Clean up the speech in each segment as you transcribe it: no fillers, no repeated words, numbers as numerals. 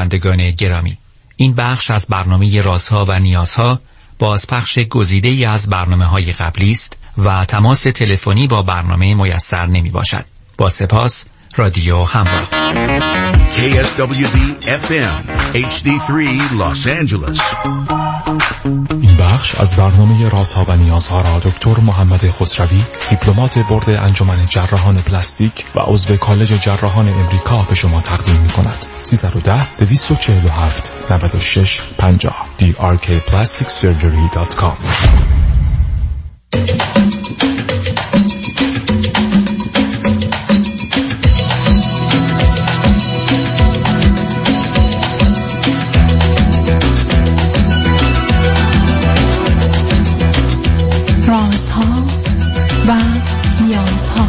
شنوندگان گرامی، این بخش از برنامه رازها و نیازها بازپخش گزیده‌ای از برنامه‌های قبلی است و تماس تلفنی با برنامه میسر نمی باشد. با سپاس. رادیو همراه. KSWV FM HD3 Los Angeles. این بخش از برنامه رازها و نیازها را دکتر محمد خسروی، دیپلمات بورد انجمن جراحان پلاستیک و عضو کالج جراحان امریکا به شما تقدیم می کند. 310-247-96-50 drkplasticsurgery.com. رازها و نیازها.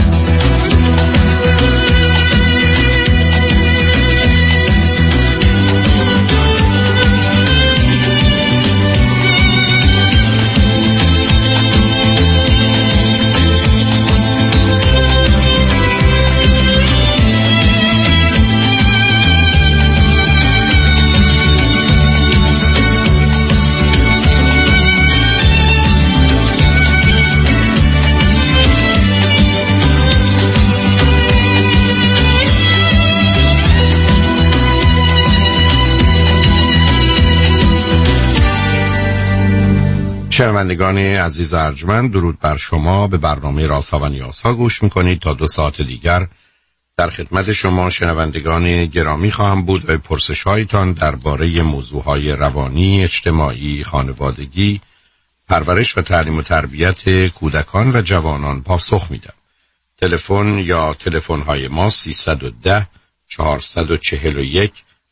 شنوندگان عزیز ارجمند، درود بر شما. به برنامه رازها و نیازها گوش میکنید. تا 2 ساعت دیگر در خدمت شما شنوندگان گرامی خواهم بود و پرسش هایتان درباره موضوعهای روانی، اجتماعی، خانوادگی، پرورش و تعلیم و تربیت کودکان و جوانان پاسخ میدم. تلفن یا تلفن های ما 310 441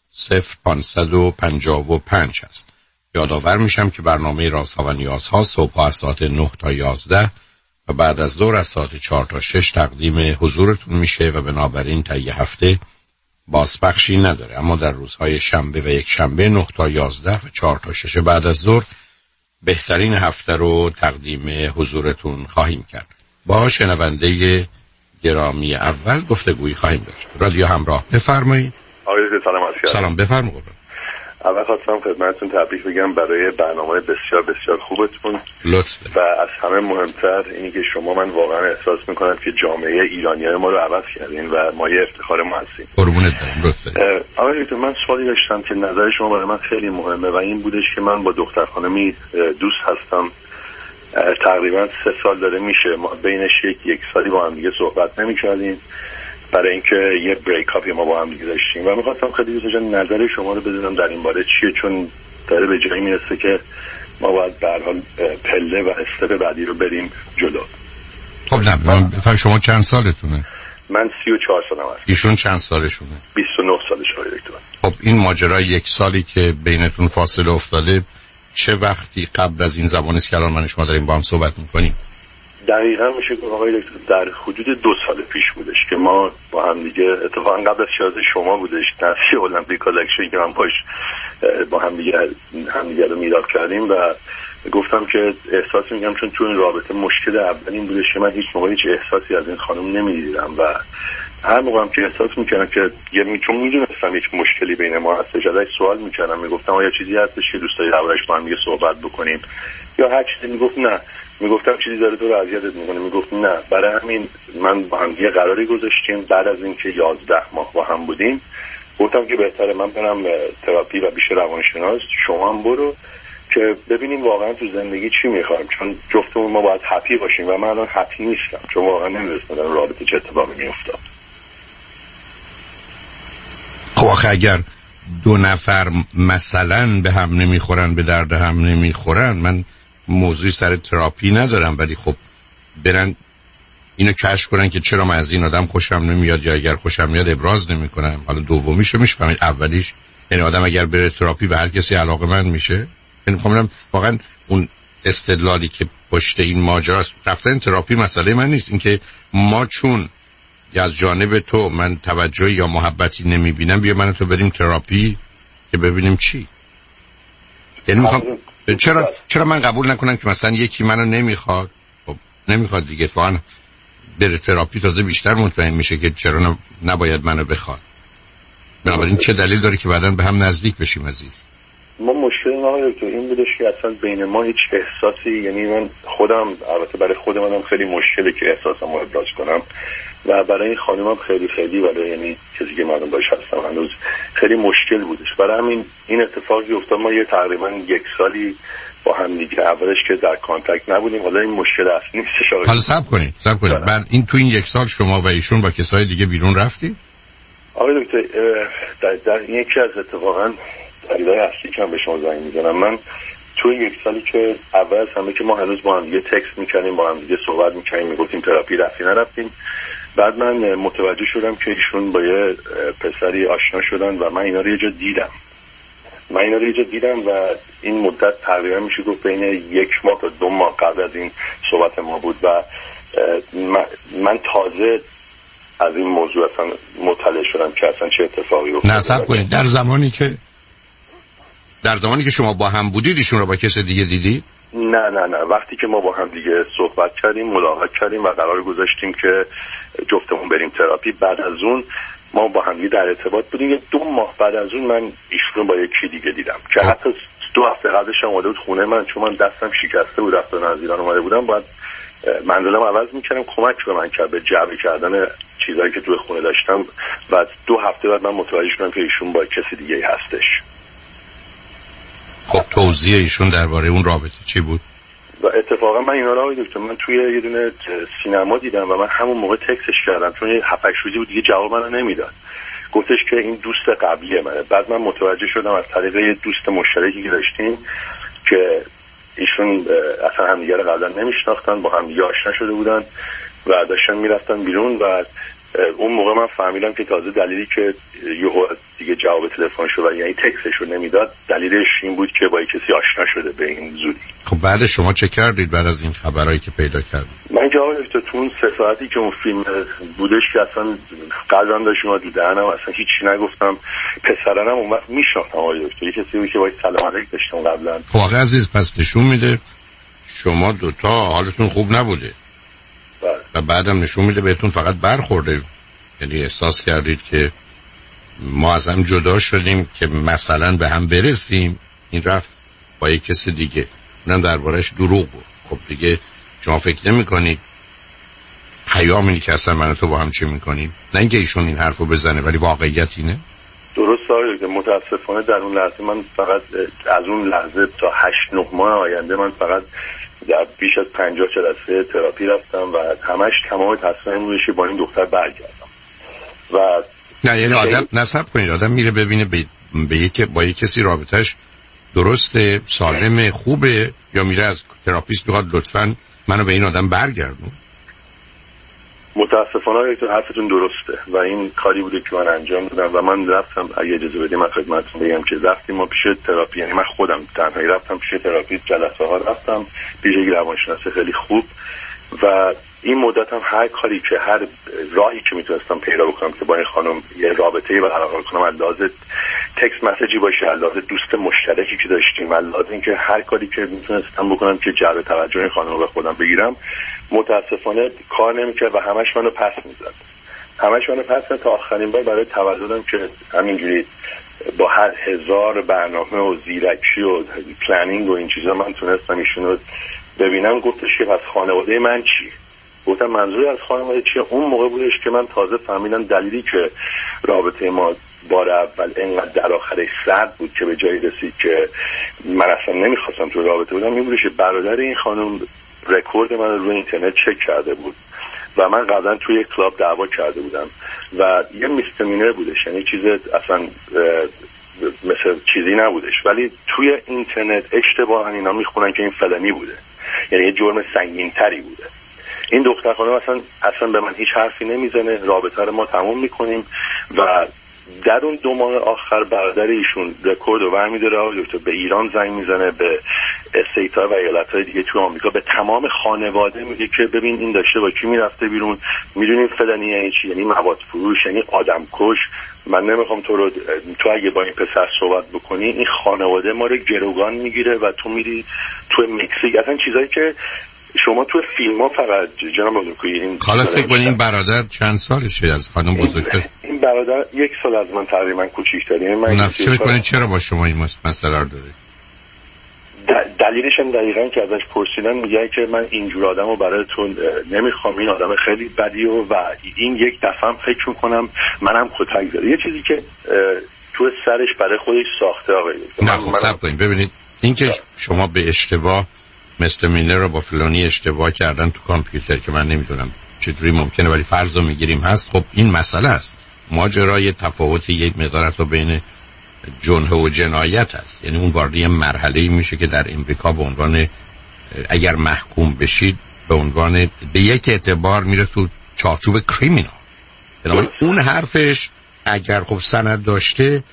0555 است. یادآور میشم که برنامه رازها و نیازها صبح از ساعت 9 تا 11 و بعد از ظهر از ساعت 4 تا 6 تقدیم حضورتون میشه و بنابراین طی هفته بازپخشی نداره، اما در روزهای شنبه و یک شنبه 9 تا 11 و 4 تا 6 بعد از ظهر بهترین هفته رو تقدیم حضورتون خواهیم کرد. با شنونده گرامی اول گفتگویی خواهیم داشت. رادیو همراه، بفرمایید. سلام، بفرمایید. اول خواستم خدمتتون تبریک بگم برای برنامه بسیار بسیار خوبتون. لطفاً. و از همه مهمتر اینی که شما، من واقعا احساس میکنم که جامعه ایرانیای ما رو عوض کردین و مایه افتخار ما هستین. قربونت برم. لطفاً. آقای دکتر، من سوالی داشتم که نظر شما برای من خیلی مهمه و این بودش که من با دختر خانمی دوست هستم. تقریبا 3 سال داره میشه، ما بینش یک سالی با هم دیگه صحبت نمی‌کردیم برای اینکه یه بریک اپی ما با هم دیگه داشتیم و می‌خواستم خیلی دوست داشتم نظر شما رو بدونم در این باره چیه، چون داره به جایی میرسه که ما باید به هر حال پله و استپ بعدی رو بریم جلو. خب نه، من بفهم شما چند سالتونه؟ من 34 سالم هست. ایشون چند سالشونه؟ 29 سالشه آقای دکتر. خب این ماجرای 1 سالی که بینتون فاصله افتاده چه وقتی قبل از این زمانی است که الان من شما داریم با هم صحبت می‌کنیم؟ دقیقاً میشه که آقای دکتر در حدود 2 سال پیش بودش که ما با هم دیگه، اتفاقاً قبل از شازده شما بودش، نسیه المپیک کالکشن که من پاش با هم دیگه رو میلاد کردیم و گفتم که احساس میگم چون تو این رابطه مشکل اولین بودش که من هیچ موقع هیچ احساسی از این خانم نمیدیدم و هر موقع هم که احساس میکنم که چون میدونستم هیچ مشکلی بین ما هستش، ازش سوال میکردم، میگفتم آیا چیزی هستش که دوست داری دربارش با هم دیگه صحبت بکنیم یا هر چیزی، میگفت نه. میگفتم چیزی داره تو رو اذیتت میکنه، میگفت نه. برای همین من با هم یه قراری گذاشتیم بعد از اینکه 11 ماه با هم بودیم، گفتم که بهتره من برم تراپی و پیش روانشناس، شما هم برو که ببینیم واقعا تو زندگی چی میخوایم، چون جفتمون ما باید هپی باشیم و من الان هپی نیستم، چون واقعا نمیدونم در رابطه چه اتفاقی میافتاد. خب آخه اگر 2 نفر مثلا به هم نمیخورن، به درد هم نمیخورن، من موضوعی سر تراپی ندارم، ولی خب برن اینو کشف کنن که چرا من از این آدم خوشم نمیاد، یا اگر خوشم میاد ابراز نمیکنم. حالا دومیشو میفهمید، اولیش یعنی آدم اگر بره تراپی به هر کسی علاقه‌مند میشه. یعنی میگم واقعا اون استدلالی که پشت این ماجراست، رفتن تراپی مسئله من نیست. اینکه ما چون از جانب تو من توجهی یا محبتی نمیبینم، بیا من تو بریم تراپی که ببینیم چی. یعنی میخوام چرا من قبول نکنم که مثلا یکی منو نمیخواد؟ خب نمیخواد دیگه، اتفاقا بره تراپی تازه بیشتر مطمئن میشه که چرا نباید منو بخواد. بنابراین چه دلیل داره که بعداً به هم نزدیک بشیم عزیز؟ ما مشکل ما تو این بودش که اصلا بین ما هیچ احساسی، یعنی من خودم البته برای خود منم خیلی مشکله که احساسمو ابراز کنم و برای این خانمم خیلی ولی یعنی کسی که من باش هستم هنوز خیلی مشکل بودش. برای همین این اتفاقی افتاد. ما یه تقریبا 1 سالی با هم دیگه اولش که در کانتکت نبودیم. حالا این مشکل اصلی نیستش. حالا صبر کنید بعد این تو این 1 سال شما و ایشون با کسای دیگه بیرون رفتید؟ آقای دکتر در یکی از اتفاقا دلیل‌های اصلی که به شما زنگ میزنم، من توی 1 سالی که اول از همه که ما هنوز با هم دیگه تکست میکنیم، با هم دیگه صحبت میکنیم، میگفتیم تراپی رفتیم نرفتیم، بعد من متوجه شدم که ایشون با یه پسری آشنا شدن و من اینا رو یه جا دیدم و این مدت تقریبا میشه گفت بین 1 ماه تا 2 ماه قبل از این صحبت ما بود و من تازه از این موضوع اصلا مطلع شدم که اصلا چه اتفاقی افتاد. نصب کنید در زمانی که شما با هم بودید ایشون رو با کس دیگه دیدید؟ نه وقتی که ما با هم دیگه صحبت کردیم، ملاقات کردیم و قرار گذاشتیم که جفتمون بریم تراپی، بعد از اون ما با هم دیگه در ارتباط بودیم. 2 ماه بعد از اون من ایشون با یکی دیگه دیدم که حتی 2 هفته قبلش هم اومده بود خونه من، چون من دستم شکسته بود، رفتن از ایران اومده بودم، باید منزلم عوض میکردم، کمک به من کرد به جبر کردن چیزایی که توی خونه داشتم و 2 هفته بعد من متوجه شدم که ایشون با کسی دیگه هستش. خب توضیح ایشون درباره اون رابطه چی بود؟ و اتفاقا من اینا رو دکتر من توی یه دونه سینما دیدم و من همون موقع تکستش کردم، چون 7-8 روزی بود دیگه جواب منو نمیداد. گفتش که این دوست قبلی منه. بعد من متوجه شدم از طریق یه دوست مشترکی که داشتیم که ایشون اصلا همدیگه رو قبلا نمیشناختن، با هم دیگه آشنا شده بودن و داشتن میرفتن بیرون و اون موقع من فهمیدم که تازه دلیلی که یهو دیگه جواب تلفنشو و یعنی تکستشو نمیداد دلیلش این بود که با کسی آشنا شده به این زودی. خب بعد شما چه کردید بعد از این خبرایی که پیدا کردید؟ من جواب تو اون 3 ساعتی که اون فیلم بودش که اصلا قلبم داشت اومد تو دهنم، اصلا هیچی نگفتم. پسرانم اون وقت میشناختم آقای دکتر، کسی بود که باهاش سلام علیک داشتم قبلا. خب آقا عزیز پس نشون میده شما دوتا حالتون خوب نبوده و بعدم نشون میده بهتون فقط برخورده، یعنی احساس کردید که ما از هم جدا شدیم که مثلا به هم برسیم، این رفت با یک کسی دیگه، اونم دربارش دروغ بود. خب دیگه شما فکر نمی کنید پیام اینی که اصلا من و تو با هم چه میکنیم؟ نه اینکه ایشون این حرفو بزنه ولی واقعیت اینه. درست آقای، متاسفانه در اون لحظه من فقط از اون لحظه تا 8-9 ماه آینده من فقط در بیش از 50 جلسه تراپی رفتم و همش تمام تصمیم بودش با این دختر برگردم و نه یعنی آدم نصب کنید آدم میره ببینه با یک کسی رابطش درسته سالم خوبه یا میره از تراپیست میخواد لطفاً منو به این آدم برگردون. متاسفانه تو حرفتون درسته و این کاری بوده که من انجام دادم و من رفتم. اگه اجازه بدید من خدمتتون بگم که رفتیم ما پیش تراپی، یعنی من خودم تنهایی رفتم پیش تراپی، جلسه ها رفتم پیش یک روانشناس خیلی خوب و این مدت هم هر کاری که هر راهی که میتونستم پیدا بکنم که با این خانم یه رابطه‌ای برقرار کنم، از لحاظ تکست مسیجی باشه، از لحاظ دوست مشترکی که داشتیم، از لحاظ اینکه هر کاری که میتونستم بکنم که جلب توجه این خانم رو به خودم بگیرم، متاسفانه کار نمیکرد و همش منو پس میزد تا آخرین بار برای تولدم که همینجوری با هر 1000 برنامه و زیرکی و پلنینگ و این چیزا من تونستم ایشون رو ببینم. گفتش که پس خانواده من چی؟ گفتم منظوری از خانواده چیه؟ اون موقع بودش که من تازه فهمیدم دلیلی که رابطه ما بار اول اینقدر در آخرش سرد بود که به جایی رسید که من اصلا نمیخواستم تو رابطه بودم. این بودش که برادر این خانم رکورد من رو روی اینترنت چک کرده بود و من قبلا توی یک کلاب دعوا کرده بودم و یه میستمینر بودش، یعنی چیز اصلا مثل چیزی نبودش، ولی توی اینترنت اشتباها اینا میخونن که این فلانی بوده، یعنی یه جرم سنگین تری بوده. این دختر خانم اصلا به من هیچ حرفی نمیزنه، رابطه رو ما تموم میکنیم و در اون 2 ماه آخر برادر ایشون رکورد رو برمی‌داره به ایران زنگ میزنه، به استیت‌ها و ایالت‌های دیگه تو آمریکا، به تمام خانواده میگه که ببین این داشته با کی میرفته بیرون، میدونین فلانی یعنی چی، یعنی مواد فروش، یعنی آدم کش. من نمیخوام تو اگه با این پسر صحبت بکنی این خانواده ما رو گروگان میگیره و تو میری تو مکزیک. اصلا چیزایی که شما تو فیلم ها فقط جناب بزرگوی این حالا فکر کنید این برادر چند سالشه از خانم بزرگتر؟ این برادر 1 سال از من تقریبا کوچیک‌تره. من فکر کنید چرا با شما این مسئله رو داره؟ دلیلش هم دقیقاً که ازش پرسیدن میگه که من اینجور آدمو براتون نمیخوام، این آدم خیلی بدیه و این یک دفعه هم فکر میکنم منم کتک زده. یه چیزی که تو سرش برای خودش ساخته. آقای نه خب صبر کنید ببینید، این که شما به اشتباه مثل مینر رو با فلانی اشتباه کردن تو کامپیوتر که من نمیدونم چجوری ممکنه ولی فرض رو میگیریم هست، خب این مسئله است. ماجرای تفاوتی یک مقدار تو بین جنح و جنایت هست، یعنی اون وارد یه مرحله‌ای میشه که در امریکا به عنوان اگر محکوم بشید به عنوان به یک اعتبار میره تو چارچوب کریمینال. بنابراین اون حرفش اگر خب سند داشته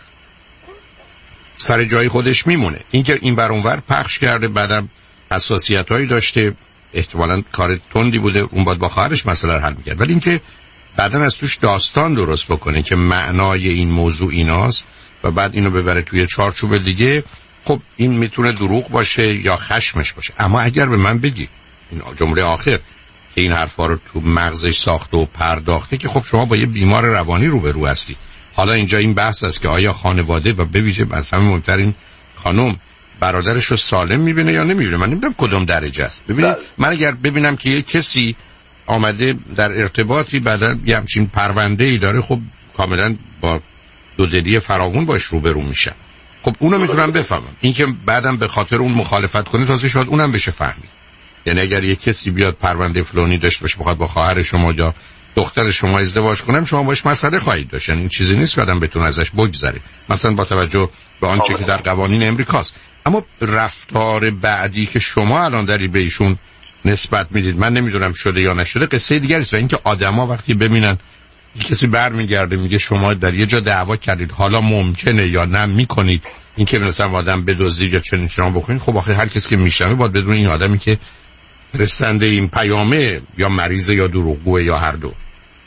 سر جای خودش میمونه. اینکه این بر اونور پخش کرده بعدم حساسیت‌هایی داشته، احتمالاً کار تندی بوده، اون باید با خواهرش مسئله رو حل می‌کرد، ولی اینکه بعدن از توش داستان درست بکنه که معنای این موضوع ایناست و بعد اینو ببره توی چارچوب دیگه، خب این میتونه دروغ باشه یا خشمش باشه. اما اگر به من بگی این جمله آخر که این حرفا رو تو مغزش ساخته و پرداخته، که خب شما با یه بیمار روانی روبرو هستی. حالا اینجا این بحث است که آیا خانواده و به ویژه از همه مهمترین خانم برادرش رو سالم میبینه یا نمیبینه. من نمیدونم کدوم درجه است. ببینید من اگر ببینم که یه کسی آمده در ارتباطی بعدا یه همچین پرونده‌ای داره، خب کاملا با دودلی فراوون باش روبرو میشم، خب اونو میتونم بفهمم. اینکه بعدم به خاطر اون مخالفت کنه تازه شاید اونم بشه فهمید. یعنی اگر یه کسی بیاد پرونده فلانی داشته باشه بخواد با خواهر شما یا دختر شما ازدواج کنه، شما باش مسئله خواهید داشت. یعنی این چیزی نیست که آدم بتونه ازش بگذره، مثلا با توجه به آنچه که در قوانین امریکاست. اما رفتار بعدی که شما الان داری به ایشون نسبت میدید، من نمیدونم شده یا نشده، قصه دیگری است. و اینکه آدما وقتی ببینن کسی برمیگرده میگه شما در یه جا دعوا کردید، حالا ممکنه یا نه میکنید، این که مثلا آدم بدزدید یا چنین شما بکنید، خب آخه هر کسی که میشنوه باید بدون این آدمی که رسنده این پیامه یا مریضه یا دروغگوه یا هر دو.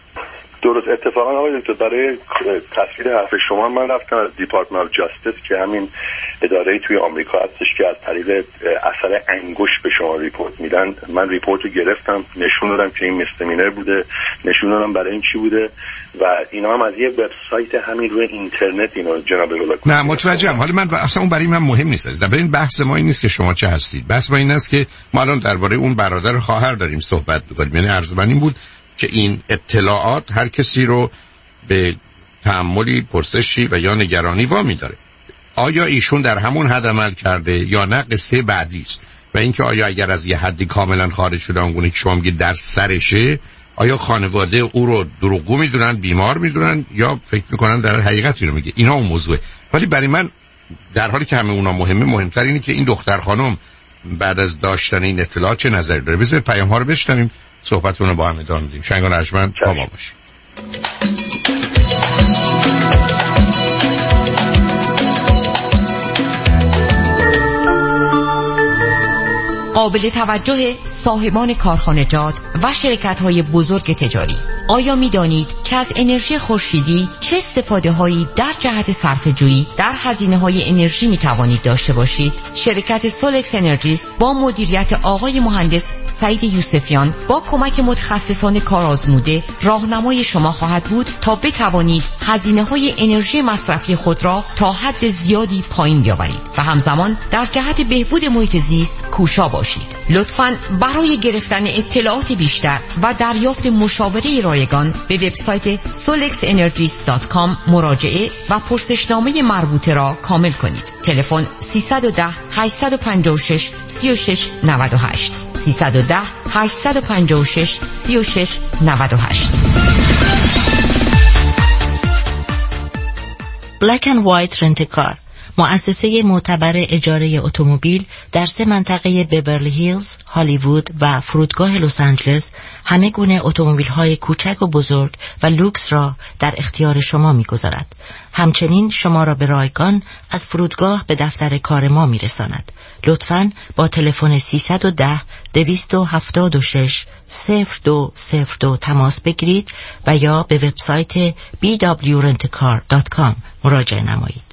درست. اتفاقا آقای دکتر برای تصویر حرف شما من رفتم از دیپارتمنت آف جاستس که همین اداره‌ای توی آمریکا هستش که از طریق اثر انگشت به شما ریپورت میدن. من ریپورت رو گرفتم، نشون دادم که این میستمینر بوده، نشون دادم برای این چی بوده و اینا هم از یه وبسایت همین روی اینترنت اینو جناب بلاک. نه متوجهم. حالا من اصلا اون برای من مهم نیست. در این بحث ما این نیست که شما چه هستید. بحث ما این است که ما الان درباره اون برادر خواهر داریم صحبت می‌کنیم. یعنی عرض من این بود که این اطلاعات هر کسی رو به تأملی، پرسشی و یا نگرانی وامی داره. آیا ایشون در همون حد عمل کرده یا نه قصه بعدی است. و اینکه آیا اگر از یه حدی کاملا خارج شده اونگونه که شما میگید در سرشه، آیا خانواده او رو دروغگو میدونن، بیمار میدونن یا فکر میکنن در حقیقت اینو میگه. اینا اون موضوعه. ولی برای من در حالی که همه اونا مهمه، مهمتر اینه که این دختر خانم بعد از داشتن این اطلاعات چه نظری داره. بذارید پیام ها رو بشنویم، صحبتون رو با هم ادامه میدیم. شنگ و نجمن با ما باشید. قابل توجه صاحبان کارخانجات و شرکت‌های بزرگ تجاری، آیا می‌دانید که از انرژی خورشیدی چه استفاده‌هایی در جهت صرفه‌جویی در هزینه‌های انرژی می‌توانید داشته باشید؟ شرکت سولکس انرژیز با مدیریت آقای مهندس سعید یوسفیان با کمک متخصصان کارآزموده راهنمای شما خواهد بود تا بتوانید هزینه‌های انرژی مصرفی خود را تا حد زیادی پایین بیاورید و همزمان در جهت بهبود محیط زیست کوشا باشید. لطفاً برای گرفتن اطلاعات بیشتر و دریافت مشاوره رایگان به وبسایت solexenergies.com مراجعه و پرسشنامه مربوطه را کامل کنید. تلفن 310 856 36 98 310 856 36 98. Black and White Rent-A-Car، مؤسسه معتبر اجاره اتومبیل در 3 منطقه بیورلی هیلز، هالیوود و فرودگاه لس آنجلس همه گونه اتومبیل‌های کوچک و بزرگ و لوکس را در اختیار شما می‌گذارد. همچنین شما را به رایگان از فرودگاه به دفتر کار ما می‌رساند. لطفاً با تلفن 310 276 0202 تماس بگیرید و یا به وبسایت bwrentcar.com مراجعه نمایید.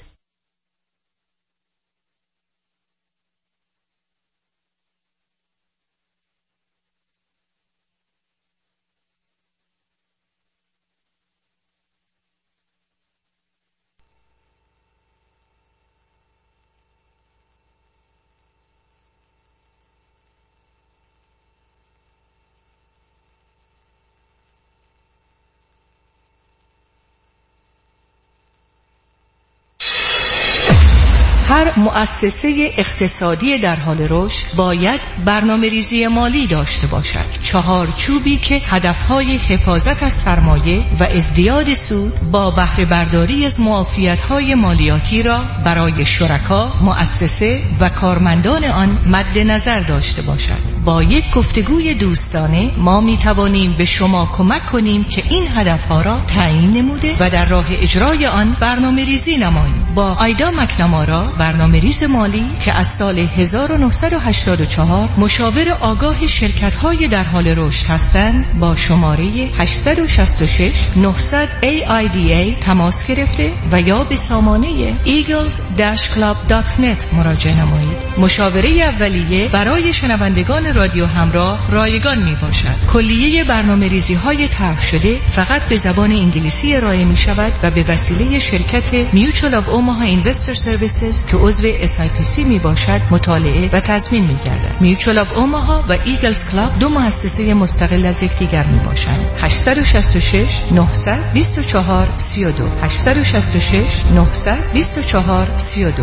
هر مؤسسه اقتصادی در حال رشد باید برنامه‌ریزی مالی داشته باشد. چهارچوبی که هدفهای حفاظت از سرمایه و ازدیاد سود با بهره برداری از معافیت‌های مالیاتی را برای شرکا، مؤسسه و کارمندان آن مد نظر داشته باشد. با یک گفتگوی دوستانه ما می توانیم به شما کمک کنیم که این هدفها را تعیین نموده و در راه اجرای آن برنامه‌ریزی نماییم. با آیدا مکنامارا، برنامه‌ریز مالی که از سال 1984 مشاور آگاه شرکت‌های در حال رشد هستند، با شماره 866 900 AIDA تماس گرفته و یا به سامانه eagles-club.net مراجعه نمایید. مشاوره اولیه برای شنوندگان رادیو همراه رایگان می باشد. کلیه برنامه‌ریزی‌های طرح شده فقط به زبان انگلیسی ارائه می شود و به وسیله شرکت Mutual of Omaha Investor Services که عضو SIPC می باشد مطالعه و تضمین می گردد. Mutual of Omaha و Eagles Club دو مؤسسه مستقل از یکدیگر می باشند. 866 924 32 866 924 32.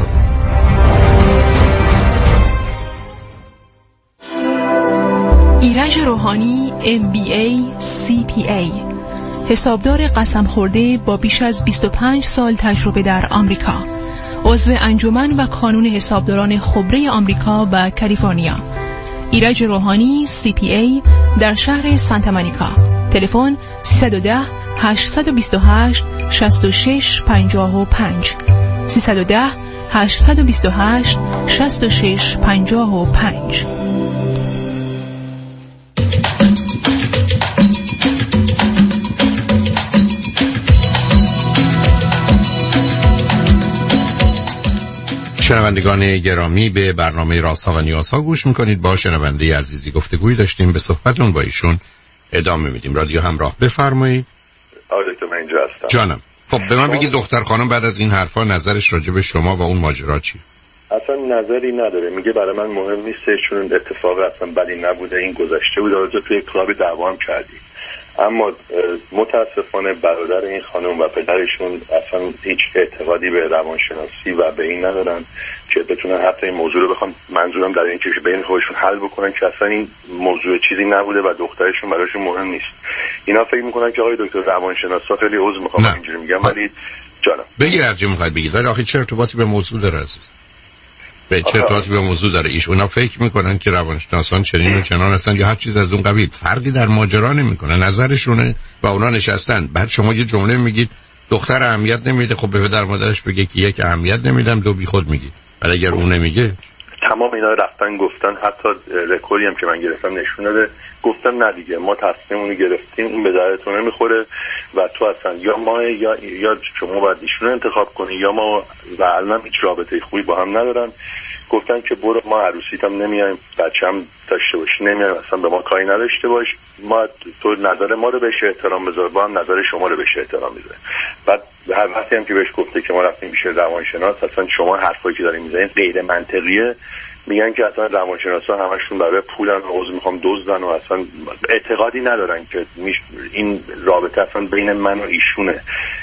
ایرج روحانی MBA CPA، حسابدار قسم خورده با بیش از 25 سال تجربه در آمریکا، عضو انجمن و کانون حسابداران خبره آمریکا و کالیفرنیا. ایرج روحانی CPA در شهر سانتا مونیکا. تلفن 310 828 66 55 310 828 66 55. شنوندگان گرامی، به برنامه رازها و نیازها گوش میکنید. با شنونده عزیزی گفتگوی داشتیم، به صحبتون با ایشون ادامه میدیم. رادیو همراه، بفرمایید. آقای دکتر من اینجا هستم. جانم. خب به من بگید دختر خانم بعد از این حرفا نظرش راجع به شما و اون ماجرا چی؟ اصلا نظری نداره، میگه برای من مهم نیست، چون اتفاق اصلا بدی نبوده، این گذشته بود، راجع توی کلاب دعوام کردی. اما متاسفانه برادر این خانم و پدرشون اصلا هیچ اعتقادی به روانشناسی و به این ندارن که بتونن حتی این موضوع رو بخوام، منظورم در این که بین خودشون حل بکنن که اصلا این موضوع چیزی نبوده و دخترشون براشون مهم نیست. اینا فکر میکنن که آقای دکتر روانشناسا خیلی عذر میخوام اینجوری میگم، ولی جانم بگید هر چی میخواید بگید، ولی آخه چه ارتباطی به موضوع داره عزیز؟ به چه ارتباطی به موضوع داره؟ اونا فکر میکنن که روانشناسان چنین و چنان هستن یا هر چیز از اون قبیل. فرقی در ماجرا نمیکنه، نظرشونه و اونا نشستن. بعد شما یه جمله میگید دختر اهمیت نمیده. خب به پدر مادرش بگه که یک اهمیت نمیدم، دو بی خود میگی. ولی اگر اون نمیگه، تمام اینا رفتن گفتن، حتی رکوردی هم که من گرفتم نشون داده، گفتن نه دیگه ما تصمیمونو گرفتیم، این به دردتون نمیخوره و تو اصلا یا ما یا شما باید ایشونو انتخاب کنی یا ما، و الان هیچ رابطه خوبی با هم ندارن. گفتن که برو، ما عروسیت هم نمیایم، بچه هم داشته باشی نمیایم، اصلا به ما کاری نداشته باش، ما تو نظر ما رو بهش احترام بذار، با هم نظر شما رو بهش احترام میذاره. بعد هر وقتی هم که بهش گفته که ما رفتیم پیش روانشناس، اصلا شما حرفایی که دارین میزنید غیر منطقیه. میگن که اصلا روانشناسا همشون برای پولن و عضو میخوام دزدن و اصلا اعتقادی ندارن که این رابطه اصلا بین من و ایشونه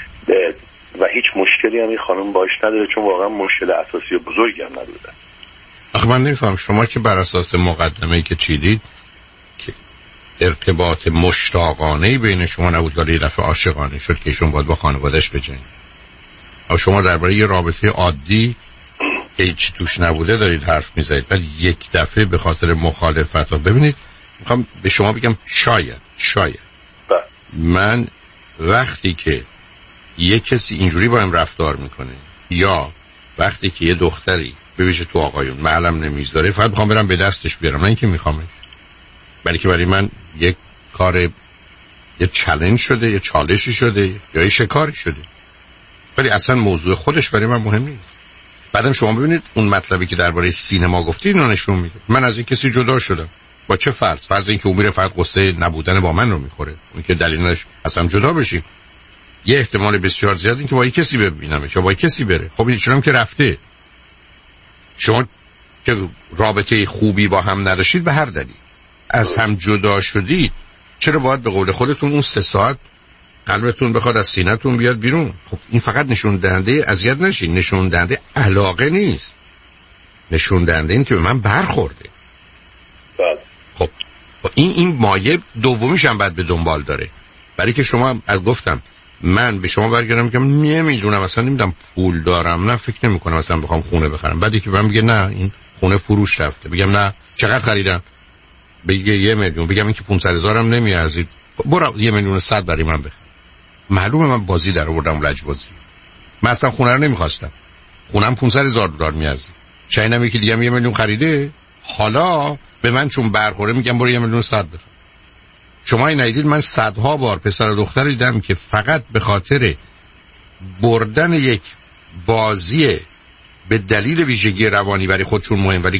و هیچ مشکلی هم این خانم باش نداره، چون واقعا مشکل اساسی و بزرگی هم نداره. آخه من نمیفهم، شما که بر اساس مقدمه‌ای که چیدید که ارتباط مشتاقانه‌ای بین شما نبود، ولی یه دفعه عاشقانه شد که ایشون باید با خانواده‌اش بجنگه. و شما درباره یه رابطه عادی که هیچی توش نبوده دارید حرف میزنید، ولی یک دفعه به خاطر مخالفت ها. ببینید میخوام به شما بگم شاید من وقتی که یه کسی اینجوری با هم رفتار میکنه، یا وقتی که یه دختری ببینید تو آقایون معلم نمیذاره، فقط میخوام برم به دستش بیارم، نه اینکه میخوامش، بلکه برای من یک کار، یه چالش شده، یه چالشی شده یا یه شکاری شده، ولی اصلا موضوع خودش برای من مهم نیست. بعدم شما ببینید اون مطلبی که درباره سینما گفتید اینو نشون میده. من از این کسی جدا شدم، با چه فرض اینکه اون میره فقط قصه نبودن با من رو میخوره، اون که دلیلش اصلا جدا بشیم. یه احتمال بسیار زیاد این که با یک کسی ببینمش یا با یک کسی بره. خب ایشون هم که رفته، شما که رابطه خوبی با هم نداشتید به هر دلیل از هم جدا شدید، چرا باید به قول خودتون اون 3 ساعت قلبتون بخواد از سینه‌تون بیاد بیرون. خب این فقط نشون دهنده اذیت نشین، نشون دهنده علاقه نیست، نشون دهنده این که به من برخورده. خب این مایه دومیش هم باید به دنبال داره. برای که شما از گفتم من به شما برگردم که نمیدونم اصلا نمیدونم پول دارم، نه فکر نمی کنم اصلا بخوام خونه بخرم، بعدی که من میگه نه این خونه فروش رفته، بگم نه چقدر خریدم، بگه 1 میلیون، بگم این که 500,000 هم نمیارزید، برو 1,100,000 برای من بخر. معلومه من بازی در آوردم، لجبازی. من اصلا خونه رو نمیخواستم، خونم 500,000 دلار میارزید، شاینم یکی دیگه 1 میلیون خریده، حالا به من چون برخوره میگم برو 1,100,000 بخر. شما این ندیدید من صدها بار پسر و دختر دیدم که فقط به خاطر بردن یک بازی به دلیل ویژگی روانی برای خودشون مهم ولی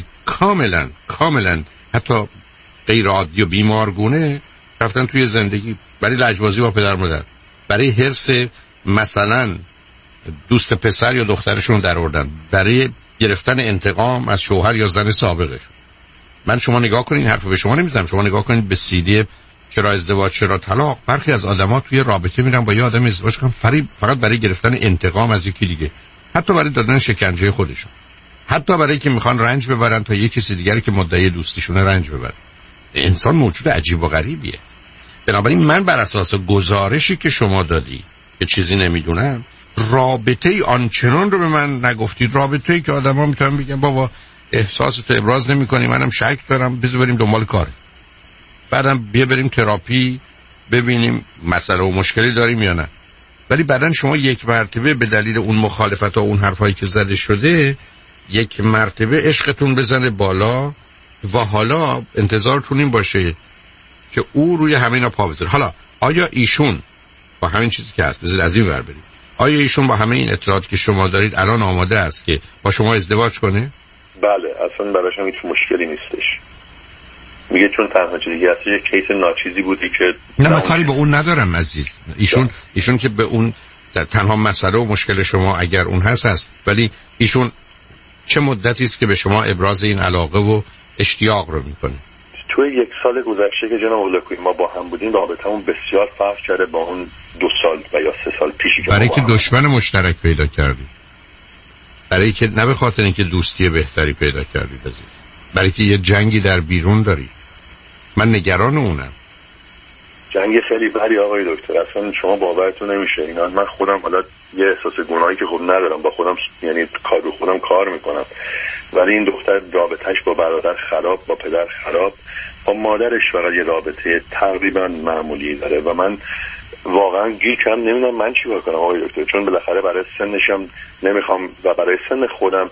کاملا حتی غیر عادی و بیمارگونه رفتن توی زندگی برای لجبازی با پدر مادر، برای حرص مثلا دوست پسر یا دخترشون در آوردن، برای گرفتن انتقام از شوهر یا زن سابقشون. من شما نگاه کنید، این حرفو به شما نمیزنم، شما نگاه کنید به CD چرا ازدواج چرا طلاق. برخی از آدما توی رابطه میرن با یه آدم ازدواج کنن فقط برای گرفتن انتقام از یکی دیگه، حتی برای دادن شکنجه خودشون، حتی برای که میخوان رنج ببرن تا یه کسی دیگری که مدعی دوستیشونه رنج ببره. انسان موجود عجیب و غریبیه. بنابراین من بر اساس گزارشی که شما دادی که چیزی نمیدونم، رابطه آنچنان رو به من نگفتید، رابطه‌ای که آدما میتونن بگن بابا احساس تو ابراز نمی‌کنی، منم شک دارم، بذار بریم دنبال کار، بعدم بیا بریم تراپی ببینیم مسئله و مشکلی داریم یا نه. ولی بعدن شما یک مرتبه به دلیل اون مخالفت و اون حرفایی که زده شده یک مرتبه عشقتون بزنه بالا و حالا انتظارتون این باشه که او روی همینا پا بذاره. حالا آیا ایشون با همین چیزی که هست بذارید از این ور برید، آیا ایشون با همه این اطلاعاتی که شما دارید الان آماده است که با شما ازدواج کنه؟ بله، اصلا براش هیچ مشکلی نیستش. میگه چون تنها چیزی هست یه کیس ناچیزی بودی که نه من کاری به اون ندارم عزیز. ایشون که به اون تنها مسئله و مشکل شما اگر اون هست، ولی ایشون چه مدتی است که به شما ابراز این علاقه و اشتیاق رو میکنه؟ توی 1 سال گذشته که جناب اولکویی ما با هم بودیم رابطمون بسیار فرق کرده با اون 2 سال و یا 3 سال پیشی که برای که دشمن مشترک پیدا کردید، برای که نه به خاطر اینکه دوستی بهتری پیدا کردید عزیز، برای که یه جنگی در بیرون داری. من نگران اونم. جنگ خیلی بدی آقای دکتر، اصلا شما باورتون نمیشه اینا. من خودم حالا یه احساس گناهی که خب ندارم، با خودم یعنی کار رو خودم کار میکنم، ولی این دختر رابطهش با برادر خراب، با پدر خراب، با مادرش فقط یه رابطه تقریبا معمولی داره و من واقعا گیر کم نمیدونم من چی بکنم آقای دکتر، چون بالاخره برای سنشم نمیخوام و برای سن خودم،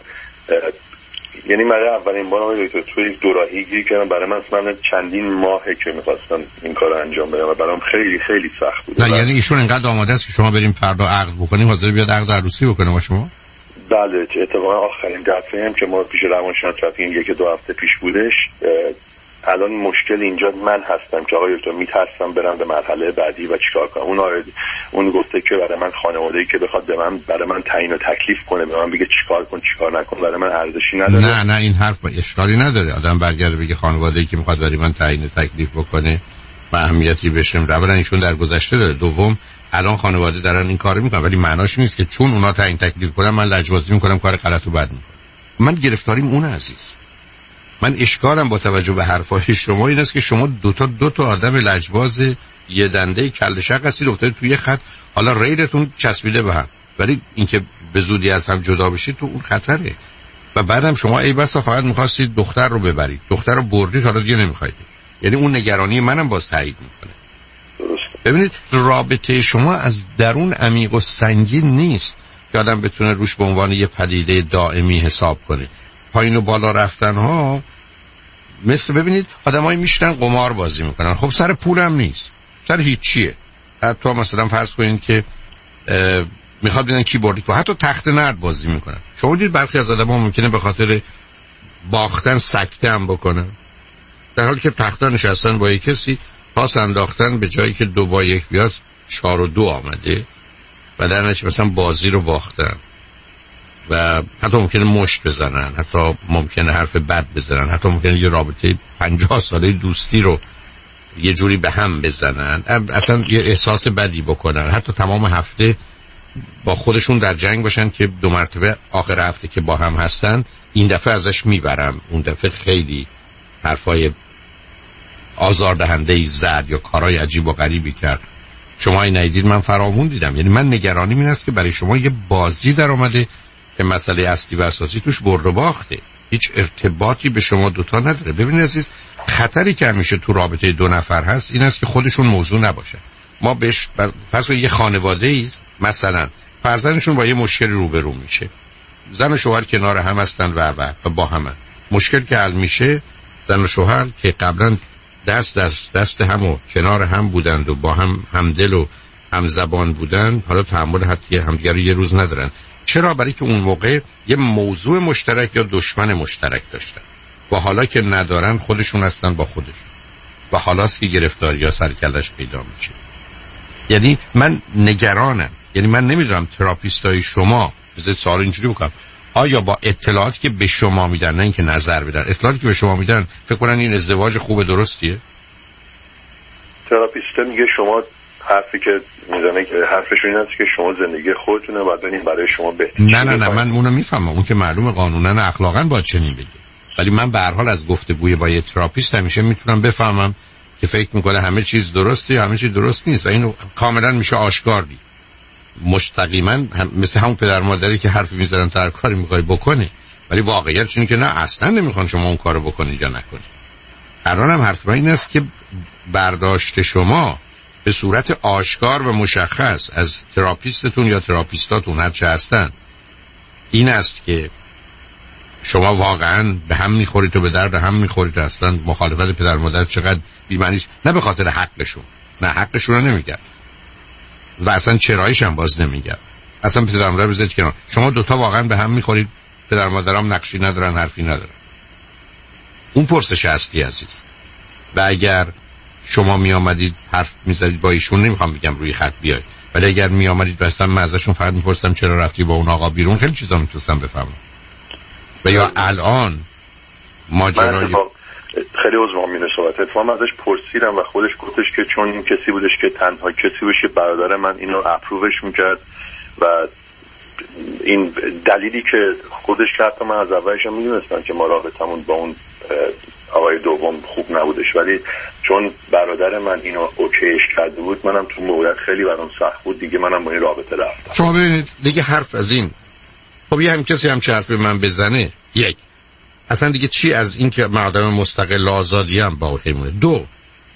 یعنی برای اولین بار آقای دکتر توی دوراهی گیر کردم. برای من اصلا چندین ماهه که میخواستم این کار رو انجام بدم و برام خیلی خیلی سخت بود. نه یعنی ایشون انقدر آماده است که شما بریم فردا عقد بکنیم، حاضر بیاد عقد عروسی بکنه با شما؟ بله، اتفاقا آخرین دفعه هم که ما پیش روانشناس رفتیم 1-2 هفته پیش بودش. الان مشکل اینجا من هستم که آقای دکتر میترسم برم به مرحله بعدی و چیکار کنم. اون گفته که برای من خانواده‌ای که بخواد برای من تعیین و تکلیف کنه، به من بگه چیکار کن چیکار نکن، برای من ارزشی نداره. نه این حرف اشکالی نداره. آدم برگرده بگه خانواده‌ای که میخواد برای من تعیین و تکلیف بکنه و اهمیتی بهش اولا ایشون در گذشته داره، دوم الان خانواده دارن این کارو میکنن، ولی معناش نیست که چون اونا تعیین تکلیف کنن من لجبازی میکنم کار غلطو بد میکنم. من گرفتاریم اون عزیز. من اشکالم با توجه به حرفای شما این است که شما دو تا آدم لجباز یه دنده کله شق هستید، افتادید توی خط، حالا ریلتون چسبیده به هم، ولی اینکه به زودی از هم جدا بشید تو اون خطره. و بعدم شما ای بسا فقط می‌خواستید دختر رو ببرید، دختر رو بردید، حالا دیگه نمی‌خواید. یعنی اون نگرانی منم باز تایید می‌کنه. ببینید رابطه شما از درون عمیق و سنگین نیست که آدم بتونه روش به عنوان یه پدیده دائمی حساب کنه. پایین و بالا رفتن ها مثل ببینید آدمایی میشنن قمار بازی میکنن، خب سر پولم نیست، سر هیچیه. حتی مثلا فرض کنید که میخواد ببینن کی بردید، حتی تخت نرد بازی میکنن. شما دید برخی از آدم‌ها ممکنه به خاطر باختن سکته هم بکنن، در حالی که تخت نشستن با یک کسی، پاس انداختن به جایی که 2 با 1 بیاد 4 و 2 آمده و در نتیجه مثلا بازی رو باختن و حتی ممکنه مشت بزنن، حتی ممکنه حرف بد بزنن، حتی ممکنه یه رابطه 50 ساله دوستی رو یه جوری به هم بزنن، اصلا یه احساس بدی بکنن، حتی تمام هفته با خودشون در جنگ باشن که 2 مرتبه آخر هفته که با هم هستن این دفعه ازش میبرم، اون دفعه خیلی حرفای آزاردهنده‌ای زد یا کارهای عجیب و غریبی کرد. شما این ندیدید، من فراوون دیدم. یعنی من نگرانیم این است که برای شما یه بازی در اومده که مسئله اصلی و اساسی توش برد و باخته، هیچ ارتباطی به شما دوتا نداره. ببینید عزیز، خطری که همیشه تو رابطه 2 نفر هست این است که خودشون موضوع نباشه. ما بهش پس یه خانواده ایست، مثلا فرزندشون با یه مشکل روبرو میشه، زن و شوهر کنار هم هستن و با هم مشکل که حل میشه، زن و شوهر که قبلا دست هم و کنار هم بودند و با هم همدل و هم زبان بودن، حالا تحمل حتی همدیگر یه روز ندارن. چرا؟ برای که اون موقع یه موضوع مشترک یا دشمن مشترک داشتن و حالا که ندارن خودشون هستن با خودشون و حالاست که گرفتاری یا سرکلش پیدا میشه. یعنی من نگرانم، یعنی من نمیدونم تراپیستای شما، بذارید سوال اینجوری بکنم، آیا با اطلاعاتی که به شما میدن، نه اینکه نظر بدن، اطلاعاتی که به شما میدن فکر کنن این ازدواج خوب درستیه؟ تراپیست میگه شما حرفی که میزنه که حرفشون این است که شما زندگی خودتونه و بدونین برای شما بهتره. نه من اونو میفهمم، اون که معلومه قانونا اخلاقا باید چنین بگه، ولی من به هر حال از گفتگوی با یه تراپیست همیشه میتونم بفهمم که فکر میکنه همه چیز درسته یا همه چیز درست نیست و اینو کاملا میشه آشکار دید. مستقیما مثل همون پدر مادری که حرفی میزنن تا هر کاری میخوای بکنی، ولی واقعیت اینه که نه، اصلا نمیخوان شما اون کارو بکنید یا نکنید. الانم حرف من این است که برداشت شما به صورت آشکار و مشخص از تراپیستتون یا تراپیستاتون هر چه هستن این است که شما واقعا به هم میخورید و به درد هم میخورید. اصلا مخالفت پدر مادر چقدر بی‌معنی است، نه به خاطر حقشون، نه حقشون رو نمیگن و اصلا چرایش هم باز نمیگن، اصلا پدر مادر بذارید کنار. شما دوتا واقعا به هم میخورید، پدر مادرام نقشی ندارن، حرفی ندارن. اون پرسش اصلی عزیز. و اگر شما می آمدید حرف میزدید با ایشون، نمیخوام بگم روی خط بیاید، ولی اگر می آمدید بستم من ازشون فقط میپرسیدم چرا رفتی با اون آقا بیرون، خیلی چیزا میتونستم بفهمم. و یا الان ماجرای خیلی عذر میخوام صحبت اتفاقا ازش پرسیدم و خودش گفتش که چون این کسی بودش که تنها کسی بود که برادر من اینو اپرووش میکرد و این دلیلی که خودش کرد، من از اولش میدونستم که ما رابطمون با اون آقای دوم خوب نبودش، ولی چون برادر من اینو اوکیش کرده بود، منم تو موقعیت خیلی برام سخت بود دیگه، منم با این رابطه رفتم. شما ببینید دیگه حرف از این، خب یه هم کسی هم چه حرف به من بزنه، یک اصلا دیگه چی از این که من آدم مستقل آزادی ام باقی میمونه. 2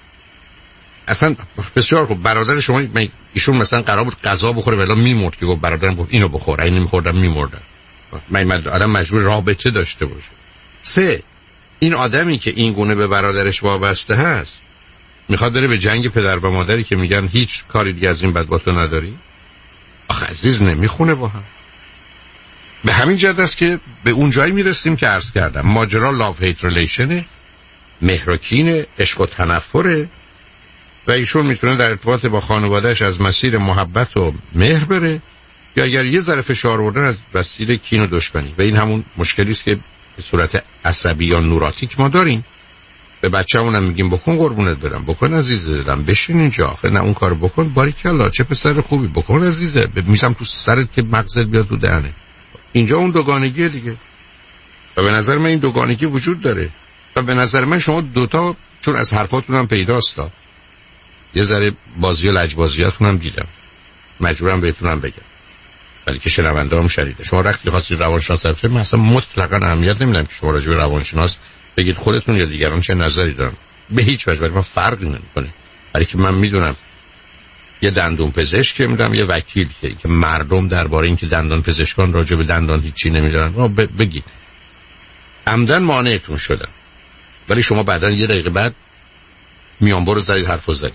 اصلا بسیار خوب، برادر شما ایشون مثلا قرار بود غذا بخوره ولی میمرد که گفت برادرم گفت اینو بخور، این نمیخوردم میمردم. من آدم مجبور رابطه داشته باشه. 3 این آدمی که این گونه به برادرش وابسته هست میخواد بره به جنگ پدر و مادری که میگن هیچ کاری دیگه از این بعد با تو نداری. آخه عزیز نمیخونه با هم. به همین جهت است که به اون جایی میرسیم که عرض کردم ماجرا لاو هیت ریلیشنه، مهر و کینه، عشق و تنفره و ایشون میتونه در ارتباط با خانوادهش از مسیر محبت و مهر بره یا اگر یه ذره فشار آوردن از مسیر کین و دشمنی. و این همون مشکلی است که به صورت عصبی یا نوراتیک ما داریم. به بچه‌مونم میگیم بکن قربونت برم، بکن عزیز دلم، بشین اینجا، آخه نه اون کارو بکن، باریکلا چه پسر خوبی، بکن عزیزه، میذارم تو سرت که مغزت بیاد تو دهنه. اینجا اون دوگانگیه دیگه. و به نظر من این دوگانگی وجود داره و به نظر من شما دوتا چون از حرفاتون هم پیداست یه ذره بازی و لجبازیاتون هم دیدم، مجبورم بهتونم بگم، ولی که شنونده هم شنیده. شما رختی خواستید روانشناس حرف من اصلا مطلقا اهمیت نمیدم که شما راجع به روانشناس بگید خودتون یا دیگران چه نظری دارن، به هیچ وجه برای من فرقی نمیکنه. ولی که من میدونم یه دندون پزشک میدونم، یه وکیل که مردم درباره اینکه دندان پزشکان راجع به دندان هیچی نمیدونن بگید عمدن مانعتون شدن، ولی شما بعدن یه دقیقه بعد میان برو زدید حرفو زدید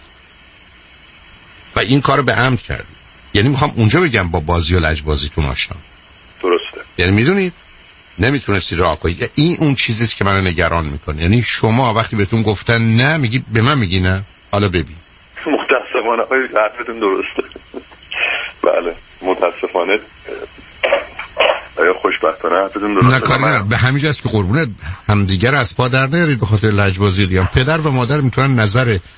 و این کارو به عمد کردید. یعنی میخوام اونجا بگم با بازی و لجبازیتون آشنا. درسته. یعنی میدونید نمیتونستی راه کنید. این اون چیزیست که منو نگران میکنه. یعنی شما وقتی بهتون گفتن نه میگید به من میگی نه. حالا ببین متاسفانه حرفتون درسته. بله متاسفانه یا خوشبختانه حرفتون درسته. نه کاری نه، به همین جاست که قربونت همدیگر از پا در نیارید به خاطر لجبازی دیگه. پدر و مادر میتونن نظر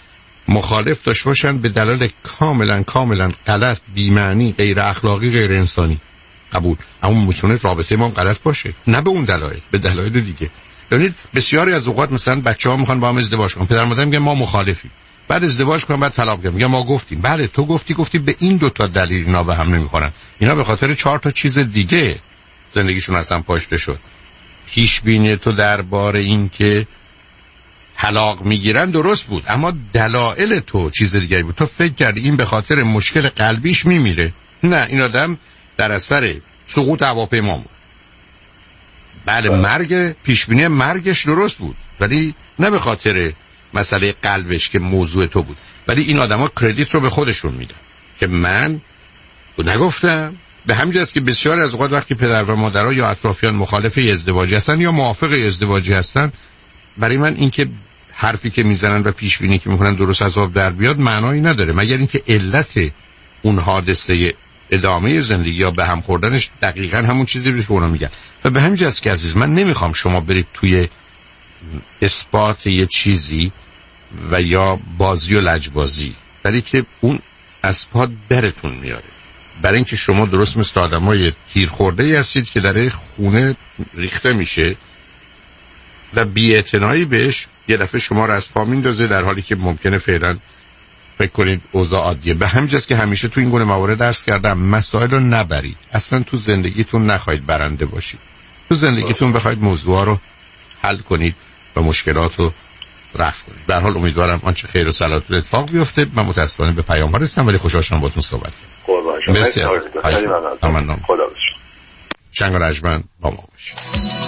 مخالف داشته باشن به دلایل کاملا غلط، بی‌معنی، غیر اخلاقی، غیر انسانی. قبول. اما میتونه رابطه ما غلط باشه، نه به اون دلایل، به دلایل دیگه. ببینید بسیاری از اوقات مثلا بچه‌ها میخوان با هم ازدواج کنن، پدر مادر میگن ما مخالفیم، بعد ازدواج کنن، بعد طلاق میگن میگن ما گفتیم. بله تو گفتی به این دو تا دلیل اینا به هم نمیخورن. اینا به خاطر 4 تا چیز دیگه زندگیشون اصلا پاشته شد. پیش بینی تو درباره این که طلاق میگیرن درست بود، اما دلایل تو چیز دیگه بود. تو فکر کردی این به خاطر مشکل قلبیش میمیره. نه، این آدم در اثر سقوط هواپیما بود. بله مرگ، پیش بینی مرگش درست بود، ولی نه به خاطر مسئله قلبش که موضوع تو بود. ولی این آدما کردیت رو به خودشون میدن که من نگفتم. به همین جاست که بسیار از اوقات وقتی پدر و مادرها یا اطرافیان مخالف ازدواج هستن یا موافق ازدواج هستن، برای من اینکه حرفی که میزنن و پیش بینی که میکنن درست از آب در بیاد معنایی نداره، مگر اینکه علت اون حادثه ادامه زندگی یا به هم خوردنش دقیقاً همون چیزی بود که اونا میگن. و به همین جاست که عزیز من نمیخوام شما برید توی اثبات یه چیزی و یا بازی و لجبازی، ولی که اون اثبات درتون میاره. برای اینکه شما درست مثل آدمای تیر خورده ای هستید که در خونه ریخته میشه و بی‌اعتنایی بهش یه دفعه شما رو از پا میندازه، در حالی که ممکنه فعلا فکر کنید اوضاع عادیه. به همین جاست که همیشه تو این گونه موارد درس کردم مسائل رو نبرید. اصلا تو زندگیتون نخواهید برنده باشید. تو زندگیتون بخواید موضوعا رو حل کنید و مشکلات رو رفع کنید. به هر حال امیدوارم آنچه خیر و صلاحت اتفاق بیفته. من متاسفانه به پیام‌ها رسیدم ولی خوشحال شدم باهاتون صحبت کردم. مرسی از تمام. خدا شنگ و رجمن با ما باشید.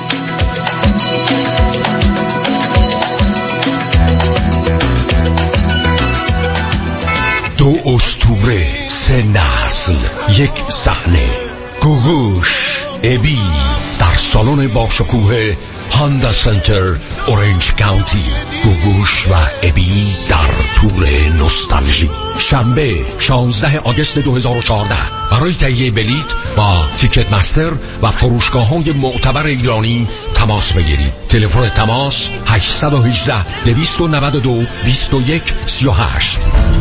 دو اسطوره، 3 نسل، 1 صحنه. گوگوش، ابی در سالن باشکوه هاندا سنتر اورنج کانتی. گوگوش و ابی در تور نوستالژی. شنبه 16 آگوست 2014. برای تهیه بلیط با تیکت مستر و فروشگاه‌های معتبر ایرانی تماس بگیرید. تلفن تماس 818 292 21 38.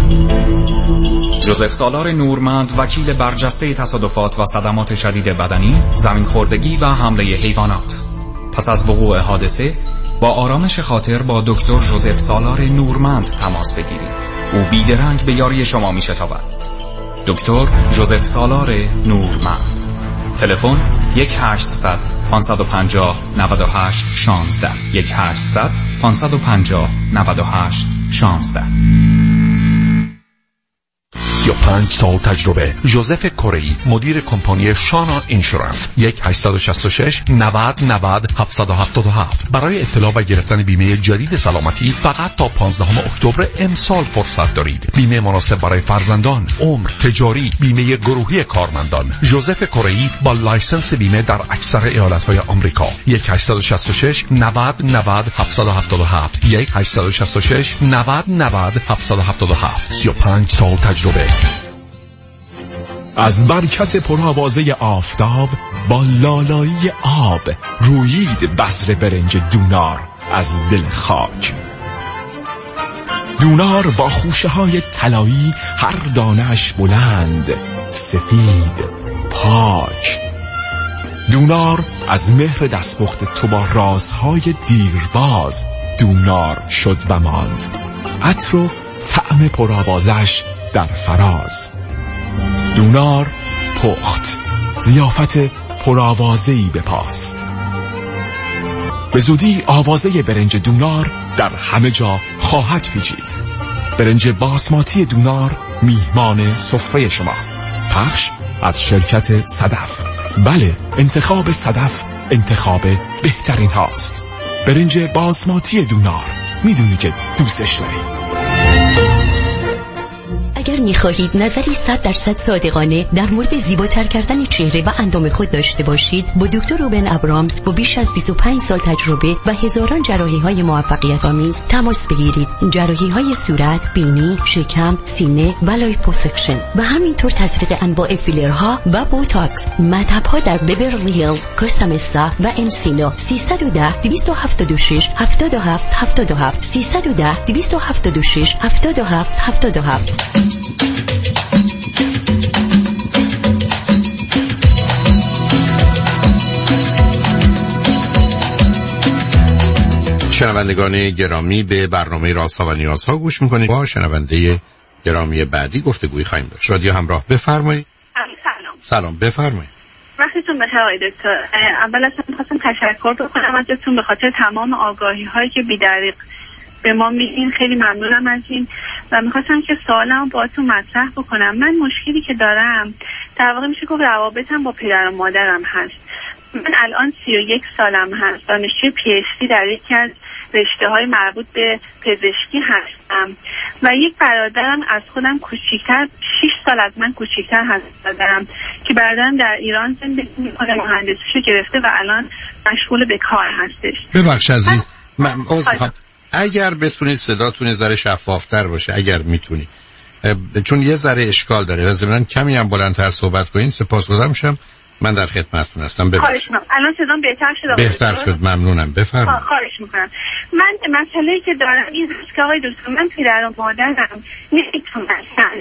ژوزف سالار نورمند، وکیل برجسته تصادفات و صدمات شدید بدنی، زمین خوردگی و حمله حیوانات. پس از وقوع حادثه با آرامش خاطر با دکتر ژوزف سالار نورمند تماس بگیرید. او بیدرنگ به یاری شما می شتابد. دکتر ژوزف سالار نورمند. تلفن 1-800 550 98 16 1-800 550 98 16. 35 سال تجربه. ژوزف کره‌ای، مدیر کمپانی شانا اینشورنس. 1-866 90 90 777. برای اطلاع و گرفتن بیمه جدید سلامتی فقط تا 15 اکتبر امسال فرصت دارید. بیمه مناسب برای فرزندان، عمر، تجاری، بیمه گروهی کارمندان. ژوزف کره‌ای با لایسنس بیمه در اکثر ایالت‌های آمریکا. 1-866 90 90 777. 1-866 90 90 777. 35 سال تجربه. از برکت پرآوازه آفتاب با لالایی آب رویید بذر برنج دونار از دل خاک. دونار با خوشه های طلایی، هر دانش بلند، سفید، پاک. دونار از مهر دستپخت تو با رازهای دیرباز دونار شد و ماند. عطر و طعم پرآوازش در فراز. دونار پخت، ضیافت پرآوازه‌ای بپاست. به زودی آوازه برنج دونار در همه جا خواهد پیچید. برنج باسماتی دونار میهمان سفره شما. پخش از شرکت صدف. بله، انتخاب صدف انتخاب بهترین هاست. برنج باسماتی دونار، میدونی که دوستش داری. اگر می‌خواهید نظری 100% صادقانه در مورد زیباتر کردن چهره و اندام خود داشته باشید، با دکتر روبن ابرامز با بیش از 25 سال تجربه و هزاران جراحی‌های موفقیت آمیز تماس بگیرید. جراحی‌های صورت، بینی، شکم، سینه و لایپوسکشن و همینطور تزریق انواع فیلرها و بوتاکس. مطب‌ها در بیورلی هیلز، کوستا مسا و انسینو. 310 276 77 77 310 276 77 77. شنوندگان گرامی، به برنامه رازها و نیازها گوش میکنید. با شنونده گرامی بعدی گفتگوی خواهیم داشت. رادیو همراه، بفرمایید. سلام بفرمایید. وقتتون بخیر آقای دکتر. اول از همه می‌خواستم تشکر بکنم ازتون به خاطر تمام آگاهی هایی که بی‌دریغ به ما میدین. خیلی ممنونم از این و میخواستم که سوالم باهاتون مطرح بکنم. من مشکلی که دارم در واقع میشه گفت روابطم با پدر و مادرم هست. من الان 31 سالم هست. دانشجوی PhD در یکی از رشته‌های مربوط به پزشکی هستم و یک برادرم از خودم کوچیک‌تر، 6 سال از من کوچیک‌تر هست برادرم، که برادرم در ایران زندگی می‌کنه، مهندسیشو گرفته و الان مشغول به کار هستش. ببخش عزیز، من عذر می‌خوام اگر بتونید صداتون ذره شفافتر باشه، اگر میتونید، چون یه ذره اشکال داره و ضمناً کمی هم بلندتر صحبت کنین سپاسگزارم میشم. من در خدمتتون هستم. خواهش می‌کنم. الان صدام بهتر شد؟ بهتر شد، ممنونم. بفرمایید. خواهش می‌کنم. من مسئله‌ای که دارم این است که آقای دکتر، من پدر و مادرم نمی‌تونن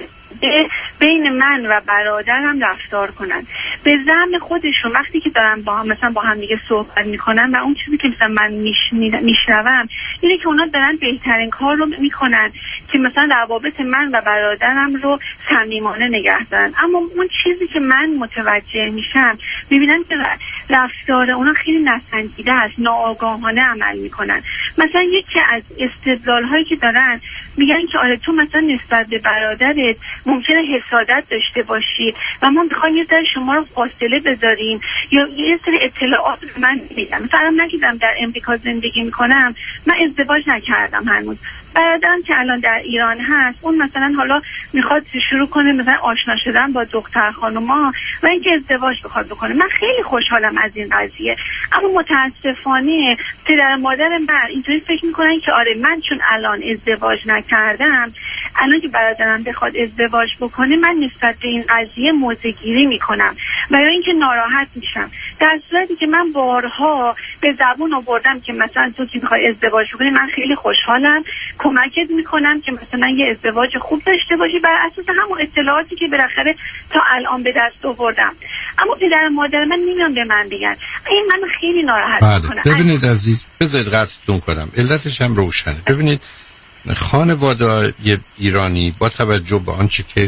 بین من و برادرم رفتار کنن به زعم خودشون. وقتی که دارن با هم مثلا با هم دیگه صحبت میکنن و اون چیزی که مثلا من میشنوم اینه که اونا دارن بهترین کار رو میکنن که مثلا روابط من و برادرم رو صمیمانه نگه دارن، اما اون چیزی که من متوجه میشم میبینم که رفتار اونا خیلی نسنجیده است، ناآگاهانه عمل میکنن. مثلا یکی از استدلال هایی که دارن میگن که آره تو مثلا نسبت به برادرت ممکنه حسادت داشته باشی و ما میخوایم یه ذره شما رو فاصله بذاریم یا یه سری اطلاعات من میدم. مثلا من که در امریکا زندگی میکنم، من ازدواج نکردم هنوز. برادرم که الان در ایران هست، اون مثلا حالا میخواد شروع کنه مثلا آشنا شدن با دختر خانوما و اینکه ازدواج بخواد بکنه. من خیلی خوشحالم از این قضیه، اما متاسفانه پدر مادر من اینطوری فکر میکنن که آره من چون الان ازدواج نکردم، الان که برادرم بخواد ازدواج بکنه من نسبت به این قضیه موضع‌گیری میکنم و یا اینکه ناراحت میشم، در صورتی که من بارها به زبون آوردم که مثلا تو که میخوای ازدواج بکنی من خیلی خوشحالم، کمکت میکنم که مثلا یه ازدواج خوب داشته باشی بر اساس همون اطلاعاتی که بالاخره تا الان به دست آوردم. اما پدر مادر من نمیان به من بگن، این من خیلی ناراحت میکنه. ببینید عزیز، بذارید قطعتون کنم، علتش هم روشنه. ببینید خانواده ایرانی با توجه به آنچه که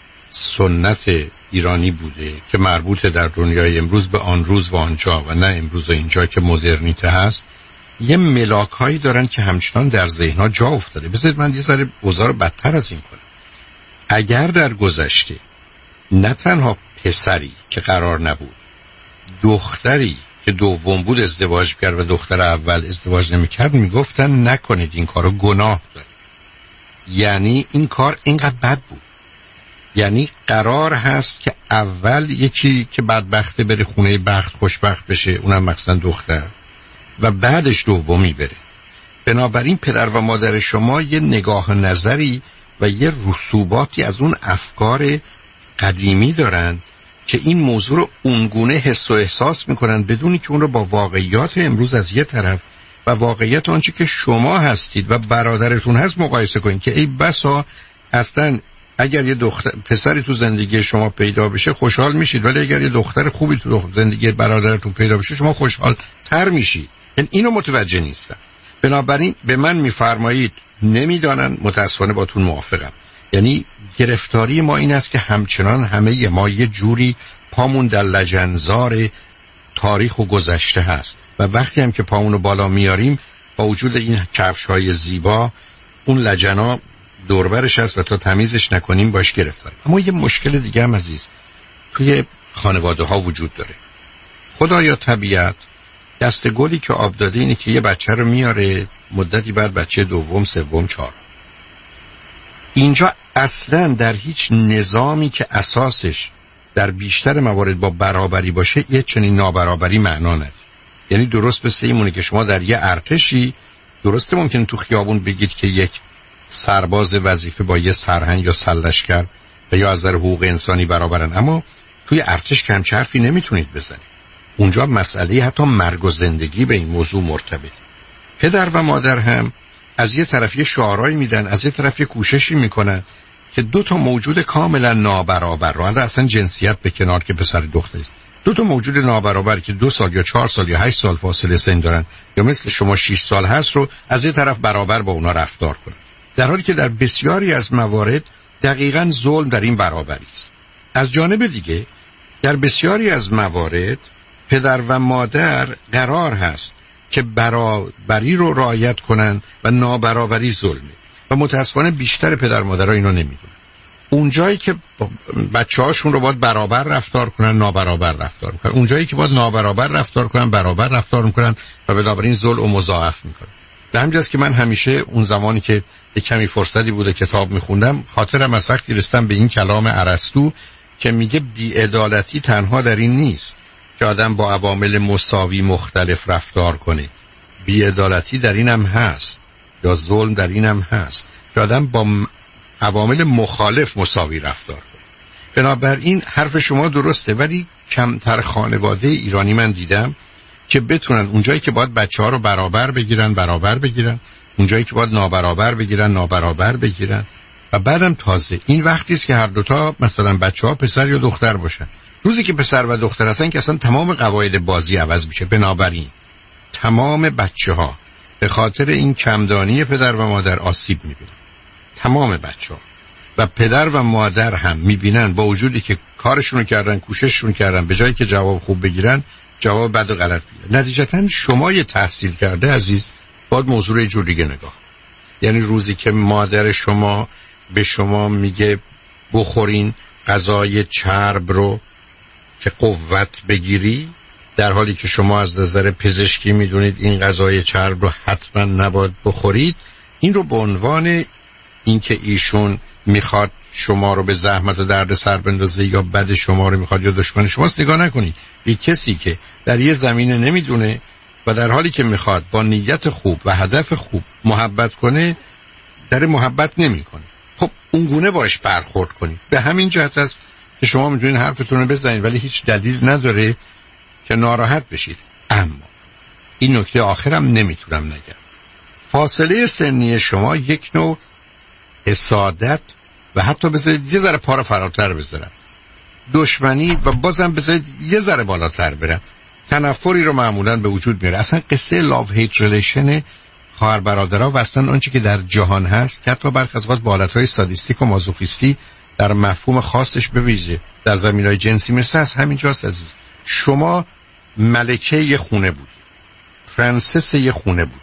سنت ایرانی بوده که مربوط در دنیای امروز به آن روز و آنجا و نه امروز و اینجا که مدرنیته هست، یه ملاک هایی دارن که همچنان در ذهنها جا افتاده. بذارید من یه ذره اوضاع رو بدتر از این کنم. اگر در گذشته نه تنها پسری که قرار نبود، دختری که دوم بود ازدواج کرد و دختر اول ازدواج نمی‌کرد، میگفتن نکنید این کارو، گناه داره. یعنی این کار اینقدر بد بود. یعنی قرار هست که اول یکی که بدبخته بره خونه بخت خوشبخت بشه، اونم مثلا دختر، و بعدش دومی بره. بنابراین پدر و مادر شما یه نگاه نظری و یه رسوباتی از اون افکار قدیمی دارن که این موضوع رو اونگونه حس و احساس میکنن بدونی که اون رو با واقعیات امروز از یه طرف و واقعیت آنچه که شما هستید و برادرتون هست مقایسه کنید که ای بسا اصلا اگر یه پسری تو زندگی شما پیدا بشه خوشحال میشید، ولی اگر یه دختر خوبی تو زندگی برادرتون پیدا بشه شما خوشحال تر میشید. اینو متوجه نیستن. بنابراین به من میفرمایید نمیدانن، متاسفانه باتون موافقم. یعنی گرفتاری ما این است که همچنان همه ما یه جوری پامون در لجنزار تاریخ و گذشته هست و وقتی هم که پامونو بالا میاریم با وجود این کفش‌های زیبا اون لجنا دوربرش هست و تا تمیزش نکنیم باش گرفتاریم. اما یه مشکل دیگه هم عزیز توی خانواده ها وجود داره. خدا یا طبیعت دست گلی که آب داده اینه که یه بچه رو میاره، مدتی بعد بچه دوم، سوم، چهارم. اینجا اصلا در هیچ نظامی که اساسش در بیشتر موارد با برابری باشه یه چنین نابرابری معنا نداره. یعنی درست مثل اینونه که شما در یه ارتشی، درسته ممکنه تو خیابون بگید که یک سرباز وظیفه با یه سرهنگ یا سرلشکر و یا از نظر حقوق انسانی برابرن، اما توی ارتش کمچه حرفی نمیتونید بزنید. اونجا مسئله حتی مرگ و زندگی به این موضوع مرتبط. پدر و مادر هم از یه طرف یه شعارهایی میدن، از یه طرف یه کوششی میکنن که دو تا موجود کاملا نابرابر رو، اصلا جنسیت به کنار که پسر دختر است، دو تا موجود نابرابر که 2 سال یا 4 سال یا 8 سال فاصله سن دارن یا مثل شما 6 سال هست رو از یه طرف برابر با اونا رفتار کنن، در حالی که در بسیاری از موارد دقیقاً ظلم در این برابری است. از جانب دیگه در بسیاری از موارد پدر و مادر قرار هست که برابری رو رعایت کنن و نابرابری ظلمه و متاسفانه بیشتر پدر مادرها اینو نمیدونن. اونجایی که بچه‌هاشون رو باید برابر رفتار کنن نابرابر رفتار میکنن، اونجایی که باید نابرابر رفتار کنن برابر رفتار میکنن و بنابراین ظلم و مضاعف میکنن. به همین جاست که من همیشه اون زمانی که یک کمی فرصتی بوده کتاب میخوندم، خاطرم از وقتی رسیدم به این کلام ارسطو که میگه بی‌عدالتی تنها در این نیست که آدم با عوامل مساوی مختلف رفتار کنه، بی‌عدالتی در این هم هست یا ظلم در این هم هست که آدم با عوامل مخالف مساوی رفتار کنه. بنابراین حرف شما درسته، ولی کمتر خانواده ایرانی من دیدم که بتونن اونجایی که باید بچه‌ها رو برابر بگیرن، اونجایی که باید نابرابر بگیرن و بعدم تازه این وقتی است که هر دوتا مثلا بچه‌ها پسر یا دختر باشن. روزی که پسر و دختر هستن که اصلا تمام قواعد بازی عوض میشه. بنابراین تمام بچه‌ها به خاطر این کمدانی پدر و مادر آسیب میبینن. تمام بچه‌ها و پدر و مادر هم میبینن با وجودی که کارشون رو کردن، کوشششون کردن، به جایی که جواب خوب بگیرن جواب بد و غلط بگیرن. نتیجتاً شما یه تحصیل کرده عزیز باید موضوع یه جور دیگه نگاه. یعنی روزی که مادر شما به شما میگه بخورین غذای چرب رو که قوت بگیری، در حالی که شما از نظر پزشکی میدونید این غذای چرب رو حتما نباید بخورید، این رو به عنوان اینکه ایشون میخواد شما رو به زحمت و درد سر بندازه یا بد شما رو میخواد یا دشمن شماست نگاه نکنید. یه کسی که در یه زمینه نمیدونه و در حالی که میخواد با نیت خوب و هدف خوب محبت کنه در محبت نمیکنه، خب اونگونه باش برخورد کنید. به همین جهت است که شما میتونید حرفتون رو بزنید ولی هیچ دلیل نداره که ناراحت بشید. اما این نکته آخرم نمیتونم نگم، فاصله سنی شما یک نوع حسادت و حتی بذارید یه ذره پا رو فراتر بذارم دشمنی و بازم بذارید یه ذره بالاتر برم، تنفری رو معمولا به وجود میاره. اصلا قصه لاو هیت ریلیشن خواهر برادرها و اصلا آنچه که در جهان هست که حتی برخی از اوقات با حالتهای سادیستیک و مازوخیستی در مفهوم خاصش بویژه در زمینهای جنسی مثل از همینجاست. عزیز شما ملکه یه خونه بودی، فرانسس یه خونه بودی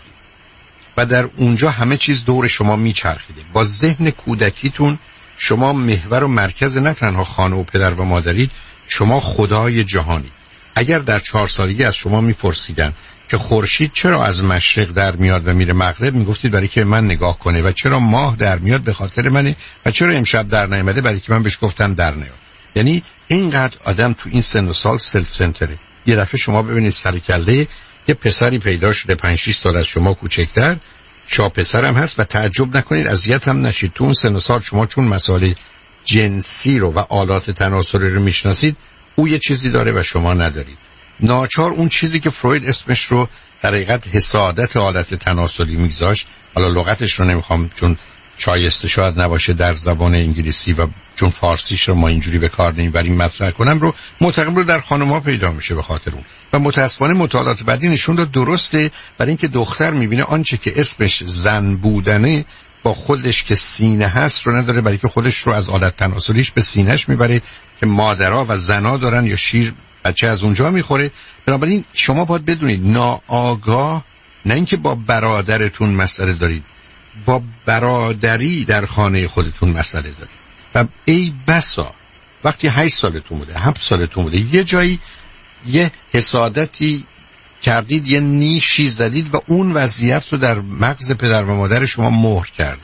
و در اونجا همه چیز دور شما میچرخیده. با ذهن کودکیتون شما محور و مرکز نه تنها خانه و پدر و مادرید، شما خدای جهانی. اگر در 4 سالگی از شما میپرسیدن که خورشید چرا از مشرق در میاد و میره مغرب، میگفتید برای که من نگاه کنه، و چرا ماه در میاد به خاطر منه، و چرا امشب در نیامده برای که من بهش گفتم در نیاد. یعنی اینقدر آدم تو این سن و سال سلف سنتره. یه دفعه شما ببینید سر کله یه پسری پیدا شده 5-6 سال از شما کوچکتر، پسر هم هست و تعجب نکنید، اذیت هم نشید. تو اون سن و سال شما چون مسائل جنسی رو و آلات تناسلی رو میشناسید، او یه چیزی داره و شما ندارید. ناچار اون چیزی که فروید اسمش رو در حقیقت حسادت آلت تناسلی میگذاشت، حالا لغتش رو نمیخوام چون شایسته شاید نباشه در زبان انگلیسی و چون فارسیش رو ما اینجوری به کار نمیبریم مطرح کنم، رو معتقد رو در خانم‌ها پیدا میشه به خاطر اون. و متاسفانه مطالعات بعدی نشون داد درسته، برای اینکه دختر میبینه آنچه که اسمش زن بودنه با خودش که سینه هست رو نداره، برای که خودش رو از آلت تناسلیش به سینه‌اش میبره که مادرها و زنا دارن یا شیر بچه از اونجا میخوره. بنابراین شما باید بدونید ناآگاه، نه اینکه با برادرتون مسئله دارید، با برادری در خانه خودتون مسئله دارید. و ای بسا وقتی 8 سالتون بوده 7 سالتون بوده یه جایی یه حسادتی کردید، یه نیشی زدید و اون وضعیت رو در مغز پدر و مادر شما مهر کردید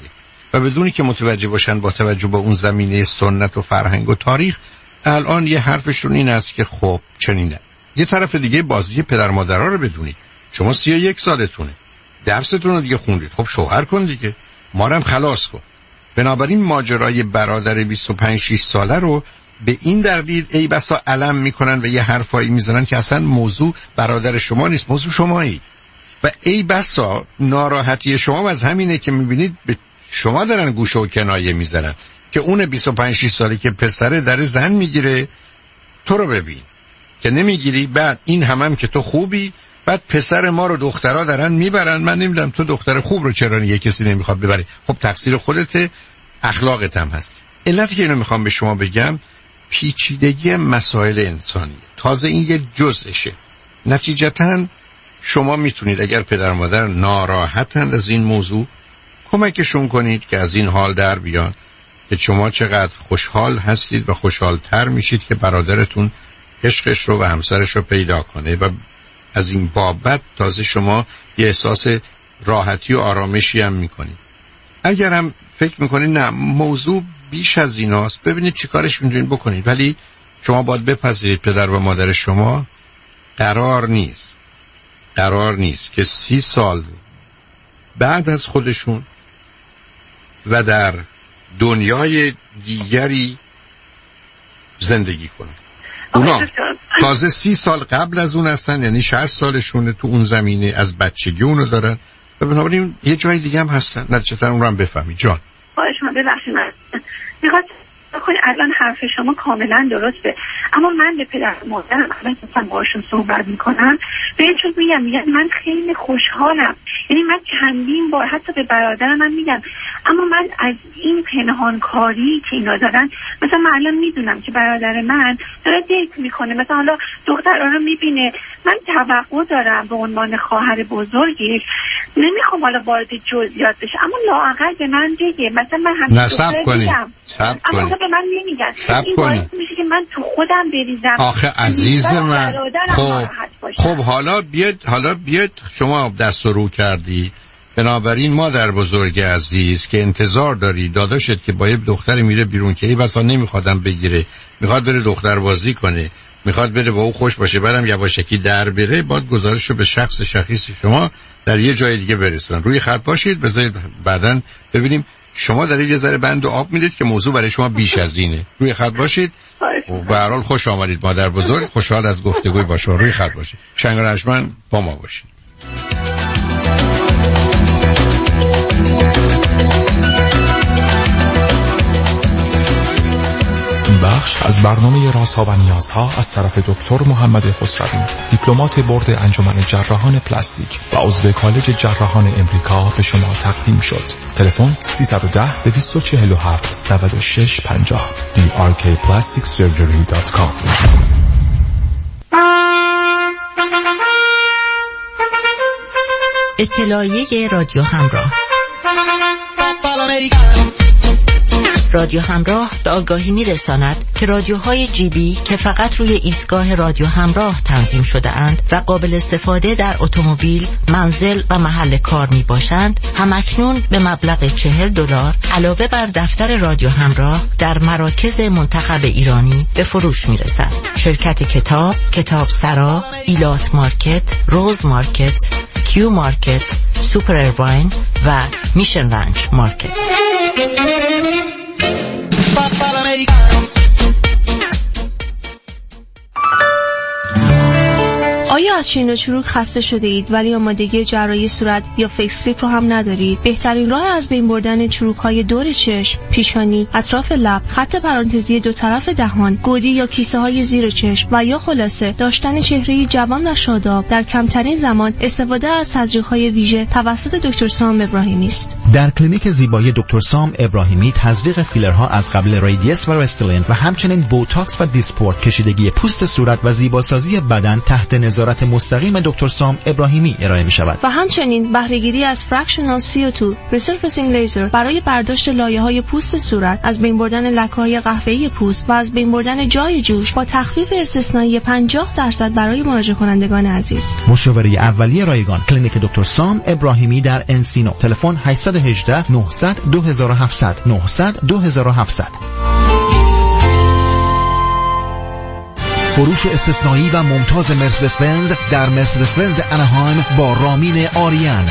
و بدونی که متوجه باشن با توجه به اون زمینه سنت و فرهنگ و تاریخ الان یه حرفشون این است که خب چنینه. یه طرف دیگه بازی پدر مادرها رو بدونید. شما 31 سالتونه، درستون رو دیگه خوندید، خب شوهر کن دیگه، ما رو هم خلاص کن. بنابراین ماجرای برادر 25-6 ساله رو به این دلیل ای بسا علم میکنن و یه حرفایی میزنن که اصلا موضوع برادر شما نیست، موضوع شمایی. و ای بسا ناراحتی شما از همینه که میبینید به شما دارن گوشه و کنایه میزنن که اون 25-6 ساله که پسره داره زن میگیره، تو رو ببین که نمیگیری، بعد این هم که تو خوبی، بعد پسر ما رو دخترها دارن میبرن. من نمیدونم تو دختر خوب رو چرا یه کسی نمیخواد ببری. خب تقصیر خودته، اخلاقت هم هست. علتی که اینو میخوام به شما بگم پیچیدگی مسائل انسانی، تازه این یه جزءشه. نتیجتاً شما میتونید اگر پدر مادر ناراحتن از این موضوع کمکشون کنید که از این حال در بیان که شما چقدر خوشحال هستید و خوشحالتر میشید که برادرتون عشقش رو و همسرش رو پیدا کنه و از این بابت تازه شما یه احساس راحتی و آرامشی هم میکنید. اگر هم فکر میکنید نه موضوع بیش از ایناست، ببینید چی کارش میتونید بکنید، ولی شما باید بپذیرید پدر و مادر شما قرار نیست که 30 سال بعد از خودشون و در دنیای دیگری زندگی کنن. اونا تازه 30 سال قبل از اون هستن، یعنی 60 سالشونه، تو اون زمینه از بچگی اونو دارن و بنابراین یه جای دیگه هم هستن. نتیجتا اون رو هم بفهمید. جان باش من ببخشید من میخواد بخوای الان حرف شما کاملا درسته، اما من به پدر مادرم الان مثلا باشون صحبت میکنم بهشون میگم من خیلی خوشحالم، یعنی من چندین بار حتی به برادرم من میگم، اما من از این پنهانکاری که اینا دارن، مثلا من الان میدونم که برادر من داره دیت میکنه، مثلا حالا دخترها رو میبینه، من توقع دارم به عنوان خواهر بزرگی، نمیخوام حالا وارد جزئیات بشه، اما لااقل به من بگه، مثلا من همین نصب کنی اما به من نمیگن، این باعث میشه که من تو خودم بریزم. آخه عزیز من خب حالا بیاد شما دست رو کردی، بنابراین مادر بزرگ عزیز که انتظار داری داداشت که با یه دختر میره بیرون که ای بسا نمیخوادم بگیره، میخواد بره دختر بازی کنه، میخواد بره با او خوش باشه، بعدم یواشکی در بره، باید گزارش رو به شخص شخصی شما در یه جای دیگه برسونن. روی خط باشید، بذارید بعدن ببینیم. شما دارید یه ذره بند و آب میدید که موضوع برای شما بیش از اینه. روی خط باشید. به هر حال خوش آمدید مادر بزرگ، خوشحال از گفتگوی با شما. روی خط باشید. شنگرشمن با ما باشید. بخش از برنامه رازها و نیازها از طرف دکتر محمد خسروی، دیپلمات برد انجمن جراحان پلاستیک و عضو کالج جراحان امریکا به شما تقدیم شد. تلفن 310-247-9650 drkplasticsurgery.com. اطلاعیه رادیو همراه. رادیو همراه به آگاهی می‌رساند که رادیوهای جیبی که فقط روی ایستگاه رادیو همراه تنظیم شده اند و قابل استفاده در اتومبیل، منزل و محل کار میباشند، همکنون به مبلغ $40 علاوه بر دفتر رادیو همراه در مراکز منتخب ایرانی به فروش میرسند. شرکت کتاب، کتاب سرا، ایلات مارکت، روز مارکت، کیو مارکت، سوپر ایرواین و میشن رنج مارکت. آیا از چین و چروک خسته شده اید ولی آمادگی جراحی صورت یا فیس فلیپ رو هم ندارید؟ بهترین راه از بین بردن چروک‌های دور چشم، پیشانی، اطراف لب، خط پرانتزی دو طرف دهان، گودی یا کیسه‌های زیر چشم و یا خلاصه داشتن چهره‌ای جوان و شاداب در کمترین زمان استفاده از تزریق‌های ویژه توسط دکتر سام ابراهیمی است. در کلینیک زیبایی دکتر سام ابراهیمی تزریق فیلرها از قبل رادیس و رستلین و همچنین بوتاکس و دیسپورت، کشیدگی پوست صورت و زیباسازی بدن تحت نظارت مستقیم دکتر سام ابراهیمی ارائه می شود. و همچنین بهره‌گیری از فرکشنال CO2 ریسرفیسینگ لیزر برای برداشت لایه‌های پوست صورت، از بین بردن لکه‌های قهوه‌ای پوست و از بین بردن جای جوش با تخفیف استثنایی 50% برای مراجعه کنندگان عزیز. مشاوره اولیه رایگان، کلینیک دکتر سام ابراهیمی در انسینو. تلفن 818-990-3484 818 900 2700 900 2700. فروش استثنایی و ممتاز مرسدس بنز در مرسدس بنز انهایم با رامین آریان.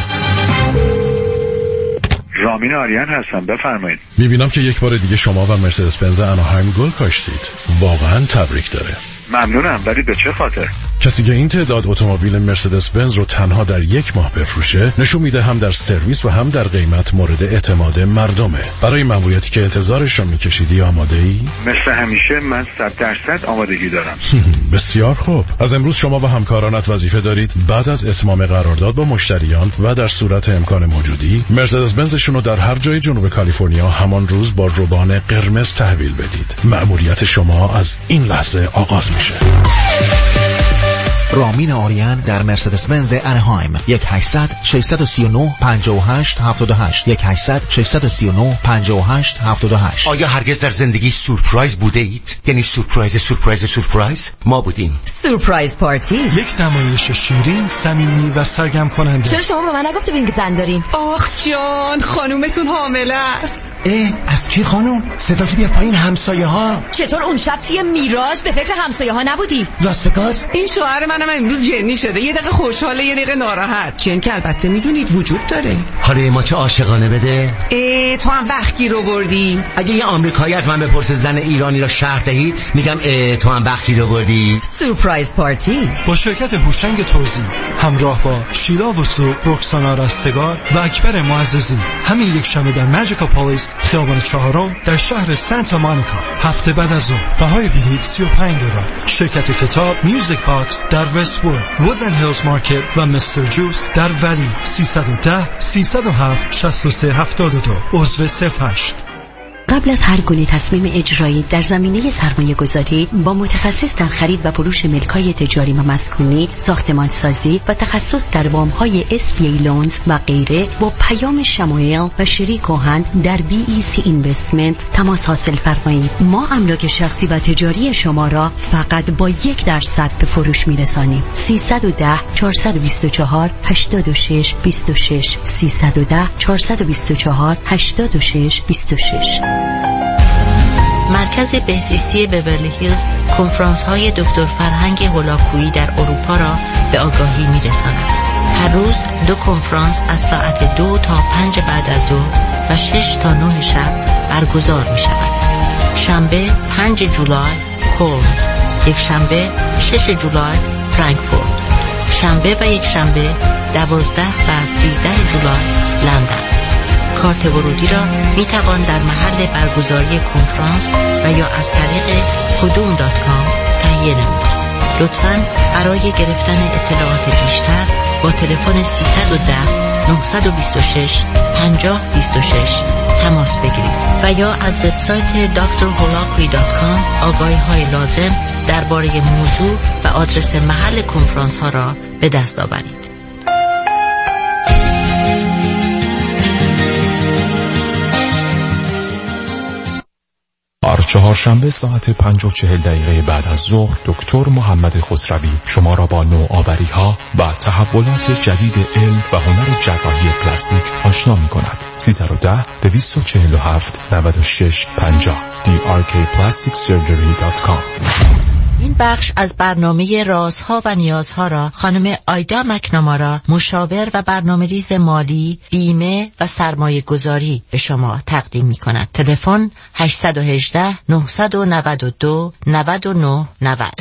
رامین آریان هستم، بفرمایید. میبینم که یک بار دیگه شما و مرسدس بنز انهایم گل کاشتید. واقعا تبریک داره. ممنونم، ولی به چه خاطر؟ کسی که این تعداد اتومبیل مرسدس بنز رو تنها در یک ماه بفروشه نشون میده هم در سرویس و هم در قیمت مورد اعتماد مردمه. برای ماموریتی که انتظارش رو میکشیدی آماده ای؟ مثل همیشه من 100% آمادگی دارم. بسیار خوب. از امروز شما و همکارانت وظیفه دارید بعد از اتمام قرارداد با مشتریان و در صورت امکان موجودی مرسدس بنزشون رو در هر جای جنوب کالیفرنیا همان روز با روبان قرمز تحویل بدید. ماموریت شما از این لحظه آغاز میشه. رامین آریان در مرسدس بنز انهایم 1-800-639-58-78 1-800-639-58-78. آیا هرگز در زندگی سورپرایز بوده اید؟ یعنی سورپرایز ما بودیم. سورپرایز پارتی، یک نمایش شیرین، صمیمی و سرگرم کننده. چرا شما به من نگفته بودین که زن دارین؟ آخ جان، خانومتون حامله است. از کی خانوم؟ صداتو بیا پایین. همسایه ها. چطور اون شب توی میراج به فکر همسایه ها نبودی؟ لاس وگاس. این شوهر منم امروز جنی شده، یه دقیقه خوشحاله یه دقیقه ناراحت. جن که البته میدونید وجود داره. حالا ما چه عاشقانه بده. تو هم وقتی رو بردی. اگه یه آمریکایی از من بپرسه زن ایرانی را شرح دهید، میگم تو هم وقتی رو بردی. سورپرایز پارتی با شرکت هوشنگ توزیع، همراه با شیلا وسو، رکسانا رستگار و اکبر معززی. همین یک شنبه در ماجیکا پالیس خیابان 4 در شهر سانتا مونیکا. هفته بعد از ظهر بهای بلیط $35. شرکت کتاب میوزیک باکس در وست وود، وودلند هیلز مارکت و مستر جوس در ولی. 310-307-6372 عضو 08. قبل از هر گونه تصمیم اجرایی در زمینه سرمایه گذاری با متخصص در خرید و فروش ملک‌های تجاری و مسکونی، ساختمانسازی و تخصص در وام‌های SBA لونز و غیره با پیام شمایل و شری کوهن در BEC اینوستمنت تماس حاصل فرمایید. ما املاک شخصی و تجاری شما را فقط با 1% به فروش می‌رسانیم. 310-424-86-26 310-424-86-26. مرکز بهزیستی بورلی هیلز کنفرانس های دکتر فرهنگ هولاکویی در اروپا را به آگاهی می رساند. هر روز 2 کنفرانس از ساعت 2 تا 5 بعد از ظهر و 6 تا 9 شب برگزار می شود. شنبه 5 جولای کلن، یک شنبه 6 جولای فرانکفورت، شنبه و یک شنبه 12 و 13 جولای لندن. کارت ورودی را می توان در محل برگزاری کنفرانس و یا از طریق kudum.com تهیه نمود. لطفاً برای گرفتن اطلاعات بیشتر با تلفن 310-926-5026 تماس بگیرید و یا از وبسایت drholakui.com آگاهی‌های لازم درباره موضوع و آدرس محل کنفرانس ها را به دست آورید. هر چهارشنبه ساعت 5:40 بعد از ظهر دکتر محمد خسروی شما را با نوآوری‌ها و تحولات جدید علم و هنر جراحی پلاستیک آشنا می‌کند. 310-247-9650 drkplasticsurgery.com. این بخش از برنامه رازها و نیازها را خانم آیدا مکنامارا، مشاور و برنامه‌ریز مالی، بیمه و سرمایه گذاری به شما تقدیم می کند. تلفن 818-992-9990.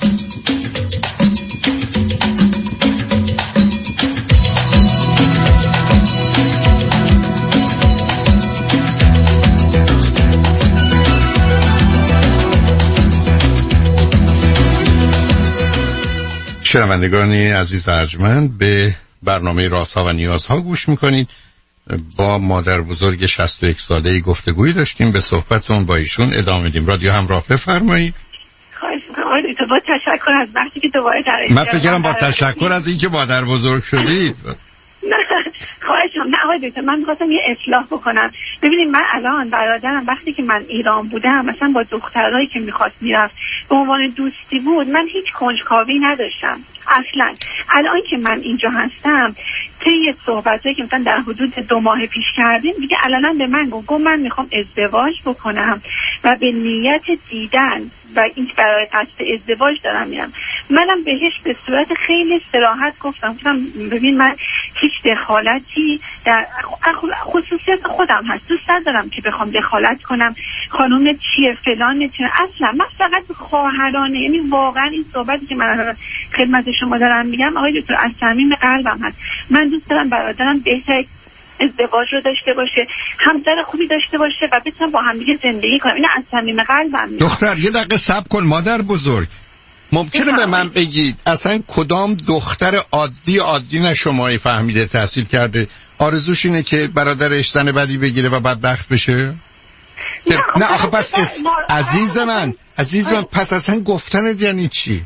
شنوندگان عزیز ارجمند، به برنامه رازها و نیازها گوش میکنید. با مادر بزرگ 61 ساله‌ای گفتگویی داشتیم، به صحبتون با ایشون ادامه میدیم. رادیو همراه بفرمایید. خواهش می‌کنم آقای دکتر، با تشکر از وقتی که دوباره در من فکر کردم با تشکر از اینکه مادر بزرگ شدید. نه خواهش می‌کنم. نه آقای دکتر، من می‌خواستم یه اصلاح بکنم. ببینید من الان برادرم وقتی که من ایران بودم مثلا با دخترایی که می‌خواست میرفت به عنوان دوستی بود، من هیچ کنجکاوی نداشتم. اصلا الان که من اینجا هستم طی صحبتایی که مثلا در حدود 2 ماه پیش کردیم دیگه علنا به من گفت من میخوام ازدواج بکنم و به نیت دیدن و این برای قصد ازدواج دارم میرم. منم بهش به صورت خیلی صراحت گفتم ببین من هیچ دخالتی در خصوصیت خودم هست، دوست ندارم که بخوام دخالت کنم خانم چیه فلان چیه، اصلا من فقط خواهرانه، یعنی واقعا این صحبتی که من خدمت شما دارم میگم آقای دکتر از صمیم قلبم هست. من دوست دارم برادرم بهتر ازدواج رو داشته باشه، همسر خوبی داشته باشه و بتونم با هم دیگه زندگی کنم. این از صمیم قلبم میاد. دختر یه دقیقه صبر کن مادر بزرگ، ممکنه به من بگید اصلا کدام دختر عادی نه شمایی فهمیده تحصیل کرده آرزوش اینه که برادرش زن بدی بگیره و بدبخت بشه؟ نه آخه پس عزیز من پس اصلا گفتن یعنی چی؟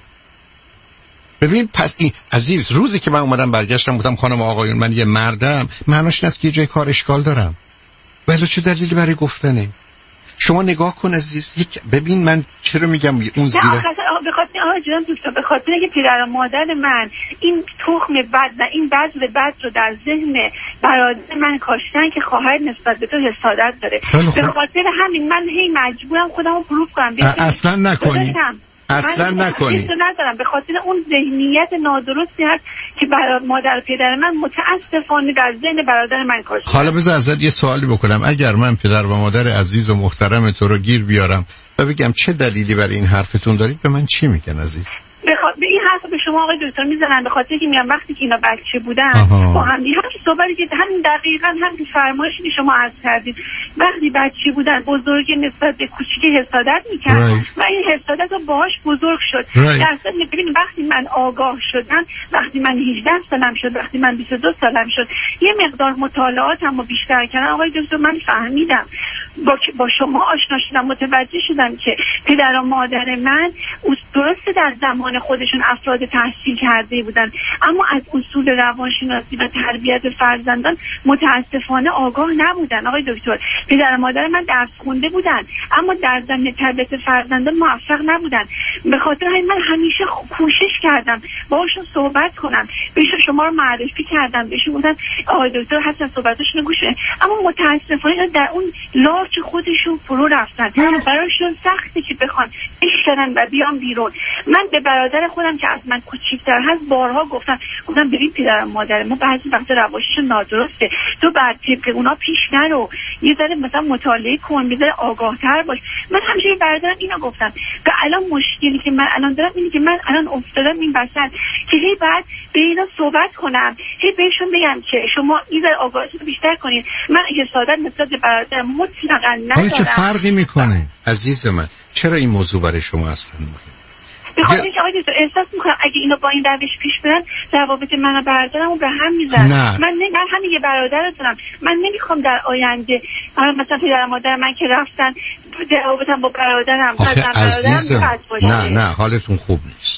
ببین پس این عزیز روزی که من اومدم برگشتم گفتم خانم آقایون من یه مردم، معناش این است که یه جای کار اشکال دارم. ولی چه دلیلی برای گفتنه؟ شما نگاه کن عزیز، ببین من چرا میگم اون زیرا به خاطر آقا جان دوستا، به خاطر که پدر و مادر من این تخم بد و این بذر بد رو در ذهن برادر من کاشتن که خواهر نسبت به تو حسادت داره. به خاطر همین من هی مجبورم خودمو پروف کنم. اصلا نکنی ندارم، به خاطر اون ذهنیت نادرستی هست که مادر پدر من متاسفانه در ذهن برادر من کاشته. حالا بذار ازت یه سوالی بکنم، اگر من پدر و مادر عزیز و محترم تو رو گیر بیارم و بگم چه دلیلی برای این حرفتون دارید، به من چی میگن عزیز؟ به این حرف به شما آقای دکتر میزنن به خاطر که میگم وقتی که اینا بچه بودن با هم همین صحبتی که همین دقیقاً همین فرمایشی که شما عرض کردید، وقتی بچه بودن بزرگ نسبت به کوچیک حسادت میکرد و این حسادت رو باهاش بزرگ شد. در اصل ببینید وقتی من آگاه شدم، وقتی من 18 سالم شد، وقتی من 22 سالم شد، یه مقدار مطالعاتم رو بیشتر کردم آقای دکتر، من فهمیدم با شما آشنا شدم، متوجه شدم که پدر و مادر من درسته در زمان خودشون افراد تحصیل کرده بودن، اما از اصول روانشناسی و تربیت فرزندان متاسفانه آگاه نبودن. آقای دکتر پدر و مادر من درس خونده بودن اما در زمینه تربیت فرزندان موفق نبودن. به خاطر همین من همیشه کوشش کردم باهاشون صحبت کنم، بهشون شما رو معرفی کردم، بهشون گفتم آقای دکتر حتما صحبتاشون گوش کنید، اما متاسفانه در اون لارچ خودشون فرو رفتن. برایشون سخته که بخوان بشکنن و بیان بیرون. من به برادر خودم که از من کوچیک‌تر هست بارها گفتم ببین پدر و مادر ما بعضی وقتا رواششون نادرسته، تو بعد طبق اونا پیش نرو، یه ذره مثلا مطالعه کن، یه ذره آگاه‌تر باش. من همیشه به برادرم اینو گفتم و الان مشکلی که من الان دارم اینه که من الان افتادم این وسط که هی بعد به اینا صحبت کنم، هی بهشون بگم که شما این ذره آگاهیتون بیشتر کنین. من حسادت نسبت به برادرم مطلقاً ندارم. چه فرقی میکنه عزیز من؟ چرا این موضوع برای شما اصلا مهمه؟ به خاطر اینکه آقای دکتر احساس میکنم اگه اینو با این روش پیش برن روابط من و برادرمو به هم میزنن. من همین یه برادر دارم، من نمیخوام در آینده مثلا پدر مادر من که رفتن روابطم با برادرم نه حالتون خوب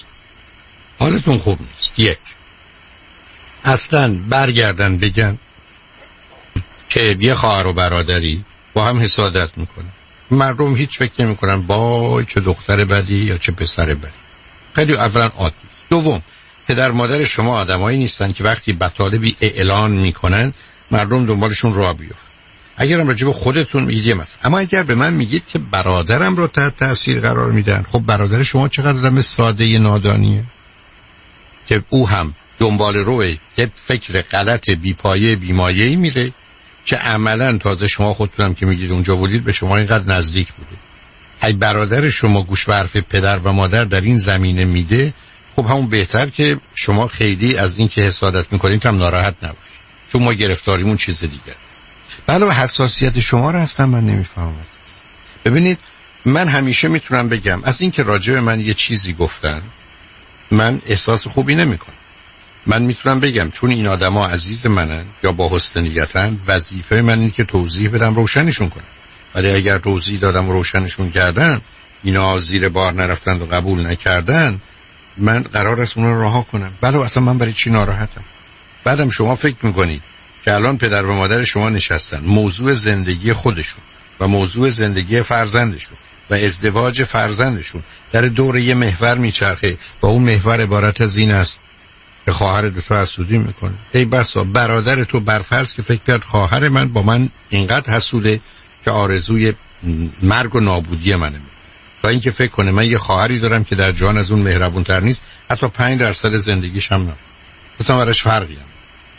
نیست. یک اصلا برگردن بگن که یه خواهر و برادری با هم حسادت میکنن، مردم هیچ فکر نمیکنن با چه دختر بدی یا چه پسر بدی. خیلی اولا عادی. دوم پدر مادر شما آدمایی نیستن که وقتی مطالبی اعلان میکنن مردم دنبالشون راه بیفتن. اگرم راجع به خودتون میگید مثلا، اما اگر به من میگید که برادرم رو تحت تاثیر قرار میدن، خب برادر شما چقدر آدم ساده نادانیه که او هم دنبال روی یه فکر غلط بیپایه بیمایه‌ای میره که عملاً تازه شما خودتونم که میگید اونجا بودید به شما اینقدر نزدیک بوده. اگه برادر شما گوش به حرف پدر و مادر در این زمینه میده، خب همون بهتر که شما خیلی از این که حسادت میکنید هم ناراحت نباشید، چون ما گرفتاریمون چیز دیگر است. بله حساسیت شما رو اصلا من نمیفهمم. ببینید من همیشه میتونم بگم از این که راجع به من یه چیزی گفتن من احساس خوبی نمیکنم. من میتونم بگم چون این آدما عزیز منن یا با حسن نیتن، وظیفه من اینه که توضیح بدم روشنشون کنم. ولی اگر توضیح دادم و روشنشون کردن اینا زیر بار نرفتند و قبول نکردن، من قرار است اون رو رها کنم. بله اصلا من برای چی ناراحتم؟ بعدم شما فکر میکنید که الان پدر و مادر شما نشستن موضوع زندگی خودشون و موضوع زندگی فرزندشون و ازدواج فرزندشون در دور یه محور میچرخه و اون محور عبارت از این است به خواهر تو حسودی میکنه. ای بسا برادر تو برفرض که فکر کرد خواهر من با من اینقدر حسوده که آرزوی مرگ و نابودی منه، تا اینکه فکر کنه من یه خواهری دارم که در جان از اون مهربونتر نیست، حتی 5% زندگیش هم نه، مثلا براش فرقی هم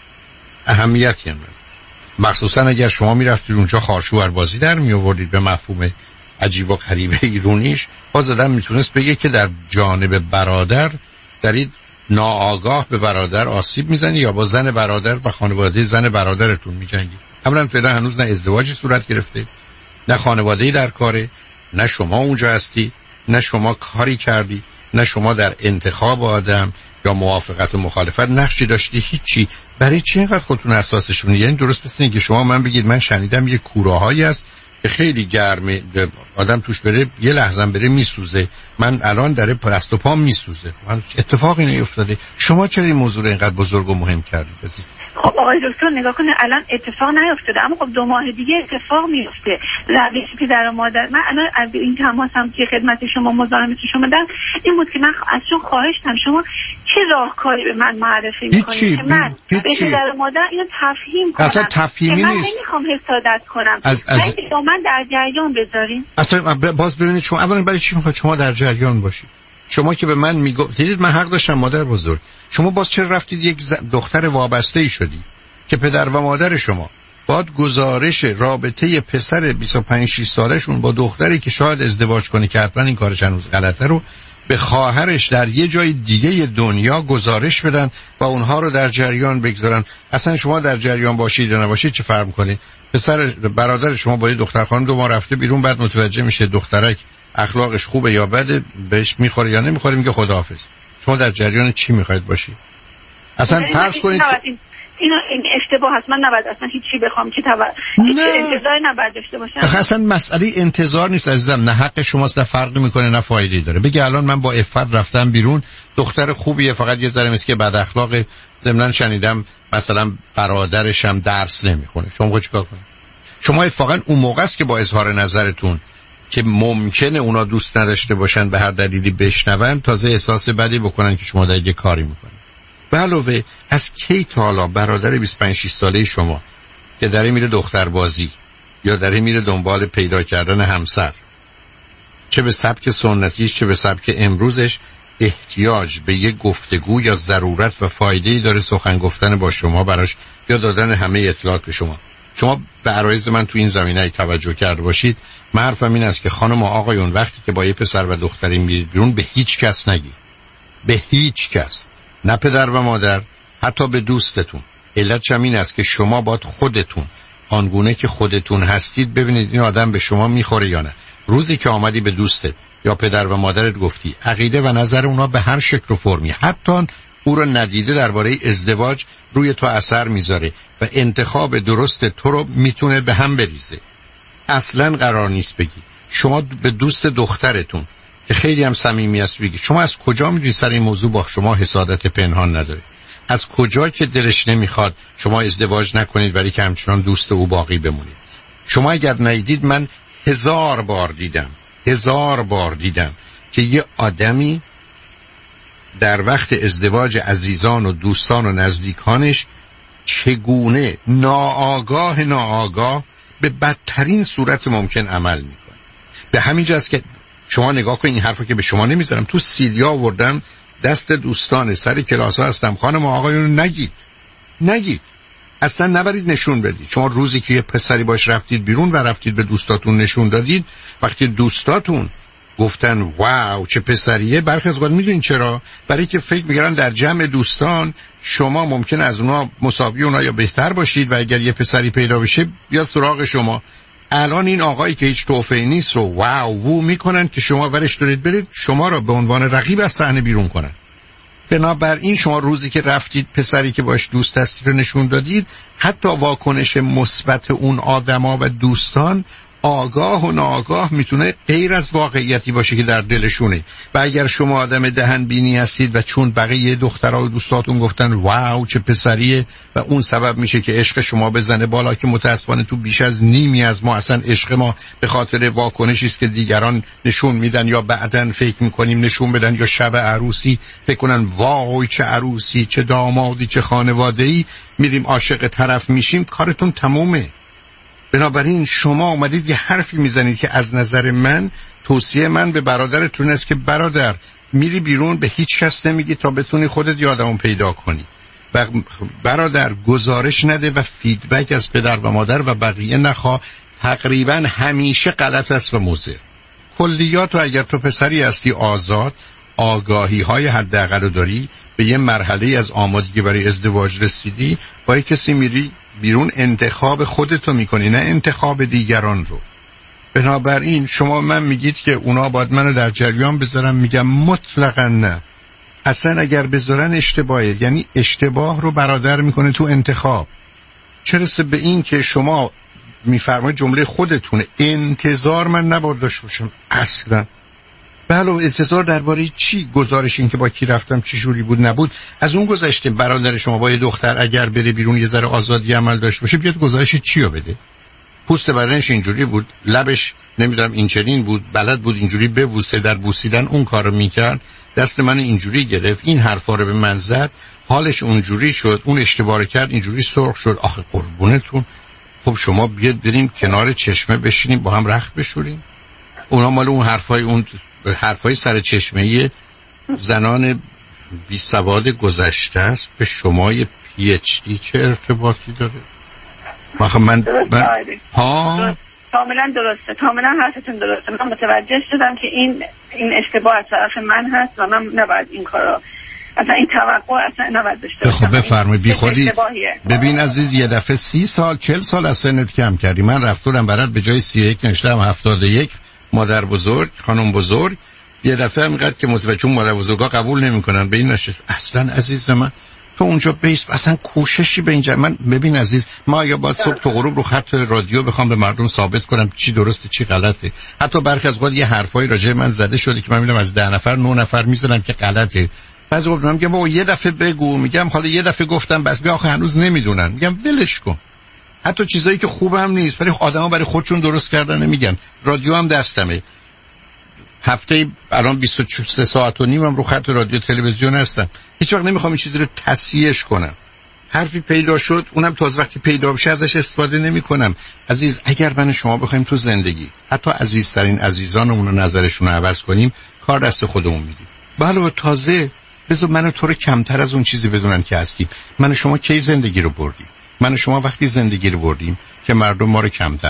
اهمیتی هم نه. مخصوصا اگر شما میرفتید اونجا خارشوار بازی در می آوردید به مفهوم عجیب و غریبه ایرونیش، باز آدم میتونست بگه که در جانب برادر دارید ناآگاه به برادر آسیب میزنی یا با زن برادر و خانواده زن برادرتون میجنگید. اولا فعلا هنوز نه ازدواجی صورت گرفته، نه خانواده‌ای در کاره، نه شما اونجا هستی، نه شما کاری کردی، نه شما در انتخاب آدم یا موافقت و مخالفت نقشی داشتی، هیچی. برای چی اینقدر خودتون اساسش می‌کنید؟ یعنی درست مثل اینکه شما من بگید من شنیدم یه کوراهایی هست که خیلی گرمه، آدم توش بره یه لحظه بره میسوزه، من الان در دست و پام میسوزه. اتفاقی نیفتاده، شما چرا این موضوع رو اینقدر بزرگ و مهم کردید؟ خب آقای دکتر نگاه کنه، الان اتفاق نیفتاده اما خب 2 ماه دیگه اتفاق میفته. روشی که در مادر من الان این تماسم که خدمت شما مزاحمت شما دارم این بود که من از شما خواهش کنم شما چه راهکاری به من معرفی میکنید که من به در مادر اینو تفهیم کنم. اصلا تفهیمی من نیست. نمیخوام حسادت کنم. من در جریان بذارین. اصلا باز ببینید شما اولا برای چی میخواید شما در جریان باشید؟ شما که به من دیدید من حق داشتم مادر بزرگ، شما باز چرا رفتید یک دختر وابسته ای شدی که پدر و مادر شما باید گزارش رابطه پسر 25-6 سالشون با دختری که شاید ازدواج کنه که حتما این کارش هنوز غلطه رو به خواهرش در یه جای دیگه دنیا گزارش بدن و اونها رو در جریان بگذارن. اصلا شما در جریان باشید یا نباشید چه فرق می‌کنه؟ پسر برادر شما با یه دختر خانم 2 ماه رفته بیرون، بعد متوجه میشه دخترک اخلاقش خوبه یا بده، بهش میخوره یا نمیخوره، میگه خداحافظ. شما در جریان چی میخواید باشید؟ اصلا فرض کنید این اشتباه هست. من نباید اصلا هیچی بخوام که هیچ انتظاری نباید داشته باشم. اصلا مسئله انتظار نیست عزیزم، نه حق شماست، نه فرقی میکنه نه فایده‌ای داره. بگی الان من با عفت رفتم بیرون، دختر خوبیه، فقط یه ذره مسکه بد اخلاق، ضمن شنیدم مثلا برادرش هم درس نمیخونه. شما چیکار کنید؟ شما اتفاقا اون موقع است که با اظهار نظرتون که ممکنه اونا دوست نداشته باشن به هر دلیلی بشنون، تازه احساس بدی بکنن که شما در یه کاری میکنید. به علاوه از کی تا حالا برادر 25-6 ساله شما که داره میره دختر بازی یا داره میره دنبال پیدا کردن همسر، چه به سبک سنتیش چه به سبک امروزش، احتیاج به یک گفتگو یا ضرورت و فایده‌ای داره سخن گفتن با شما براش یا دادن همه اطلاعات به شما؟ شما به عرایض من تو این زمینه توجه کرده باشید. من حرفم این است که خانم و آقایون وقتی که با یه پسر و دختری میرید بیرون به هیچ کس نگید، به هیچ کس، نه پدر و مادر، حتی به دوستتون. علتش این است که شما باید خودتون آنگونه که خودتون هستید ببینید این آدم به شما میخوره یا نه. روزی که آمدی به دوستت یا پدر و مادرت گفتی عقیده و نظر اونا به هر شکل و فرمی، حتی او رو ندیده درباره ازدواج روی تو اثر میذاره و انتخاب درست تو رو میتونه به هم بریزه. اصلا قرار نیست بگی شما به دوست دخترتون که خیلی هم صمیمی است بگی شما از کجا میدونی سر این موضوع با شما حسادت پنهان نداره؟ از کجا که دلش نمیخواد شما ازدواج نکنید ولی که همچنان دوست او باقی بمونید؟ شما اگر ندیدید، من 1000 بار دیدم که یه آدمی در وقت ازدواج عزیزان و دوستان و نزدیکانش چگونه ناآگاه به بدترین صورت ممکن عمل میکنه. به همین جاست که شما نگاه کنید، این حرفو که به شما نمیذارم، تو سیدی آوردم دست دوستان سر کلاس ها هستم، خانم و آقایون نگید اصلا نبرید نشون بدید. شما روزی که یه پسری باش رفتید بیرون و رفتید به دوستاتون نشون دادید، وقتی دوستاتون گفتن واو چه پسریه، برخی از اوقات میدونین چرا؟ برای که فکر می‌کردن در جمع دوستان شما ممکن از اونا مساوی اونا یا بهتر باشید و اگر یه پسری پیدا بشه بیاد سراغ شما. الان این آقایی که هیچ توفیقی نیست رو واو میکنن که شما ورش دارید برید شما رو به عنوان رقیب از صحنه بیرون کنن. بنابراین شما روزی که رفتید پسری که باش دوست هستید رو نشون دادید، حتی واکنش مثبت اون آدما و دوستان آگاه و ناآگاه میتونه غیر از واقعیتی باشه که در دلشونه. و اگر شما آدم دهن بینی هستید و چون بقیه دخترها و دوستاتون گفتن واو چه پسریه و اون سبب میشه که عشق شما بزنه بالا، که متاسفانه تو بیش از نیمی از ما اصلا عشق ما به خاطر واکنشی است که دیگران نشون میدن یا بعدن فکر میکنیم نشون بدن، یا شب عروسی فکر کنن وای چه عروسی، چه دامادی، چه خانواده‌ای، میریم عاشق طرف میشیم، کارتون تمومه. بنابراین شما اومدید یه حرفی میزنید که از نظر من، توصیه من به برادرتون است که برادر میری بیرون به هیچ کس نمیگی تا بتونی خودت یادمون پیدا کنی. و برادر گزارش نده و فیدبک از پدر و مادر و بقیه نخواه، تقریبا همیشه غلط است و موزه. کلیات و اگر تو پسری هستی آزاد، آگاهی های حداقل رو داری، به یه مرحله از آمادگی برای ازدواج رسیدی، با کسی میری بیرون انتخاب خودتو میکنی نه انتخاب دیگران رو. بنابراین شما من میگید که اونا باید منو در جریان بذارن، میگم مطلقا نه. اصلا اگر بذارن اشتباهه، یعنی اشتباه رو برادر میکنه تو انتخاب. چه رسه به این که شما میفرمایید جمله خودتونه انتظار من نباید داشته باشم اصلا. بله انتظار درباره چی؟ گزارش این که با کی رفتم چه جوری بود نبود. از اون گذشته برادر شما با یه دختر اگر بره بیرون یه ذره آزادی عمل داشته باشه، بیاد گزارش چی رو بده؟ پوست بدنش اینجوری بود، لبش نمیدونم این چنین بود، بلد بود اینجوری ببوسه، در بوسیدن اون کارو میکرد، دست من اینجوری گرفت، این حرفا رو به من زد، حالش اونجوری شد، اون اشتباه کرد اینجوری سرخ شد. آخه قربونتون، خب شما بیاد بریم کنار چشمه بشینیم با هم رخت بشوریم. اونا مال اون حرفای سر چشمه‌ای زنان بی سواد گذشته است، به شما یه پی اچ دی چه ارتباطی داره؟ من کاملا درسته، کاملا حرفتون درسته. من متوجه شدم که این اشتباه از طرف من هست و من نباید این کارو، اصلا این توقع اصلا نباید داشته باشم. خب بفرمایید بی خودی. ببین عزیز، یه دفعه 30 سال 40 سال از سنت کم کردی. من رفتم برات به جای 31 نشدم 71. مادر بزرگ، خانم بزرگ، یه دفعه همینقدر که متوجه، چون مادر بزرگا قبول نمیکنن به این نشه. اصلا عزیز من تو اونجا بیس اصلا کوششی به اینجا. من ببین عزیز، ما یا باید صبح تا غروب رو خط رادیو بخوام به مردم ثابت کنم چی درسته چی غلطه. حتی برخی از اوقات یه حرفای راجع من زده شده که من میدونم از 10 نفر 9 نفر میذارن که غلطه. بعضی وقت میگم بابا یه دفعه بگو، میگم حالا یه دفعه گفتم بس، میگم آخه هنوز نمیدونن، میگم ولش کن. حتی چیزایی که خوبم نیست ولی آدما برای خودشون درست کردن نمیگن. رادیو هم دستمه، هفته الان 23 ساعت و نیمم رو خط رادیو تلویزیون هستم، هیچ وقت نمیخوام این چیزی رو تصحیحش کنم. حرفی پیدا شد اونم تازه وقتی پیدا بشه ازش استفاده نمیکنم. عزیز، اگر من شما بخوایم تو زندگی حتی عزیزترین عزیزانمون رو نظرشون رو عوض کنیم، کار دست خودمون میدیم. بله تازه بذار من و تو رو کمتر از اون چیزی بدونن که هستیم. من و شما کی زندگی رو بردیم؟ من و شما وقتی زندگی رو بردیم که مردم ما رو کمتر،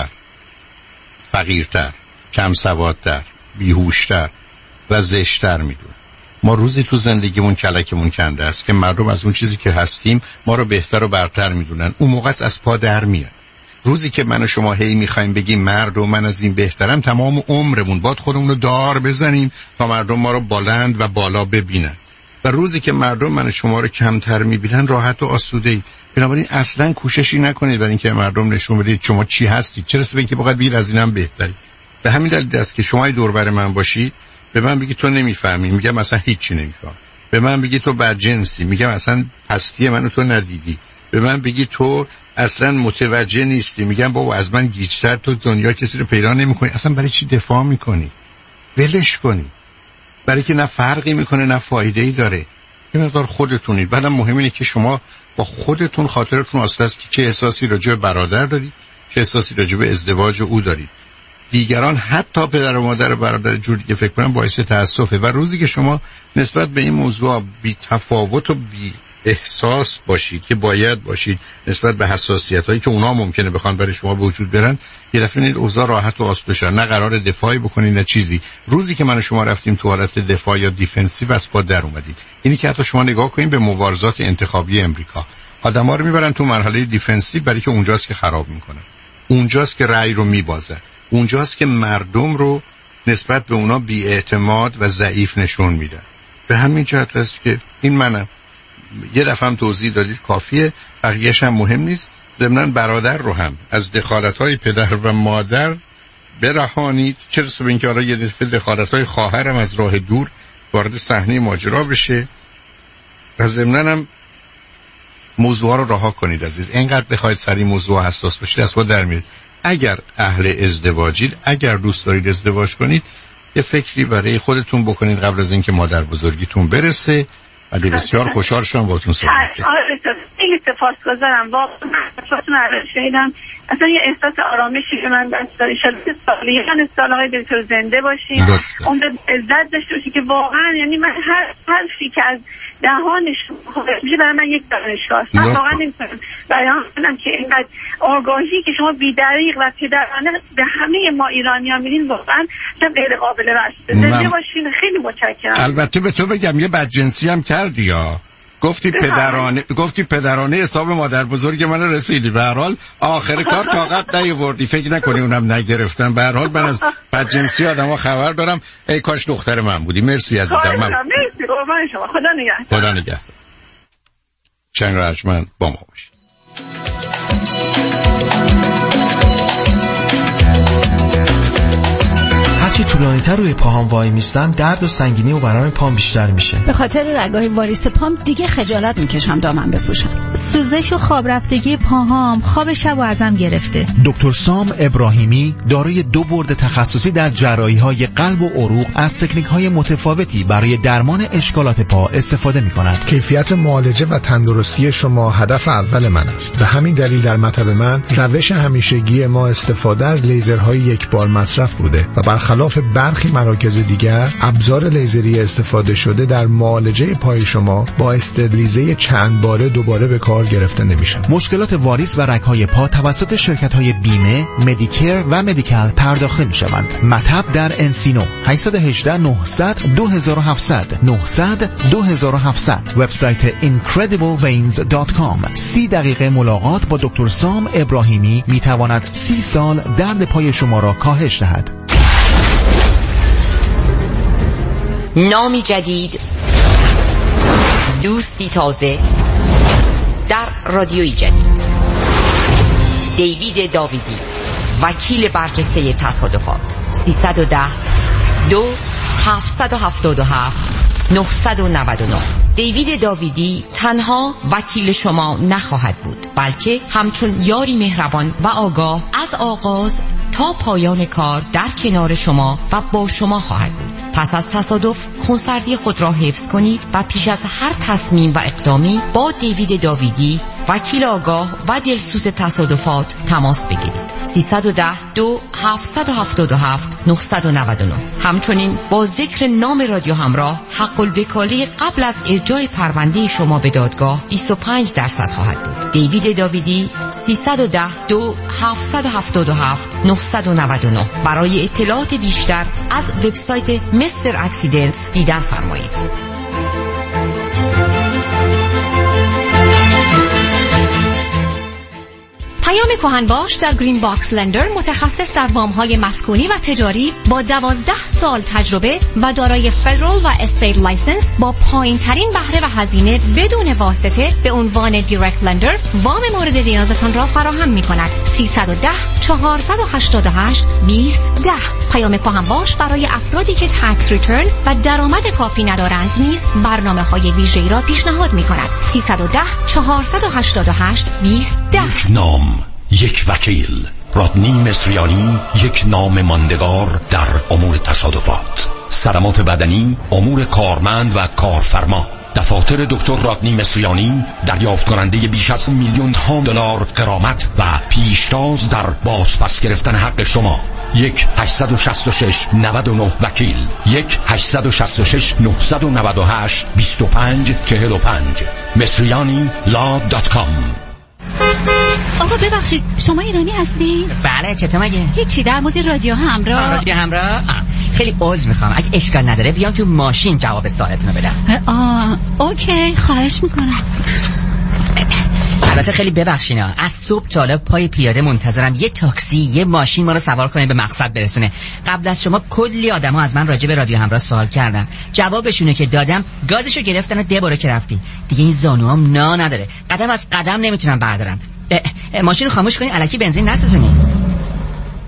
فقیرتر، کم سوادتر، بیهوشتر و زشتر میدون. ما روزی تو زندگیمون کلکمون کنده است که مردم از اون چیزی که هستیم ما رو بهتر و برتر میدونن. اون موقع از پا در میاد. روزی که من و شما هی میخوایم بگیم مرد و من از این بهترم، تمام عمرمون باید خودمون رو دار بزنیم تا مردم ما رو بلند و بالا ببینن. و روزی که مردم من و شما رو کمتر میبینن، راحت و آسوده‌ای. بنابراین اصلا کوششی نکنید برای اینکه مردم نشون بدید شما چی هستید، چه رسه به اینکه بخواید بگید از اینم بهتری. به همین دلیل است که شما دور بر من باشید، به من بگی تو نمیفهمی، میگم اصلا هیچی نمیفهم. به من بگی تو بدجنسی، میگم اصلا هستی منو تو ندیدی. به من بگی تو اصلا متوجه نیستی، میگم بابا از من گیج‌تر تو دنیا کسی رو پیدا نمی‌کنی. اصلا برای چی دفاع می‌کنی؟ ولش کنی. برای که نه فرقی میکنه نه فایده‌ای داره. یه مقدار خودتونید. بعدم مهم اینه که شما با خودتون خاطرتون آسوده است که چه احساسی راجع به برادر دارید، چه احساسی راجع به ازدواج او دارید. دیگران حتی پدر و مادر برادر جوری که فکر کنم باعث تأسفه. و روزی که شما نسبت به این موضوع بی تفاوت و بی احساس باشید که باید باشید نسبت به حساسیتایی که اونا ممکنه بخوان برای شما به وجود برن، یه دفعه این اوضاع راحت و آسوده شه. نه قرار دفاعی بکنید نه چیزی. روزی که من و شما رفتیم تو حالت دفاع یا دیفنسیو از پا در اومدید. اینی که حتی شما نگاه کنید به مبارزات انتخابی امریکا، آدم‌ها رو میبرن تو مرحله دیفنسیو برای که اونجاست که خراب میکنن، اونجاست که رأی رو میبازن، اونجاست که مردم رو نسبت به اونا بی‌اعتماد و ضعیف نشون میدن. به همین جهت است که این منم یه دفعه هم توضیح دادید کافیه، بقیه‌اش هم مهم نیست. ضمناً برادر رو هم از دخالت‌های پدر و مادر برهانید، چه رسه به اینکه حالا یه دفعه دخالت‌های خواهرم از راه دور وارد صحنه ماجرا بشه. از ضمناً هم موضوع رو رها کنید عزیز. اینقدر بخواید سری موضوع حساس بشید از خود در میاد. اگر اهل ازدواجید، اگر دوست دارید ازدواج کنید، یه فکری برای خودتون بکنید قبل از اینکه مادر بزرگیتون برسه. ولی بسیار خوشحال شدم باهاتون صحبت کردم. خیلی سپاسگزارم. واقعا حرفتون رو شنیدم. اصلا یه احساس آرامشی که من دست دارم. ان سالیان سال آقای دکتر زنده باشین. عمر عزت داشته باشین که واقعا یعنی من هر حرفی که از دهانش خارج میشه برای من یک دانشگاه است. من واقعا نمیتونم بیان کنم که اینقدر آگاهی که شما بی‌دریغ و پدرانه به همه ما ایرانی‌ها میدین واقعا غیر قابل وصفه. زنده باشین. خیلی متشکرم. البته به تو بگم یه بدجنسی هم کردی یا گفتی پدرانه حساب مادر بزرگ من رسیدی. به هر حال آخر کار طاقت نیاوردی. فکر نکنی اونم نگرفتم. به هر حال من از بدجنسی آدم‌ها خبر دارم. ای کاش دختر من بودی. مرسی عزیزم. مرسی قربان شما. خدا نگهدار. خدا نگهدار. چنگ رجمن با ما باشید. هرچی طولانی‌تر روی پاهام وای میستم درد و سنگینی و برام پام بیشتر میشه. به خاطر رگ‌های واریس پام دیگه خجالت میکشم دامن بپوشم. سوزش و خواب رفتگی پاهام خواب شب و ازم گرفته. دکتر سام ابراهیمی دارای 2 بورد تخصصی در جراحی‌های قلب و عروق از تکنیک‌های متفاوتی برای درمان اشکالات پا استفاده می‌کند. کیفیت معالجه و تندرستی شما هدف اول من است. به همین دلیل در مطب من روش همیشگی ما استفاده از لیزرهای یکبار مصرف بوده و برخلاف برخی مراکز دیگر ابزار لیزری استفاده شده در معالجه پای شما با استبریزه چند باره دوباره به کار گرفته نمیشن. مشکلات واریس و رگ‌های پا توسط شرکت‌های بیمه، مدیکر و مدیکال پرداخته می‌شوند. مطب در انسینو 818 900 2700 900 2700. وبسایت incredibleveins.com. 30 دقیقه ملاقات با دکتر سام ابراهیمی می‌تواند 30 سال درد پای شما را کاهش دهد. نامی جدید، دوستی تازه در رادیوی جدید. دیوید داویدی، وکیل برجسته تصادفات. 310 2 777 999. دیوید داویدی تنها وکیل شما نخواهد بود، بلکه همچون یاری مهربان و آگاه از آغاز تا پایان کار در کنار شما و با شما خواهد بود. پس از تصادف خونسردی خود را حفظ کنید و پیش از هر تصمیم و اقدامی با دیوید داویدی، وکیل آگاه و دلسوز تصادفات تماس بگیرید. 310 2 777 999. همچنین با ذکر نام رادیو همراه حق الوکاله قبل از ارجاع پرونده شما به دادگاه 25% خواهد بود. دیوید داویدی 310 2 777 999. برای اطلاعات بیشتر از وبسایت مستر اکسیدنتس دیدن فرمایید. پیام کهنباش در گرین باکس لندر متخصص در وام‌های مسکونی و تجاری با 12 سال تجربه و دارای فدرال و استیت لایسنس با پایین‌ترین بهره و هزینه بدون واسطه به عنوان دایرکت لندر وام مورد نیازتان را فراهم می‌کند. 310 488 2010. پیام کهنباش برای افرادی که تکس ریترن و درآمد کافی ندارند نیز برنامه‌های ویژه‌ای را پیشنهاد می‌کند. 310 488 2010. نام، یک وکیل. رادنی مصریانی، یک نام ماندگار در امور تصادفات، صدمات بدنی، امور کارمند و کارفرما. دفاتر دکتر رادنی مصریانی دریافت کننده بیش از $1,000,000 غرامت و پیشتاز در بازپس گرفتن حق شما. 1-866-99 وکیل. 1-866-998-2545 مصریانی.com. آقا ببخشید شما ایرانی هستی؟ بله. چطور مگه؟ هیچی، در مورد رادیو همراه. رادیو همراه؟ خیلی عذر میخوام، اگه اشکال نداره بیام تو ماشین جواب سوالتون رو بدم. اوکی، خواهش میکنم. البته خیلی ببخشینا، از صبح تا حالا پای پیاده منتظرم یه تاکسی یه ماشین ما رو سوار کنه به مقصد برسونه. قبل از شما کلی آدما از من راجع به رادیو همراه سوال کردن. جوابشونه که دادم گازشو گرفتن و دبره که رفتی. دیگه این زانوام نا نداره، قدم از قدم نمیتونم بردارم. ماشین رو خاموش کنین الکی بنزین نسوزونین.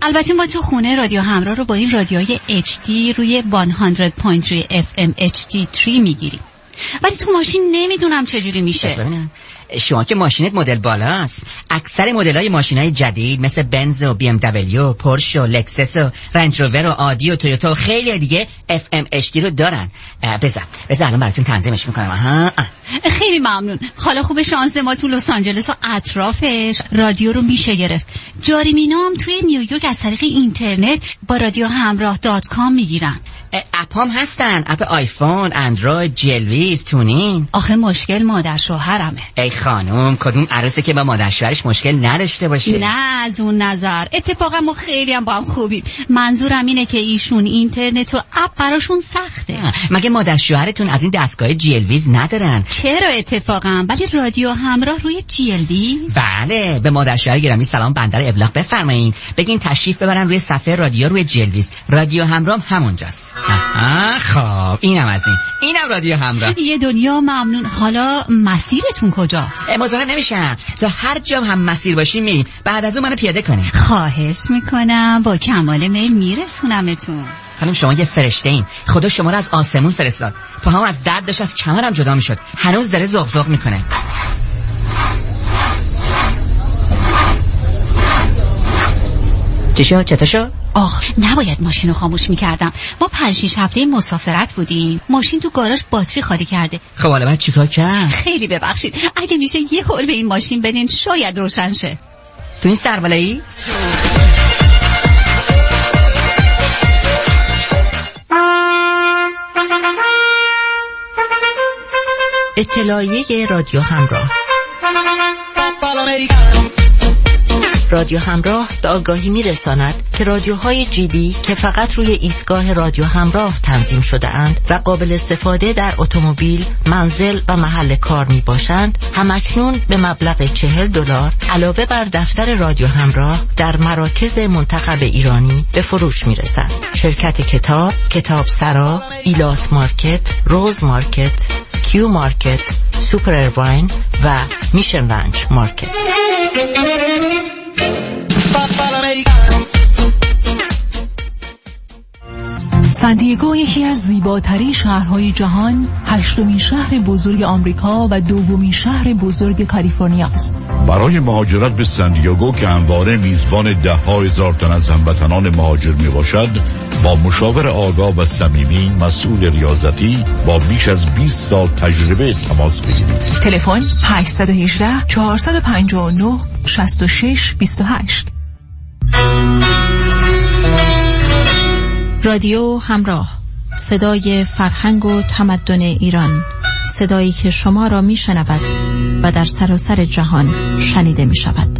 البته ما تو خونه رادیو همراه رو با این رادیوهای HD روی 100.3 FM HD3 میگیریم، ولی تو ماشین نمیدونم چجوری میشه. شما که ماشینت مدل بالاست. اکثر مدل‌های ماشین‌های جدید مثل بنز و BMW، پورش و لکسس و رنج روور و آدی و تویوتا و خیلی دیگه FM HD رو دارن. بذار الان براتون تنظیمش میکنم. خیلی ممنون. حالا خوب شانس ما تو لس آنجلس و اطرافش رادیو رو میشه گرفت. جاری مینام توی نیویورک از طریق اینترنت با رادیو همراه .com میگیرن. اپ هم هستن، اپ آیفون، اندروید، جلویز، تونین. آخه مشکل مادر شوهرمه. ای خانم، کدوم عروسه که با مادر شوهرش مشکل نداشته باشه؟ نه از اون نظر، اتفاقا ما خیلی هم با هم خوبیم. منظورم اینه که ایشون اینترنت و اپ براشون سخته. مگه مادر شوهرتون از این دستگاه جلویز ندارن؟ چرا اتفاقا، ولی رادیو همراه روی جلویز؟ بله، به مادر شوهر گرامی سلام بنده رو ابلاغ بفرمایین، بگین تشریف ببرن روی صفحه رادیو روی جلویز. رادیو همراه همونجاست. خب اینم از اینم رادیو همراه. یه دنیا ممنون. حالا مسیرتون کجاست؟ مزاحم نمیشم، تا هر جا هم مسیر باشیم میریم. بعد از اون منو پیاده کنین. خواهش میکنم، با کمال میل میرسونمتون. خانم شما یه فرشته این، خدا شما رو از آسمون فرستاد. پاهام از درد داشت از کمرم جدا میشد، هنوز داره زغ زغ میکنه. چطور شد؟ نباید ماشین رو خاموش میکردم. ما 5-6 هفته مسافرت بودیم، ماشین تو گاراژ باتری خالی کرده. خب حالا بعد چیکار کرد؟ خیلی ببخشید، اگه میشه یه هول به این ماشین بدین شاید روشن شه. تو این سربالایی؟ اطلاعیه رادیو همراه. رادیو همراه به آگاهی می‌رساند که رادیوهای GB که فقط روی ایستگاه رادیو همراه تنظیم شده اند و قابل استفاده در اتومبیل، منزل و محل کار میباشند، همکنون به مبلغ $40 علاوه بر دفتر رادیو همراه در مراکز منتخب ایرانی به فروش میرسند. شرکت کتاب سرا، ایلات مارکت، روز مارکت، کیو مارکت، سوپر ایرواین و میشن رنچ مارکت. سانتیاگو یکی از زیباترین شهرهای جهان، 8مین شهر بزرگ آمریکا و 2مین شهر بزرگ کالیفرنیا است. برای مهاجرت به سانتیاگو که همواره میزبان 10,000 تن از هموطنان مهاجر میباشد، با مشاور آگاه و صمیمی مسئول ریاضتی با بیش از 20 سال تجربه تماس بگیرید. تلفن 818 459 6628. رادیو همراه، صدای فرهنگ و تمدن ایران، صدایی که شما را می شنود و در سراسر جهان شنیده می شود.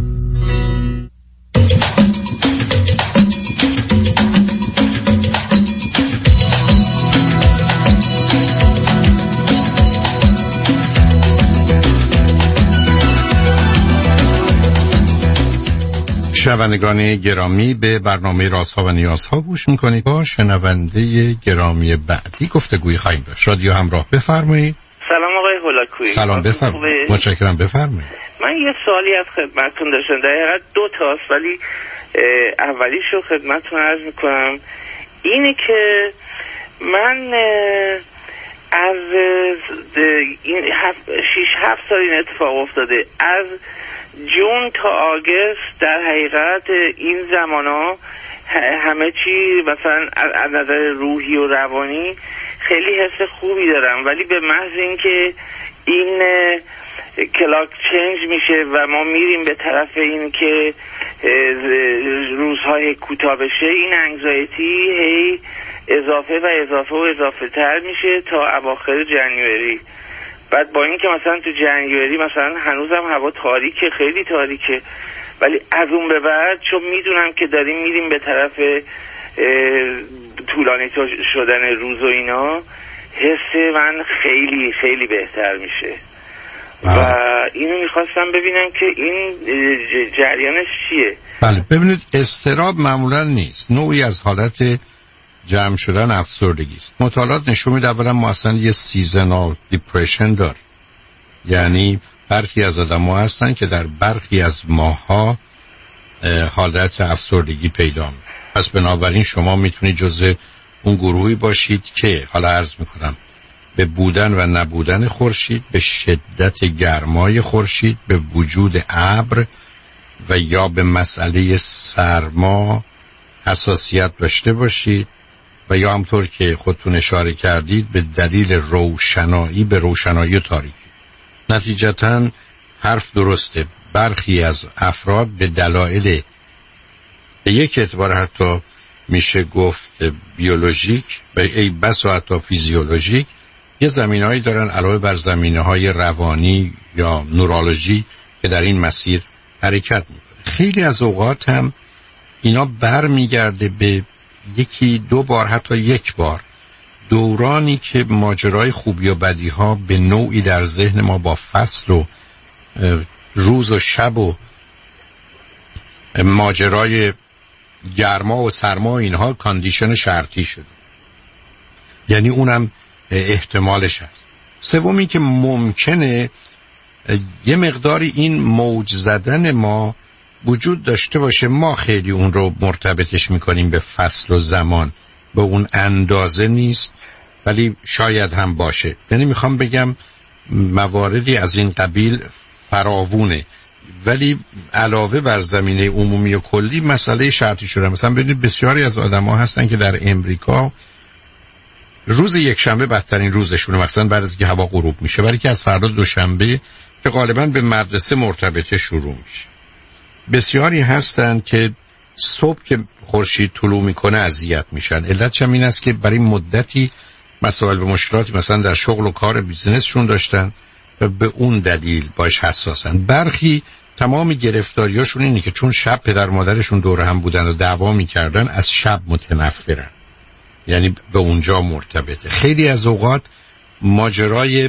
شنوندگان گرامی، به برنامه رازها و نیازها گوش میکنید. با شنونده گرامی بعدی گفتگوی خواهیم داشت. رادیو همراه، بفرمایید. سلام آقای هولاکویی. سلام، بفرمایید. متشکرم، بفرمایید. من یه سوالی از خدمتتون داشتم، در حقیقت 2 تاست، ولی اولیشو خدمتتون عرض میکنم. اینه که من از این 6-7 سال این اتفاق افتاده، از جون تا آگست در حقیقت این زمانا همه چی مثلا از نظر روحی و روانی خیلی حس خوبی دارم، ولی به محض اینکه این کلاک چنج میشه و ما میریم به طرف این که روزهای کوتاه بشه، این انگزایتی هی اضافه تر میشه تا اواخر جنوری. بعد با این که مثلا تو جنوری مثلا هنوزم هوا تاریکه، خیلی تاریکه، ولی از اون به بعد چون میدونم که داریم میریم به طرف طولانی شدن روز و اینا، حس من خیلی خیلی بهتر میشه و اینو میخواستم ببینم که این جریانش چیه. بله، ببینید اضطراب معمولا نیست، نوعی از حالت جمع شدن افسردگی است. مطالعات نشون میده اولا ما اصلا یه سیزنال دیپرشن دار، یعنی برخی از آدم‌ها هستن که در برخی از ماه‌ها حالت افسردگی پیدا میکنه. پس بنابراین شما میتونید جزء اون گروهی باشید که حالا عرض میکنم به بودن و نبودن خورشید، به شدت گرمای خورشید، به وجود ابر و یا به مسئله سرما حساسیت داشته باشید و یا همطور که خودتون اشاره کردید به دلیل روشنایی به روشنایی و تاریکی. نتیجتاً حرف درسته، برخی از افراد به دلایل به یک اعتبار حتی میشه گفت بیولوژیک و ای بسا حتی فیزیولوژیک یه زمینه‌هایی دارن علاوه بر زمینه‌های روانی یا نورولوژی که در این مسیر حرکت میکنه. خیلی از اوقات هم اینا برمیگرده به یکی دو بار حتی یک بار دورانی که ماجرای خوبی و بدی ها به نوعی در ذهن ما با فصل و روز و شب و ماجرای گرما و سرما اینها کاندیشن شرطی شده، یعنی اونم احتمالش هست. سومی که ممکنه یه مقداری این موج زدن ما وجود داشته باشه، ما خیلی اون رو مرتبطش میکنیم به فصل و زمان، به اون اندازه نیست ولی شاید هم باشه. یعنی میخوام بگم مواردی از این قبیل فراوونه، ولی علاوه بر زمینه عمومی و کلی مسئله شرطی شده. مثلا ببینید بسیاری از آدم‌ها هستن که در امریکا روز یکشنبه بدترین روزشونه، مثلا بعد از که هوا غروب میشه، ولی که از فردا دوشنبه که غالبا به مدرسه مرتبطه شروع میشه. بسیاری هستن که صبح که خورشید طلوع میکنه اذیت میشن. علتش هم این است که برای مدتی مسائل و مشکلاتی مثلا در شغل و کار بیزنسشون داشتن و به اون دلیل باش حساسن. برخی تمام گرفتاریاشون اینه که چون شب پدر مادرشون دور هم بودن و دعوا میکردن از شب متنفرن، یعنی به اونجا مرتبطه. خیلی از اوقات ماجرای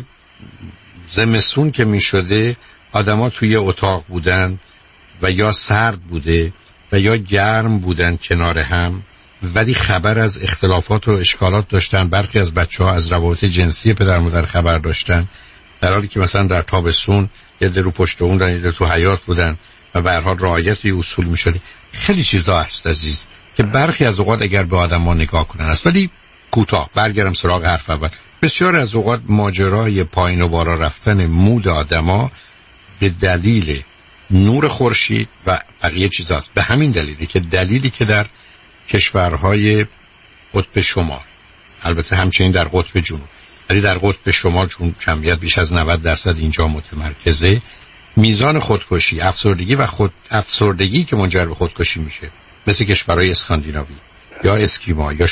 زمستون که میشده آدما توی اتاق بودن و یا سرد بوده و یا گرم بودن کنار هم، ولی خبر از اختلافات و اشکالات داشتن. برخی از بچه‌ها از روابط جنسی پدر مادر خبر داشتن، در حالی که مثلا در تابستون یه در رو پشت اون دن، یه در تو حیاط بودن و به هر حال رعایت اصول می‌شد. خیلی چیزا هست عزیز که برخی از اوقات اگر به آدم‌ها نگاه کنن است. ولی کوتاه برگردم سراغ حرف اول، بسیار از اوقات ماجرای پایین و بالا رفتن مود آدما به دلیل نور خورشید و بقیه چیزاست. به همین دلیلی که در کشورهای قطب شمال، البته همچنین در قطب جنوب، ولی در قطب شمال چون کمیت بیش از 90% اینجا متمرکزه، میزان خودکشی، افسردگی که منجر به خودکشی میشه، مثل کشورهای اسکاندیناوی یا اسکیما یا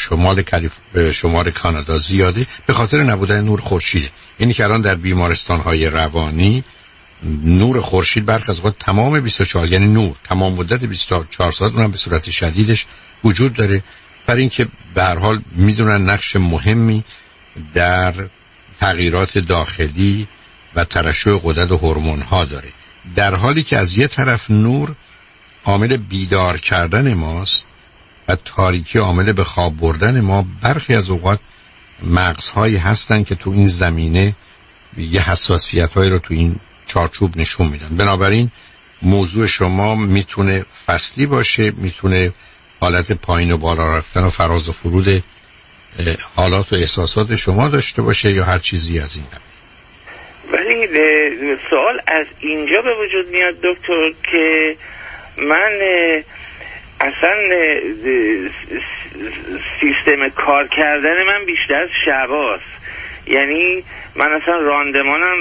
شمال کانادا زیاده به خاطر نبودن نور خورشیده. یعنی که الان در بیمارستان‌های روانی نور خورشید برخی از اوقات تمام 24، یعنی نور تمام مدت 24 ساعت اونم به صورت شدیدش وجود داره، برای اینکه به هر حال میدونن نقش مهمی در تغییرات داخلی و ترشح غدد و هورمون‌ها داره. در حالی که از یه طرف نور عامل بیدار کردن ماست و تاریکی عامل به خواب بردن ما، برخی از اوقات مغزهایی هستن که تو این زمینه یه حساسیت‌هایی رو تو این چارچوب نشون میدن. بنابراین موضوع شما میتونه فصلی باشه، میتونه حالت پایین و بالا رفتن و فراز و فرود حالات و احساسات شما داشته باشه یا هر چیزی از این قبیل. ولی سوال از اینجا به وجود میاد دکتر که من اصلا سیستم کار کردن من بیشتر شباست. یعنی من اصلا راندمانم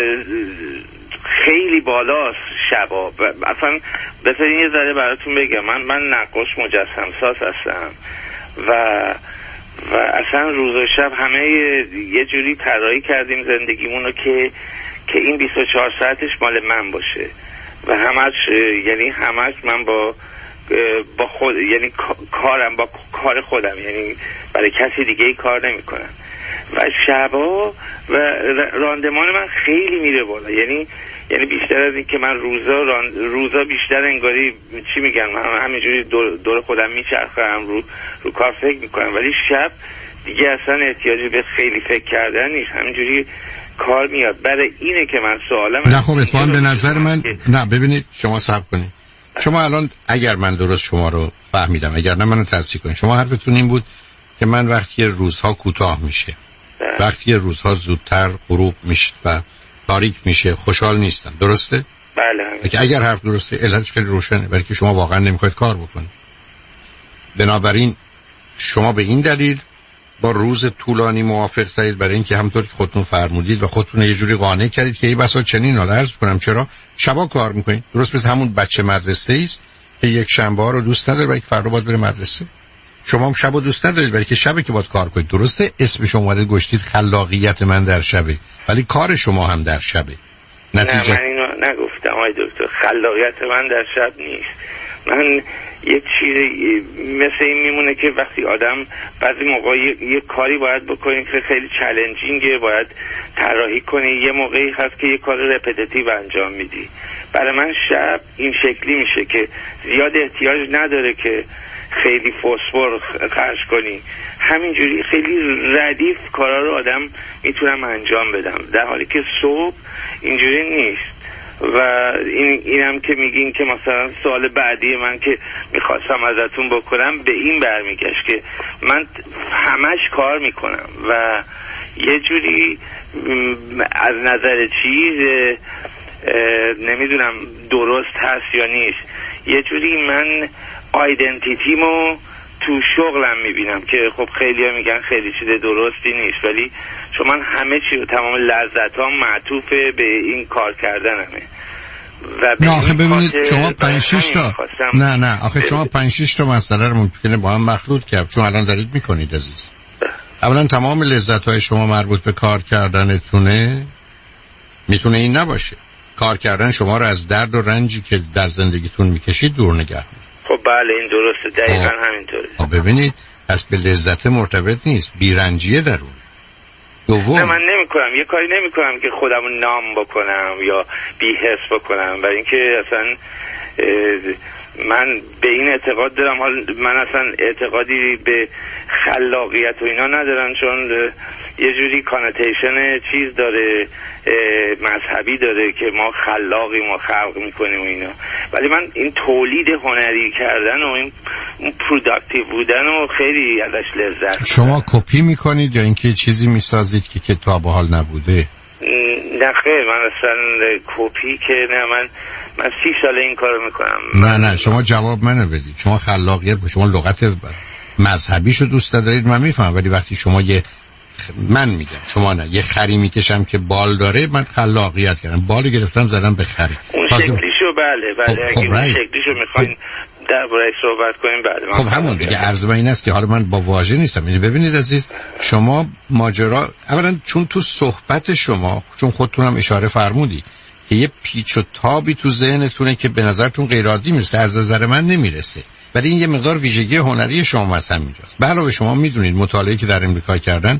خیلی بالاست شبا. اصلا بذارین یه ذره براتون بگم، من نقاش مجسم ساز هستم و اصلا روز و شب همه یه جوری طراحی کردیم زندگیمون رو که این 24 ساعتش مال من باشه و همش من با خود، یعنی کارم با کار خودم، یعنی برای کسی دیگه ای کار نمی کنم و شبا و راندمان من خیلی میره بالا. یعنی بیشتر از این که من روزا بیشتر انگاری چی میگن، من همینجوری دور خودم میچرخم رو کار فکر میکنم، ولی شب دیگه اصلا احتیاجی به خیلی فکر کردن نیست، همینجوری کار میاد. برای اینه که من سوالم نه خب اتفاقا به نظر من نه، ببینید شما صبر کنید، شما الان اگر من درست شما رو فهمیدم، اگر نه منو تصحیح کنید، شما حرفتون این بود که من وقتی روزها کوتاه میشه، وقتی روزها زودتر غروب میشه و تاریک میشه خوشحال نیستم، درسته؟ بله. اگر حرف درسته علتش خیلی روشنه، برای که شما واقعا نمیخواید کار بکنید. بنابراین شما به این دلیل با روز طولانی موافق تایید، برای اینکه همونطور که خودتون فرمودید و خودتون یه جوری قانع کردید که ای بسا چنین حالا عرض کنم چرا شبا کار میکنید، درست مثل همون بچه مدرسه است که یک شنبه ها رو دوست نداره برای که فردا باید بره مدرسه. شما هم شبا دوست ندارید برای که شبی که باید کار کنید. درسته اسمش اومده گشتید خلاقیت من در شبه، ولی کار شما هم در شبه. نتیجه نه من اینو نگفتم آقای دکتر، خلاقیت من در شب نیست. من یه چیزی مثل این میمونه که وقتی آدم بعضی موقع یه کاری باید بکنی که خیلی چالنجینگه، باید طراحی کنی، یه موقعی هست که یه کار رپتیتیو انجام میدی. برای من شب این شکلی میشه که زیاد احتیاج نداره که خیلی فسفر خرج کنی، همینجوری خیلی ردیف کارا رو آدم میتونم انجام بدم، در حالی که صبح اینجوری نیست. و اینم که میگین که مثلا سوال بعدی من که میخواستم ازتون بکنم به این برمیگشت که من همش کار میکنم و یه جوری از نظر چیز نمیدونم درست هست یا نیست، یه جوری من آیدنتیتیمو تو شغلم میبینم که خب خیلی ها میگن خیلی چیز درستی نیست، ولی چون من همه چی رو تمام لذتام معطوف به این کار کردنمه. نه آخه ببینید شما 5-6 تا نه آخه شما 5-6 تا مسئله رو ممکنه با هم مخلوط کرد، چون الان دارید میکنید عزیز. اولا تمام لذت‌های شما مربوط به کار کردنتونه، میتونه این نباشه. کار کردن شما رو از درد و رنجی که در زندگیتون میکشید دور نگه. خب بله این درسته، دقیقا همینطوره. خب ببینید پس به لذت مرتبط نیست، بیرنجیه درون. دوم نه من نمی کنم، یه کاری نمی کنم که خودم نام بکنم یا بی‌حس بکنم، برای اینکه اصلا من به این اعتقاد دارم، من اصلا اعتقادی به خلاقیت و اینا ندارم، چون یه جوری کانوتیشن چیز داره، مذهبی داره که ما خلاقیم و خلق میکنیم و اینا، ولی من این تولید هنری کردن و این پروداکتیو بودن و خیلی ازش لذت. شما کپی میکنید یا اینکه چیزی میسازید که تا به حال نبوده؟ نه خیر، من اصلا کپی که نه، من 30 سال این کارو میکنم. نه شما جواب منو بدید. شما خلاقیت شما لغت مذهبیشو دوست دارید من میفهمم، ولی وقتی شما من میگم شما نه یه خری میکشم که بال داره، من خلاقیت کردم، بالو گرفتم زدم به خری. اون شکلیشو بله اگه اون شکلیشو میخواین درباره صحبت کنیم بعد. خب همون دیگه عرض من این است که حالا من با واژه نیستم. یعنی ببینید عزیز، شما ماجرا اولا چون تو صحبت شما، چون خودتون هم اشاره فرمودی که یه پیچ و تابی تو ذهنتونه که به نظرتون غیر عادی میرسه، از نظر من نمیرسه، ولی این یه مقدار ویژگی هنری شما هست همینجاست. به علاوه شما میدونید مطالعه‌ای که در امریکا کردن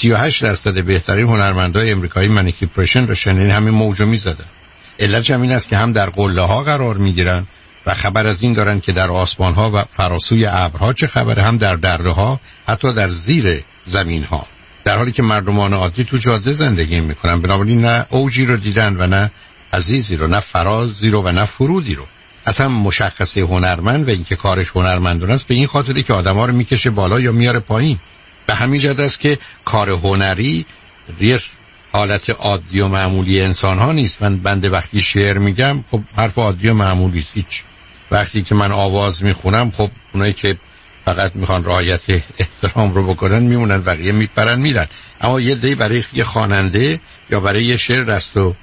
38% بهترین هنرمندای امریکایی منیک دیپرشن رو شنیدن، همین موجو میزدن. علتش همین است که هم در قله‌ها قرار میگیرن و خبر از این دارن که در آسمان‌ها و فراسوی ابرها چه خبره، هم در دره‌ها، حتی در زیر زمین‌ها، در حالی که مردمان عادی تو جاده زندگی میکنن. بنابراین نه اوجی رو دیدن و نه عزیزی رو، نه فرازی رو و نه فرودی رو. اصلا مشخصه هنرمند و اینکه کارش هنرمندانه است به این خاطره که آدم‌ها رو میکشه بالا یا میاره پایین. به همین جهت است که کار هنری یه حالت عادی و معمولی انسان‌ها نیست. من بنده وقتی شعر میگم خب حرف عادی و معمولی است، هیچ. وقتی که من آواز میخونم خب اونایی که فقط میخوان رعایت احترام رو بکنن میمونن، بقیه میپرن میرن. اما یه دی برای یه خواننده یا برای یه شعر دست و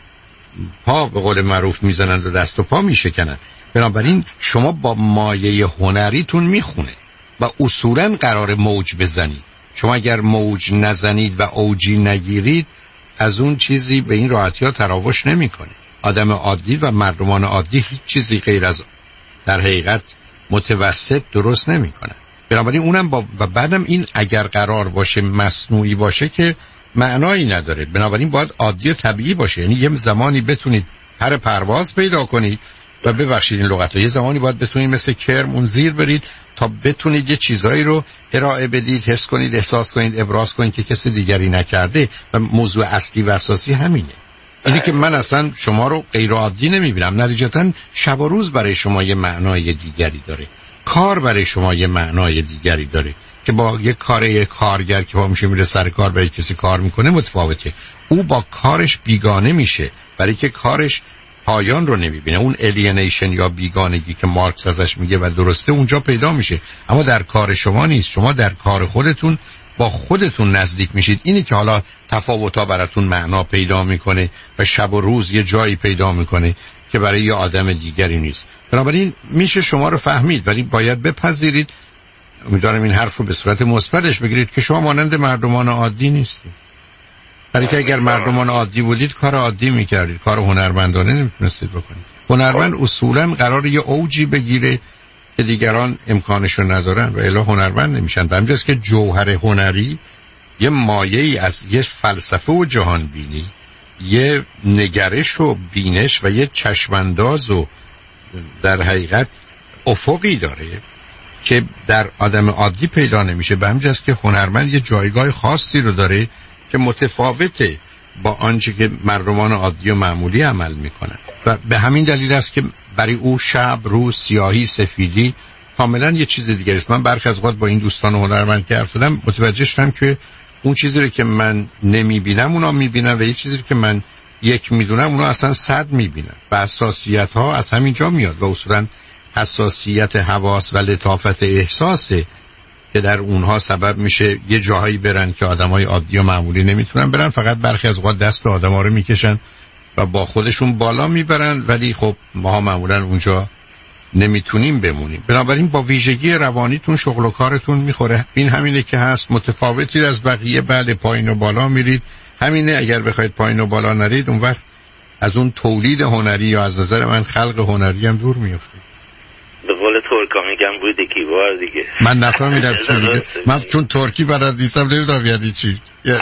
پا به قول معروف میزنن و دست و پا میشکنن. بنابراین شما با مایه هنریتون میخونه و اصولا قرار موج بزنید. شما اگر موج نزنید و اوجی نگیرید از اون چیزی به این راحتی ها تراوش نمی کنید. آدم عادی و مردمان عادی هیچ چیزی غیر از در حقیقت متوسط درست نمی کنن. بنابراین اونم و بعدم این اگر قرار باشه مصنوعی باشه که معنایی نداره. بنابراین باید عادی و طبیعی باشه. یعنی یه زمانی بتونید پر پرواز پیدا کنید و ببخشید این لغت رو، یه زمانی باید بتونید مثل کرم اون زیر برید تا بتونید یه چیزایی رو ارائه بدید، حس کنید، احساس کنید، ابراز کنید که کسی دیگری نکرده. و موضوع اصلی و اساسی همینه. اینه که من اصلا شما رو غیر عادی نمیبینم. نتیجتاً شب و روز برای شما یه معنای دیگری داره، کار برای شما یه معنای دیگری داره که با یه کارگر که با میشه میره سر کار برای کسی کار میکنه متفاوته. او با کارش بیگانه میشه برای که کارش پایان رو نمیبینه. اون الینیشن یا بیگانگی که مارکس ازش میگه و درسته اونجا پیدا میشه، اما در کار شما نیست. شما در کار خودتون با خودتون نزدیک میشید. اینی که حالا تفاوت‌ها براتون معنا پیدا میکنه و شب و روز یه جایی پیدا میکنه که برای یه آدم دیگری نیست. بنابراین میشه شما رو فهمید، ولی باید بپذیرید، امیدوارم این حرف رو به صورت مثبتش بگیرید، که شما مانند مردمان عادی نیستید. برای که اگر مردمان عادی بودید کار عادی میکردید، کار هنرمندانه نمیتونستید بکنید. هنرمند اصولا قرار یه اوجی بگیره که دیگران امکانشو ندارن و الا هنرمند نمیشن. به همجاست که جوهر هنری یه مایه‌ای از یه فلسفه و جهان بینی، یه نگرش و بینش و یه چشمانداز و در حقیقت افقی داره که در آدم عادی پیدا نمیشه. به همجاست که هنرمند یه جایگاه خاصی رو داره که متفاوته با آنچه که مردمان عادی و معمولی عمل میکنن و به همین دلیل است که برای او شب، روز، سیاهی، سفیدی کاملا یه چیز دیگه است. من برخی از اوقات با این دوستان هنرمند که حرف زدم متوجه شدم که اون چیزی رو که من نمیبینم اونا میبینن و یه چیزی رو که من یک میدونم اونا اصلا 100 میبینن و حساسیت ها از همینجا میاد و اصولا حساسیت حواس و لطافت احساسه که در اونها سبب میشه یه جاهایی برن که آدمای عادی و معمولی نمیتونن برن. فقط برخی از اوقات دست آدما رو میکشن و با خودشون بالا میبرن، ولی خب ما معمولا اونجا نمیتونیم بمونیم. بنابراین با ویژگی روانیتون شغل و کارتون میخوره. این همینه که هست، متفاوتی از بقیه. بعد پایین و بالا میرید، همینه. اگر بخواید پایین و بالا نرید اون وقت از اون تولید هنری یا از نظر من خلق هنری هم دور میافتید. به قول ترکا میگم بود کیوار دیگه. من نفهمیدم چی میگه. من چون ترکی بلد نیستم نمیدونم یعنی چی.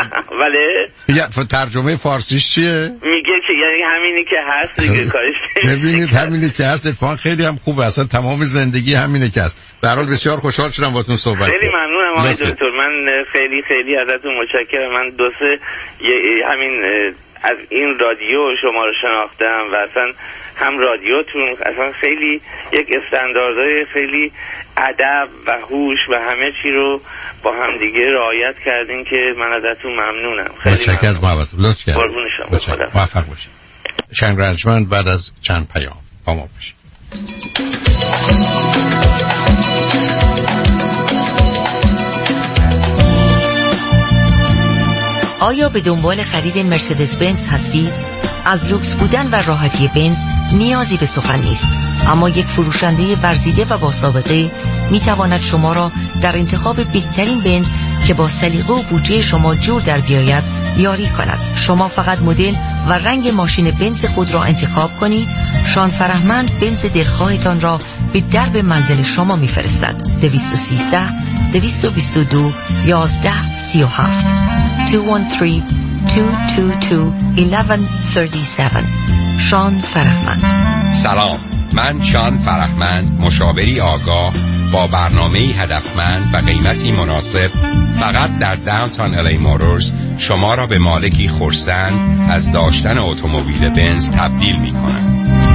ولی ترجمه فارسیش چیه؟ میگه که یعنی همینی که هست دیگه کارش ببینید همینی که هست اتفاقا خیلی هم خوبه. اصلا تمام زندگی همینه که هست. به هر حال بسیار خوشحال شدم باهاتون صحبت کردم. خیلی ممنونم آقای دکتر. من خیلی ازتون متشکرم. من همین از این رادیو شما رو شناختم و اصلا هم رادیوتون اصلا خیلی یک استانداردهای خیلی ادب و هوش و همه چی رو با هم دیگه رعایت کردین که من ازتون ممنونم. خیلی متشکرم از محبتتون. لطف کردید. قربون شما. موفق باشید. شنگ رنجمند بعد از چند پیام با ما باشید. آیا به دنبال خرید مرسدس بنز هستید؟ از لوکس بودن و راحتی بنز نیازی به سخن نیست، اما یک فروشنده ورزیده و با سابقه می تواند شما را در انتخاب بهترین بنز که با سلیقه و بودجه شما جور در بیاید یاری کند. شما فقط مدل و رنگ ماشین بنز خود را انتخاب کنید. شان فرهمند بنز دلخواهتان را به درب منزل شما می فرستد. 213 222 1137 213-222-1137. شان فرهمند. سلام، من شان فرهمند، مشاوری آگاه با برنامه هدفمند و قیمتی مناسب فقط در داونتاون الی موتورز شما را به مالکی خرسند از داشتن اتومبیل بنز تبدیل می کنم.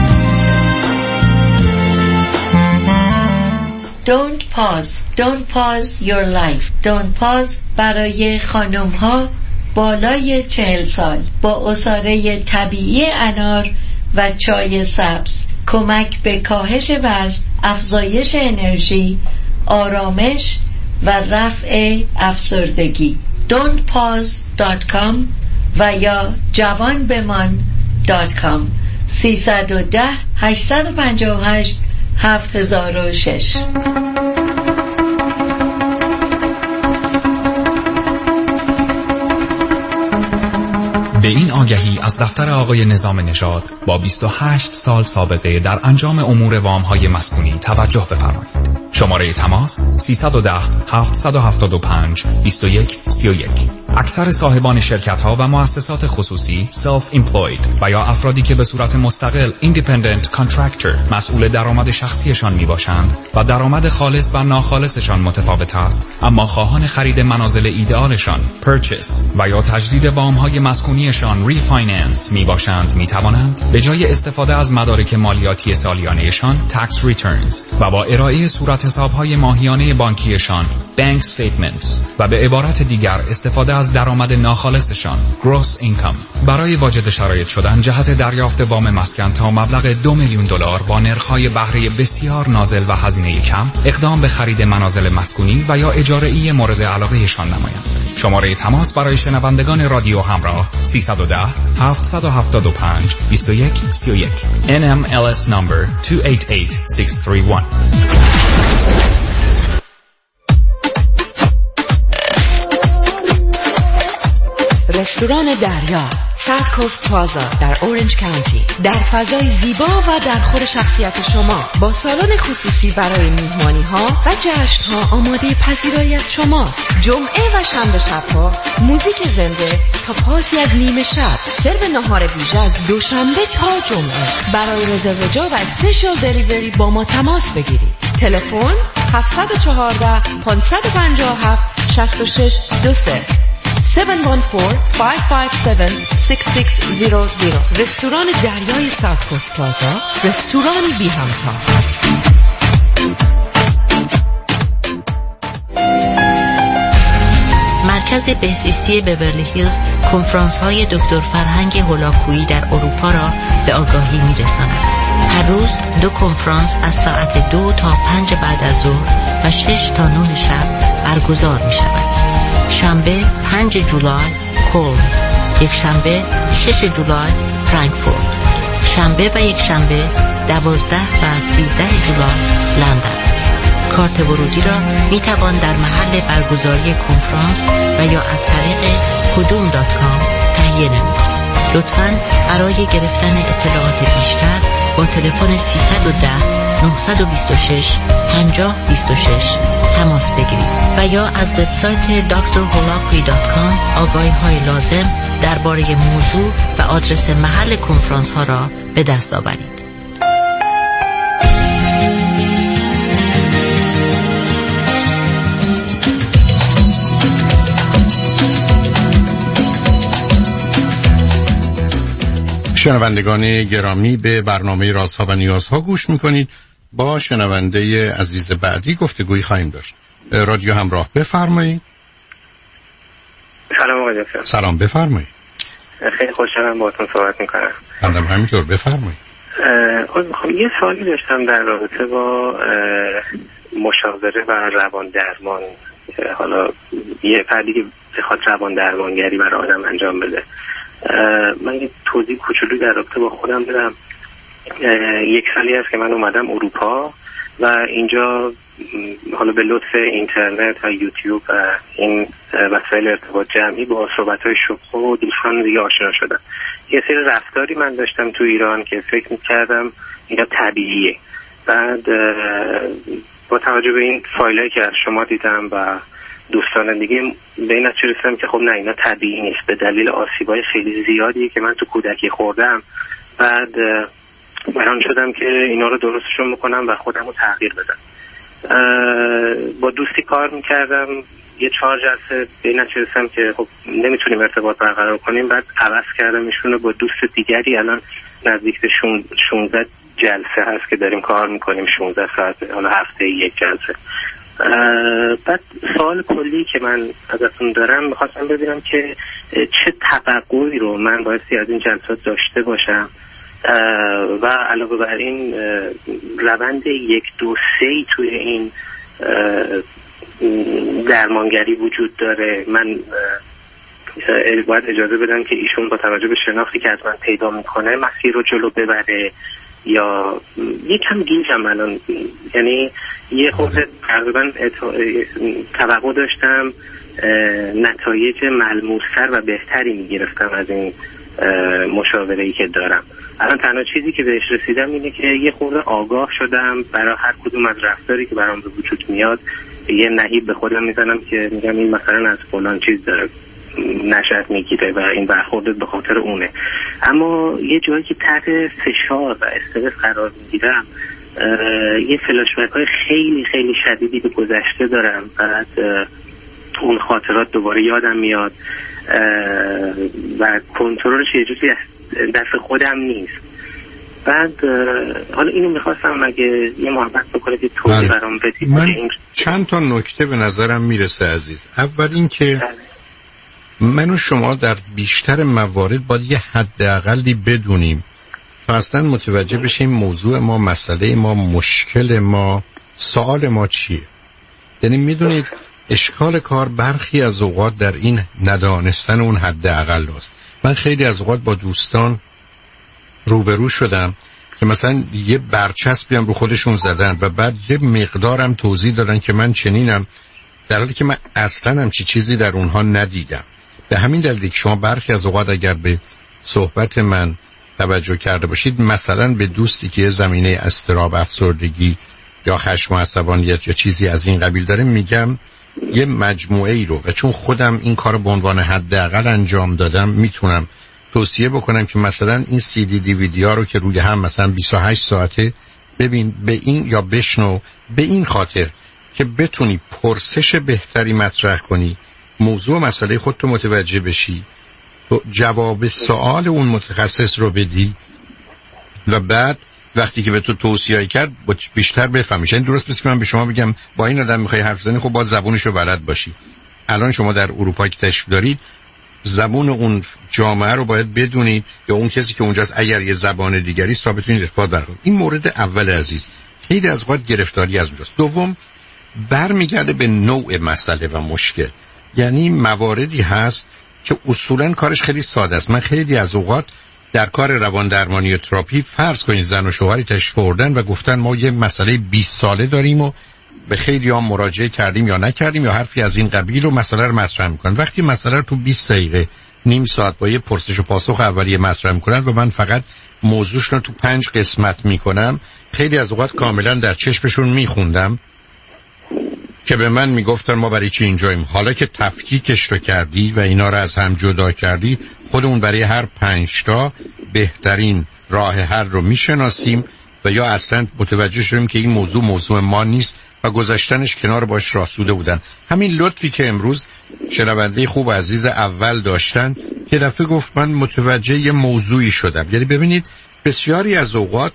Don't pause your life. Don't pause برای خانم ها بالای 40 سال با عصاره طبیعی انار و چای سبز. کمک به کاهش وزن، افزایش انرژی، آرامش و رفع افسردگی. don'tpause.com و یا جوانبمان.com 310-858-7006. به این آگهی از دفتر آقای نظام نژاد با 28 سال سابقه در انجام امور وام‌های مسکونی توجه بفرمایید. شماره تماس 310 775 21 31. اکثر صاحبان شرکت‌ها و مؤسسات خصوصی self-employed و یا افرادی که به صورت مستقل independent contractor مسئول درآمد شخصیشان میباشند و درآمد خالص و ناخالصشان متفاوت است، اما خواهان خرید منازل ایدئالشان purchase و یا تجدید وام‌های مسکونیشان refinance میباشند، میتوانند به جای استفاده از مدارک مالیاتی سالیانه‌شان tax returns و با ارائه صورت حساب‌های ماهیانه بانکیشان bank statements و به عبارت دیگر استفاده از درآمد ناخالصشان gross income برای واجد شرایط شدن جهت دریافت وام مسکن تا مبلغ $2 میلیون با نرخ‌های بهره بسیار نازل و هزینه کم اقدام به خرید منازل مسکونی و یا اجاره‌ای مورد علاقه‌شان نمایند. شماره تماس برای شنوندگان رادیو همراه 310 775 2131 NMLS number 288631. رستوران دریا ساوت کوست پلازا در اورنج کانتی در فضای زیبا و در خور شخصیت شما با سالن خصوصی برای میهمانی ها و جشن ها آماده پذیرایی از شما. جمعه و شنبه شبها موزیک زنده تا پاسی از نیمه شب. سرو نهار ویژه از دوشنبه تا جمعه. برای رزرو جا و اسپیشال دلیوری با ما تماس بگیرید. تلفن 714 557 6623 714-557-6600. رستوران دریای ساوت کوست پلازا، رستورانی بی همتا. مرکز بهزیستی بیورلی هیلز کنفرانس های دکتر فرهنگ هولاکویی در اروپا را به آگاهی می رساند. هر روز 2 کنفرانس از ساعت 2 تا 5 بعد از ظهر و 6 تا 9 شب برگزار می شود. شنبه 5 جولای کلن، یک شنبه 6 جولای فرانکفورت، شنبه و یک شنبه 12 و 13 جولای لندن. کارت ورودی را می توان در محل برگزاری کنفرانس و یا از طریق kudum.com تهیه نمود. لطفاً برای گرفتن اطلاعات بیشتر با تلفن 310 926 5026 تماس بگیرید و یا از وبسایت drholakui.com آگاهی‌های لازم درباره موضوع و آدرس محل کنفرانس ها را به دست آورید. شنوندگان گرامی، به برنامه رازها و نیازها گوش میکنید. با شنونده عزیز بعدی گفتگویی خواهیم داشت. رادیو همراه، بفرمایید. سلام آقای دکتر. سلام، بفرمایید. خیلی خوشحالم باهاتون صحبت میکنم. بنده همینطور، بفرمایید. یه سوالی داشتم در رابطه با مشاوره و روان درمان. حالا یه فردی که بخواد روان درمانگری برای آدم انجام بده، من یه توضیح کوچولو در رابطه با خودم بدم. 1 سالی است که من اومدم اروپا و اینجا حالا به لطف اینترنت و یوتیوب و این وسایل ارتباط جمعی با صحبت‌های شوخ و دوستان دیگه آشنا شدم. یه سری رفتاری من داشتم تو ایران که فکر می‌کردم اینا طبیعیه. بعد با توجه به این فایلایی که از شما دیدم و دوستان دیگه به این نتیجه رسیدم که خب نه، اینا طبیعی نیست به دلیل آسیب‌های خیلی زیادی که من تو کودکی خوردم. بعد بران شدم که اینا رو درستشون میکنم و خودم رو تغییر بدم. با دوستی کار میکردم، یه 4 جلسه به این نتیجه رسیدم که خب نمیتونیم ارتباط برقرار کنیم. بعد عوض کردم ایشون رو با دوست دیگری. الان نزدیک به 16 جلسه هست که داریم کار میکنیم، 16 ساعت، حالا هفته 1 جلسه. بعد سوال کلی که من ازتون دارم، میخواستم ببینم که چه توقعی رو من بایستی از این جلسات داشته باشم و علاوه بر این روند 1 2 3 توی این درمانگری وجود داره. من باید اجازه بدم که ایشون با توجه به شناختی که از من پیدا میکنه مسیر رو جلو ببره یا یکم گیجم الان. یعنی یه خورده تقریبا توقع داشتم نتایج ملموس‌تر و بهتری میگرفتم از این مشاوره‌ای که دارم. الان تنها چیزی که بهش رسیدم اینه که یه خورده آگاه شدم برای هر کدوم از رفتاری که برام به وجود میاد. یه نهیب به خودم میزنم که میگم این مثلا از فلان چیز داره نشأت میگیره و این برخورد به خاطر اونه. اما یه جایی که تحت فشار و استرس قرار میگیرم یه فلاشبک های خیلی خیلی شدیدی به گذشته دارم. بعد اون خاطرات دوباره یادم میاد و کنترلش یه جوری دست خودم نیست. بعد حالا اینو میخواستم اگه یه محبت بکنید یه توضیح برام بدید. من چند تا نکته به نظرم میرسه عزیز. اول این که من و شما در بیشتر موارد باید یه حداقلی بدونیم تا اصلا متوجه بشیم موضوع ما، مسئله ما، مشکل ما، سوال ما چیه. یعنی میدونید اشکال کار برخی از اوقات در این ندانستن اون حداقل است. من خیلی از اوقات با دوستان روبرو شدم که مثلا یه برچسبی هم رو خودشون زدن و بعد یه مقدارم توضیح دادن که من چنینم، در حالی که من اصلا هم چیزی در اونها ندیدم. به همین دلیل که شما برخی از اوقات اگر به صحبت من توجه کرده باشید، مثلا به دوستی که زمینه اضطراب، افسردگی یا خشم و عصبانیت یا چیزی از این قبیل داره، میگم یه مجموعه ای رو، و چون خودم این کار به عنوان حداقل انجام دادم، میتونم توصیه بکنم که مثلا این سی دی دیویدی ها رو که روی هم مثلا 28 ساعته ببین، به این یا بشنو، به این خاطر که بتونی پرسش بهتری مطرح کنی، موضوع مسئله خودتو متوجه بشی، تو جواب سوال اون متخصص رو بدی و بعد وقتی که به تو توصیه کرد بیشتر بفهمیش. این درست بس که من به شما بگم با این آدم میخوای حرف بزنی، خب باید زبونشو بلد باشی. الان شما در اروپا که تشریف دارید، زبون اون جامعه رو باید بدونید یا اون کسی که اونجاست اگر یه زبان دیگری است تا بتونید ارتباط برقرار. این مورد اول عزیز. خیلی از وقت گرفتاری از اونجاست. دوم، برمیگرده به نوع مسئله و مشکل. یعنی مواردی هست که اصولاً کارش خیلی ساده است. من خیلی از اوقات در کار روان درمانی و تراپی، فرض کنید زن و شوهری تشریف آوردن و گفتن ما یه مسئله 20 ساله داریم و به خیلی ها مراجعه کردیم یا نکردیم یا حرفی از این قبیل و مسئله رو مطرح میکنن. وقتی مسئله رو تو 20 دقیقه، نیم ساعت با یه پرسش و پاسخ اولیه مطرح میکنن و من فقط موضوعش رو تو 5 قسمت میکنم، خیلی از اوقات کاملا در چشمشون میخوندم که به من میگفتن ما برای چی اینجاییم. حالا که تفکیکش رو کردی و اینا رو از هم جدا کردی، خودمون برای هر 5 تا بهترین راه حل رو میشناسیم و یا اصلا متوجه شدیم که این موضوع ما نیست و گذاشتنش کنار باش راسوده بودن. همین لطفی که امروز شنونده خوب عزیز اول داشتن که دفعه گفت من متوجه یه موضوعی شدم. یعنی ببینید بسیاری از اوقات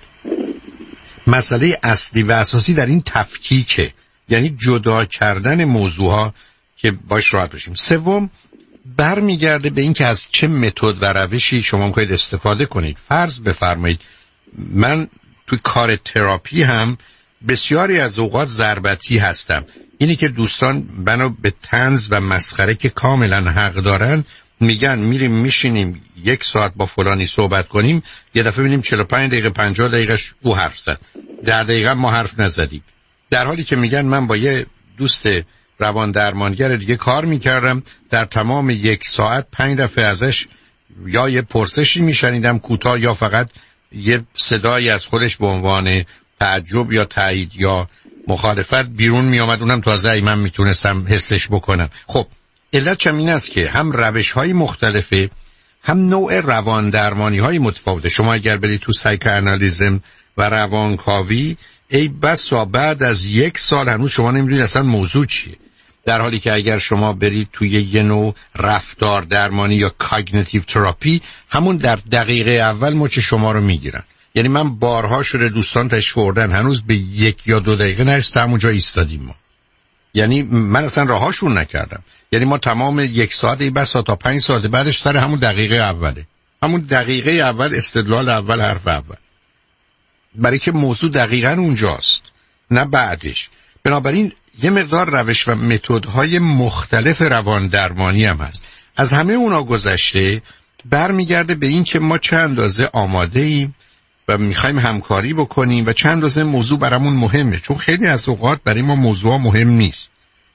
مسئله اصلی و اساسی در این تفکیکه، یعنی جدا کردن موضوعها که باش راحت باشیم. سوم، برمیگرده به این که از چه متد و روشی شما میخواید استفاده کنید. فرض بفرمایید من توی کار تراپی هم بسیاری از اوقات ضربتی هستم. اینی که دوستان بنا به طنز و مسخره که کاملا حق دارن میگن میریم میشینیم 1 ساعت با فلانی صحبت کنیم، یه دفعه ببینیم 45 دقیقه 50 دقیقهش او حرف زد، 10 دقیقه ما حرف نزدیم. در حالی که میگن من با یه دوست روان درمانگر دیگه کار میکردم، در تمام 1 ساعت 5 دفعه ازش یا یه پرسشی میشنیدم کوتاه یا فقط یه صدایی از خودش به عنوان تعجب یا تایید یا مخالفت بیرون می آمد، اونم تازه من میتونستم حسش بکنم. خب علت چم این است که هم روش های مختلفه، هم نوع روان درمانی های متفاوته. شما اگر برید تو سایکوآنالیزم و روانکاوی، ای بسا بعد از 1 سال هنوز شما نمیدونید اصلا موضوع چیه، در حالی که اگر شما برید توی یه نوع رفتار درمانی یا کاگنیتیو تراپی، همون در دقیقه اول مچ شما رو میگیرن. یعنی من بارها شده دوستان تشریف آوردن هنوز به 1 یا 2 دقیقه نرسیدیم اونجا ایستادیم ما. یعنی من اصلا راهاشون نکردم. یعنی ما تمام 1 ساعت بس تا 5 ساعت بعدش سر همون دقیقه اوله، همون دقیقه اول استدلال اول، حرف اول، برای که موضوع دقیقاً اونجاست نه بعدش. بنابراین یه مقدار روش و متدهای مختلف روان درمانی هم هست. از همه اونا گذشته برمیگرده به این که ما چه اندازه آماده ایم و میخوایم همکاری بکنیم و چند اندازه موضوع برامون مهمه. چون خیلی از اوقات برای ما موضوع مهم نیست،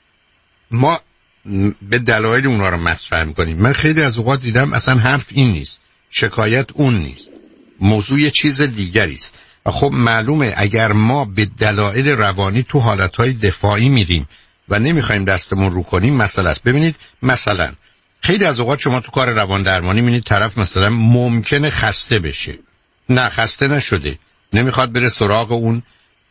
ما به دلایل اونا رو مطرح میکنیم. من خیلی از اوقات دیدم اصلا حرف این نیست، شکایت اون نیست، موضوع یه چیز دیگری است. و خب معلومه اگر ما به دلایل روانی تو حالتهای دفاعی میریم و نمیخوایم دستمون رو کنیم، مسئله است. ببینید مثلا خیلی از اوقات شما تو کار روان درمانی می‌بینید طرف مثلا ممکنه خسته بشه، نه خسته نشده، نمیخواد بره سراغ اون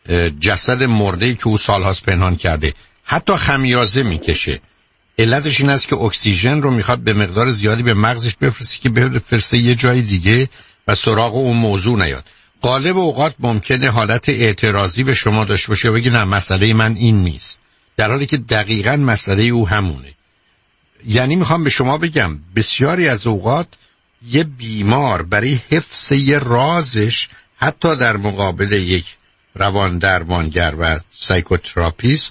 جسد مرده‌ای که او سالهاست پنهان کرده، حتی خمیازه میکشه. علتش این است که اکسیژن رو میخواد به مقدار زیادی به مغزش بفرسته که بفرسته یه جای دیگه و سراغ اون موضوع نیاد. غالب اوقات ممکنه حالت اعتراضی به شما داشته باشه و بگی نه مسئله من این نیست، در حالی که دقیقاً مسئله او همونه. یعنی میخوام به شما بگم بسیاری از اوقات یه بیمار برای حفظ یه رازش حتی در مقابل یک روان درمانگر و سایکوتراپیست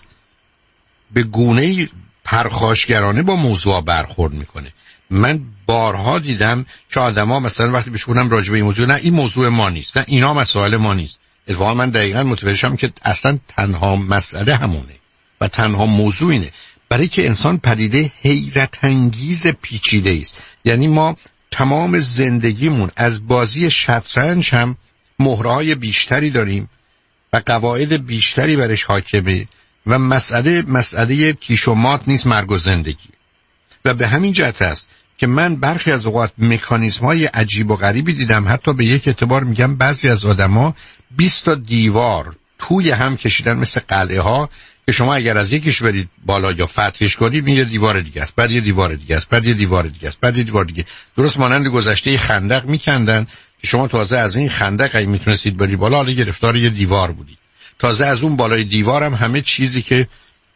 به گونه‌ای پرخاشگرانه با موضوع برخورد میکنه. من بارها دیدم که آدما مثلا وقتی بهش گفتم راجع به این موضوع، نه این موضوع ما نیست، نه اینا مسائل ما نیست. اتفاقا من دقیقاً متوجه شدم که اصلا تنها مسئله همونه و تنها موضوع اینه، برای که انسان پدیده حیرت انگیز پیچیده است. یعنی ما تمام زندگیمون از بازی شطرنج هم مهرهای بیشتری داریم و قواعد بیشتری برش حاکمه و مسئله کیش و مات نیست، مرگ و زندگی. و به همین جهت است که من برخی از اوقات مکانیزم‌های عجیب و غریبی دیدم. حتی به یک اعتبار میگم بعضی از آدما 20 تا دیوار توی هم کشیدن مثل قلعه ها که شما اگر از یکیش برید بالا یا فتحش کنید یه دیوار دیگه است، بعد یه دیوار دیگه است، بعد یه دیوار دیگه است، بعد یه دیوار دیگه. درست مانند گذشته خندق میکندن که شما تازه از این خندق اگه میتونستید برید بالا، حالا گرفتار یه دیوار بودید. تازه از اون بالای دیوار هم همه چیزی که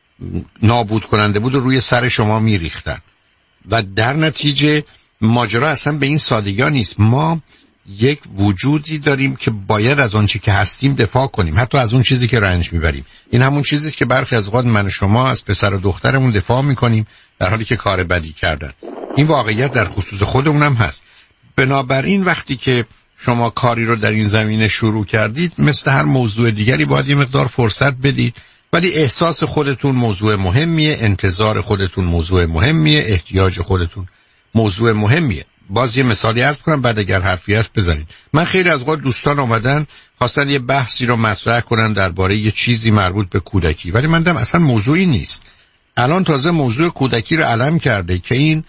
نابود کننده بود روی سر شما میریختن و در نتیجه ماجرا اصلا به این سادگی نیست. ما یک وجودی داریم که باید از آنچه که هستیم دفاع کنیم، حتی از اون چیزی که رنج میبریم. این همون چیزی است که برخی از اوقات من و شما از پسر و دخترمون دفاع میکنیم در حالی که کار بدی کردن. این واقعیت در خصوص خودمون هم هست. بنابراین وقتی که شما کاری رو در این زمینه شروع کردید، مثل هر موضوع دیگری باید یه مقدار فرصت بدید، ولی احساس خودتون موضوع مهمیه، انتظار خودتون موضوع مهمیه، احتیاج خودتون موضوع مهمیه. باز یه مثالی عرض کنم، بعد اگر حرفی هست بزنید. من خیلی از اوقات دوستان اومدن خواستن یه بحثی رو مطرح کنن درباره یه چیزی مربوط به کودکی، ولی من دیدم اصلا موضوعی نیست. الان تازه موضوع کودکی رو علم کرده که این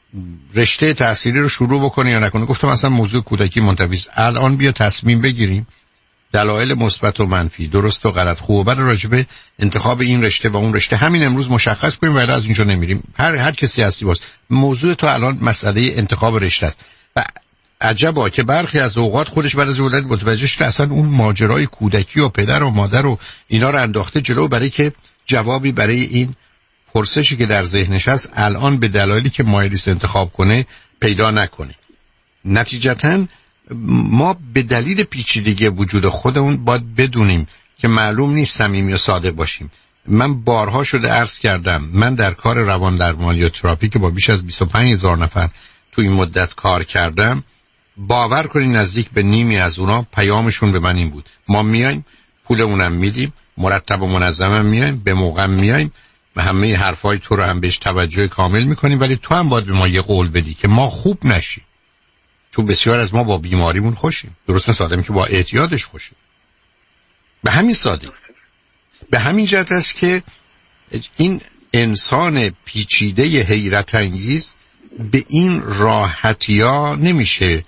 رشته تحصیلی رو شروع بکنه یا نکنه. گفتم اصلا موضوع کودکی منتفی است. الان بیا تصمیم بگیریم، دلایل مثبت و منفی، درست و غلط، خوب و بد راجع به انتخاب این رشته و اون رشته همین امروز مشخص کنیم و از اینجا نمیریم. هر کسی هستی باز موضوع تو الان مسئله انتخاب رشته است. و عجبا که برخی از اوقات خودش بعد از ولادت متوجه شده اصلا اون ماجرای کودکی و پدر و مادر و اینا رو انداخته جلو برای که جوابی برای این پرسشی که در ذهنش هست الان به دلایلی که مایلیس انتخاب کنه پیدا نکنه. نتیجتاً ما به دلیل پیچیدگی وجود خودمون باید بدونیم که معلوم نیست صمیمی و صادق باشیم. من بارها شده عرض کردم، من در کار روان درمانی و تراپی که با بیش از 25,000 نفر تو این مدت کار کردم، باور کنین نزدیک به نیمی از اونا پیامشون به من این بود: ما میایم، پولمونم میدیم، مرتب و منظمم میایم، به موقع میایم و همه حرفای تو رو هم بهش توجه کامل میکنیم، ولی تو هم باید به ما یه قول بدی که ما خوب نشیم، چون بسیار از ما با بیماریمون خوشیم. درست مثل آدمی که با اعتیادش خوشیم. به همین سادگی، به همین جهت است که این انسان پیچیده حیرت انگیز به این راحتی‌ها نمیشه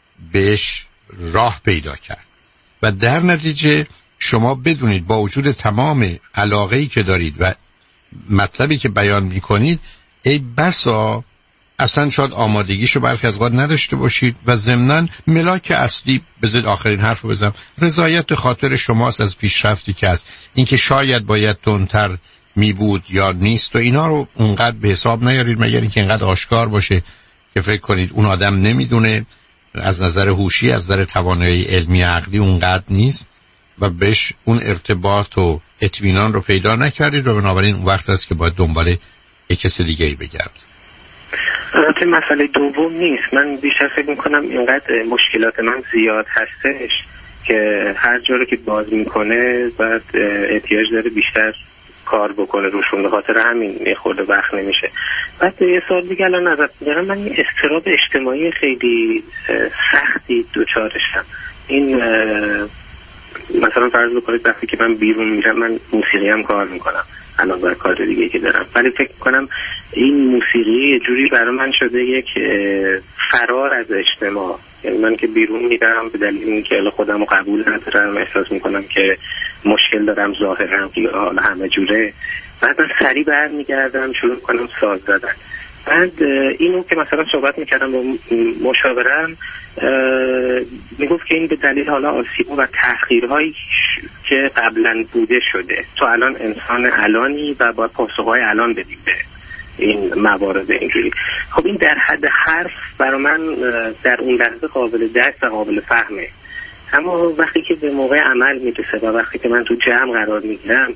بهش راه پیدا کرد و در نتیجه شما بدونید با وجود تمام علاقه‌ای که دارید و مطلبی که بیان میکنید، ای بسا اصلا شاید آمادگیشو برخی از اوقات نداشته باشید و ضمناً ملاک اصلی، بذارید آخرین حرفو بزنم، رضایت خاطر شماست از پیشرفتی که هست. اینکه شاید باید تندتر می بود یا نیست و اینا رو اونقدر به حساب نیارید، مگر اینکه اینقدر آشکار باشه که فکر کنید اون آدم نمیدونه، از نظر هوشی، از نظر توانایی علمی عقلی اونقدر نیست و بهش اون ارتباط و اطمینان رو پیدا نکردید و بنابراین اون وقت است که باید دنبال یک کس دیگه‌ای بگردید. البته مسئله دوم نیست. من بیشتر فکر میکنم اینقدر مشکلات من زیاد هستش که هر جا رو که باز میکنه بعد احتیاج داره بیشتر کار بکنه روشون، به خاطر همین یه خورده وقت نمیشه. بعد یه سوال دیگه الان ازت میگم، من این اضطراب اجتماعی خیلی سختی دوچارشم. این مثلا فرض بکنید وقتی که من بیرون میرم، من موسیقی هم کار میکنم، علاوه بر کار دیگه که دارم. ولی فکر کنم این موسیقی یه جوری برای من شده یک فرار از اجتماع. یعنی من که بیرون میرم به دلیل اینکه خودم رو قبول ندارم، احساس میکنم که مشکل دارم ظاهرم حالا همه جوره، بعد من سریع برمیگردم شروع کنم ساز زدن. بعد اینو که مثلا صحبت میکردم با مشاورم میگفت که این به دلیل حالا آسیب‌ها و تأخیرهایی که قبلا بوده شده، تو الان انسان الانی و با پاسخهای الان بدیم به این موارد اینجوری. خب این در حد حرف برای من در اون لحظه قابل درک و قابل فهمه، اما وقتی که به موقع عمل میرسه و وقتی که من تو جمع قرار میگیرم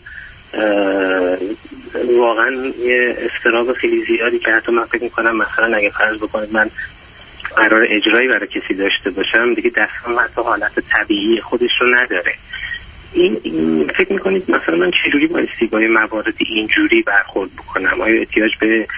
واقعا یه اضطراب خیلی زیادی که حتی من فکر میکنم مثلا اگه فرض بکنید من قرار اجرایی برای کسی داشته باشم دیگه دستم حتی حالت طبیعی خودش رو نداره. این فکر میکنید مثلا من چجوری بایستی با موارد اینجوری برخورد بکنم؟ آیا احتیاج به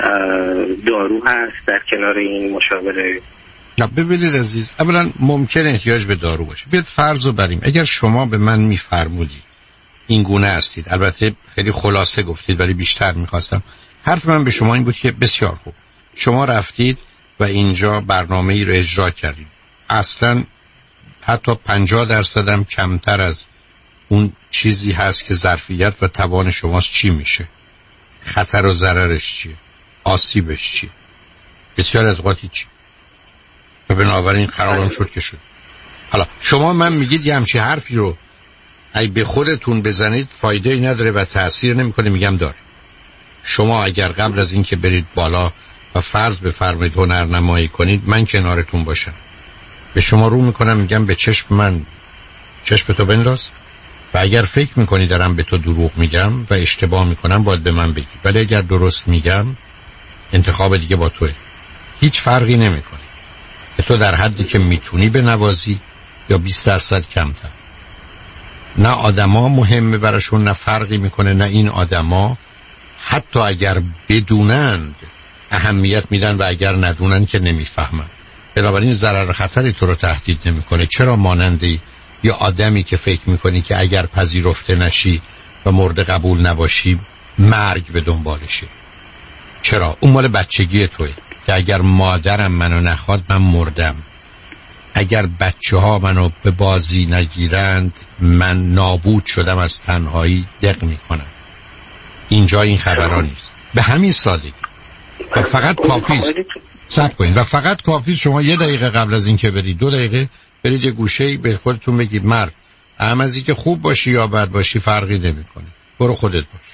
دارو هست در کنار این مشاوره؟ نه ببینید عزیز، اولا ممکنه احتیاج به دارو باشه. بیاد فرض رو بریم اگر شما به من میفرمودید این گونه هستید، البته خیلی خلاصه گفتید ولی بیشتر میخواستم، حرف من به شما این بود که بسیار خوب شما رفتید و اینجا برنامه ای رو اجرا کردید، اصلا حتی 50% هم کمتر از اون چیزی هست که ظرفیت و توان شماست چی میشه، خطر و ضررش چیه، آسیبش چیه، بسیار از اوقات چی و بنابراین قرارم شد که شد. حالا شما من میگید یه همچی حرفی رو ای به خودتون بزنید فایده ای نداره و تأثیر نمیکنه، میگم داره. شما اگر قبل از این که برید بالا و فرض بفرمایید هنرنمایی کنید من کنارتون باشم، به شما رو میکنم میگم به چشم من چشم تو بنداز و اگر فکر میکنی دارم به تو دروغ میگم و اشتباه میکنم باید به من بگی، ولی اگر درست میگم انتخاب دیگه با توه، هیچ فرقی نمیکنه که تو در حدی که میتونی بنوازی یا 20% کمتر. نه آدما مهمه براشون، نه فرقی میکنه، نه این آدما حتی اگر بدونند اهمیت میدن و اگر ندونن که نمیفهمن. بنابراین ضرر خطری تو رو تهدید نمیکنه. چرا مانندی یا آدمی که فکر میکنی که اگر پذیرفته نشی و مورد قبول نباشی مرگ به دنبالشه؟ چرا؟ اون مال بچگی توی که اگر مادرم منو نخواد من مردم، اگر بچه ها منو به بازی نگیرند من نابود شدم، از تنهایی دق میکنم. اینجا این خبرها نیست، به همین سادگی. و فقط کافیست صبر کنید و فقط کافیست شما 1 دقیقه قبل از این که برید 2 دقیقه برید یه گوشه‌ای به خودتون بگید مرد اهم از این که خوب باشی یا بد باشی فرقی نمیکنه، برو خودت باش.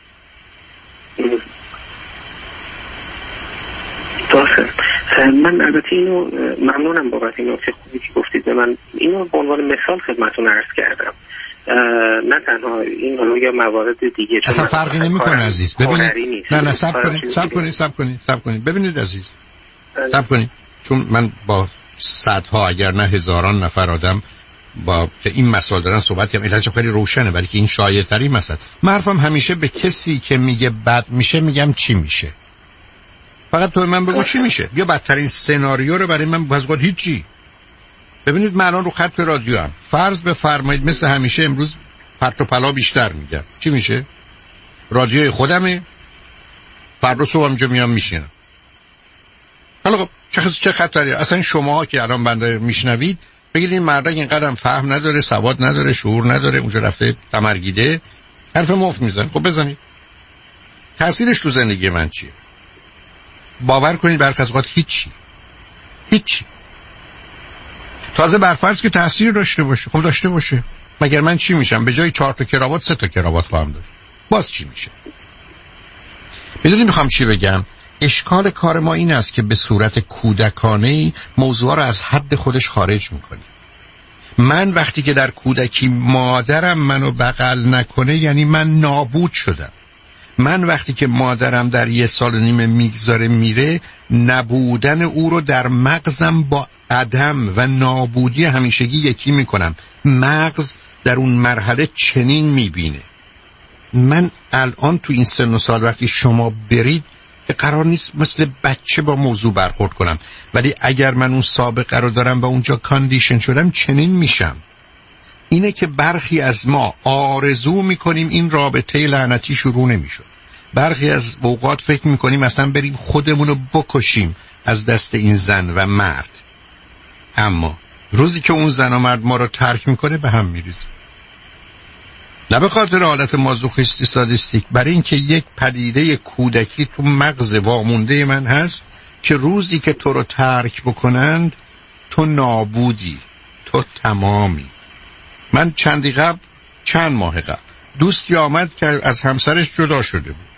درسته. من البته اینو ممنونم بابت اینو که خوبی که گفتید به من، اینو به عنوان مثال خدمتتون عرض کردم. نه تنها این حالا یا موارد دیگه اصلا فرقی نمیکنه عزیز. ببینید نه صبر کنید ببینید عزیز، صبر کنید، چون من با صدها اگر نه هزاران نفر آدم با که این مسائل دارن صحبت کردم، علتش خیلی روشنه ولی که این شایع ترین مسئله. من حرفم همیشه به کسی که میگه بد میشه میگم چی میشه، فقط تو من بگو چی میشه. بیا بدترین سناریو رو برای من بازگاد هیچی. ببینید من الان رو خط رادیو هم فرض بفرمایید مثل همیشه امروز پرت و پلا بیشتر میگم، چی میشه؟ رادیوی خودمه، فردا صبح همجا میام میشینم. حالا خب چه خطری؟ اصلا شما که الان بنده میشنوید بگید این مرد اینقدر فهم نداره، سواد نداره، شعور نداره، اونجا رفته تمرگیده حرف مفت میزنه. خب بزنید. تأثیرش تو زندگی من چیه؟ باور کنید برخی از اوقات هیچی. تازه برفرض که تأثیر داشته باشه، خب داشته باشه، مگر من چی میشم؟ به جای 4 تا کراوات 3 تا کراوات خواهم داشت، باز چی میشه؟ میدونی میخوام چی بگم؟ اشکال کار ما این است که به صورت کودکانه‌ای موضوع رو از حد خودش خارج میکنیم. من وقتی که در کودکی مادرم منو بغل نکنه یعنی من نابود شدم. من وقتی که مادرم در 1.5 سال میگذاره میره، نبودن او رو در مغزم با عدم و نابودی همیشگی یکی میکنم. مغز در اون مرحله چنین میبینه. من الان تو این سن و سال وقتی شما برید قرار نیست مثل بچه با موضوع برخورد کنم، ولی اگر من اون سابقه رو دارم و اونجا کاندیشن شدم چنین میشم. اینه که برخی از ما آرزو میکنیم این رابطه لعنتی شروع نمیشد. برخی از اوقات فکر میکنیم مثلا بریم خودمونو بکشیم از دست این زن و مرد. اما روزی که اون زن و مرد ما رو ترک میکنه به هم میریزیم. نه به خاطر حالت مازوخیستی سادیستیک، برای اینکه یک پدیده کودکی تو مغز وامونده من هست که روزی که تو رو ترک بکنند تو نابودی، تو تمامی. من چند ماه قبل دوستی آمد که از همسرش جدا شده بود،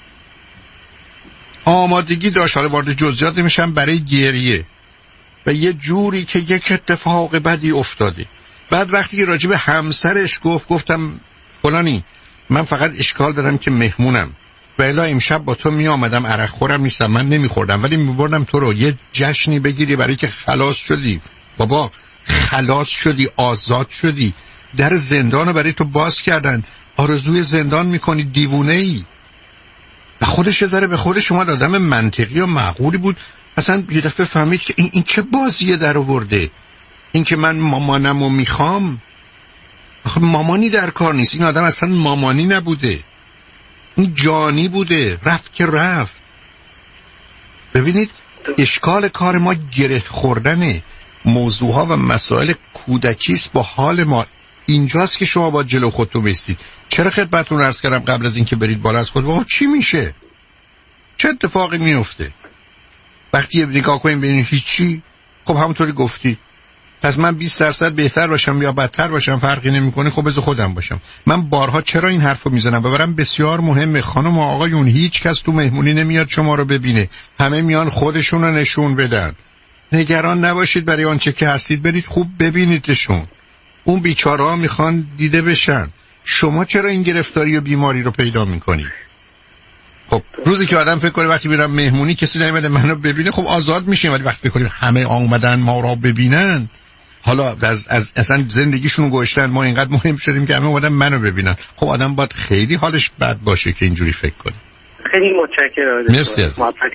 آمادگی داشت، حالا وارد جزئیات نمیشم، برای گریه و یه جوری که یک اتفاق بدی افتاده. بعد وقتی که راجع به همسرش گفتم فلانی من فقط اشکال دارم که مهمونم و الا امشب با تو می آمدم، عرق خورم نیستم، من نمیخوردم، ولی میبردم تو رو یه جشنی بگیری برای که خلاص شدی. بابا خلاص شدی، آزاد شدی، در زندان رو برای تو باز کردن، آرزوی زندان میکنی، دیوونه ای. و خودش ذره به خودش اومد، آدم منطقی و معقولی بود، اصلا یه دفعه فهمید که این چه بازیه در آورده، این که من مامانمو میخوام. آخه مامانی در کار نیست، این آدم اصلا مامانی نبوده، این جانی بوده، رفت که رفت. ببینید اشکال کار ما گره خوردن موضوعها و مسائل کودکی است با حال ما. اینجاست که شما با جلو خودتون بیستید. چرا خدمتتون عرض کردم قبل از اینکه برید بالا از خود بابا چی میشه، چه اتفاقی میفته وقتی نگاه کنیم ببینید هیچی. خب همونطوری گفتی، پس من 20% بهتر باشم یا بدتر باشم فرقی نمیکنه، خب بذار خودم باشم. من بارها چرا این حرفو میزنم؟ ببرم بسیار مهمه خانم و آقایون، هیچ کس تو مهمونی نمیاد شما رو ببینه، همه میان خودشون رو نشون بدن. نگران نباشید برای آنچه که هستید، برید خوب ببینیدشون. اون بیچاره‌ها میخوان دیده بشن. شما چرا این گرفتاری و بیماری رو پیدا میکنید؟ خب روزی که آدم فکر کنه وقتی میرم مهمونی کسی نمیاد منو ببینه، خب آزاد میشیم. ولی وقتی فکر کنیم همه اومدن ما رو ببینن، حالا از اصلا زندگیشون گذاشتن، ما اینقدر مهم شدیم که همه اومدن منو ببینن، خب آدم باید خیلی حالش بد باشه که اینجوری فکر کنه. خیلی متشکرم. مرسی از محبت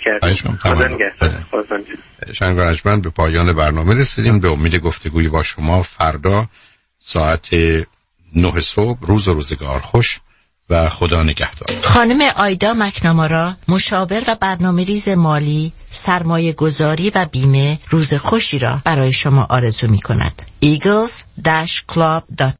کردید. شنگارجمن به پایان برنامه رسیدیم. به امید گفتگوی با شما فردا ساعت 9 صبح. روز و روزگار خوش و خدا نگهدار. خانم آیدا مکنامارا، مشاور و برنامه‌ریز مالی، سرمایه گذاری و بیمه، روز خوشی را برای شما آرزو می کند. eagles-club.com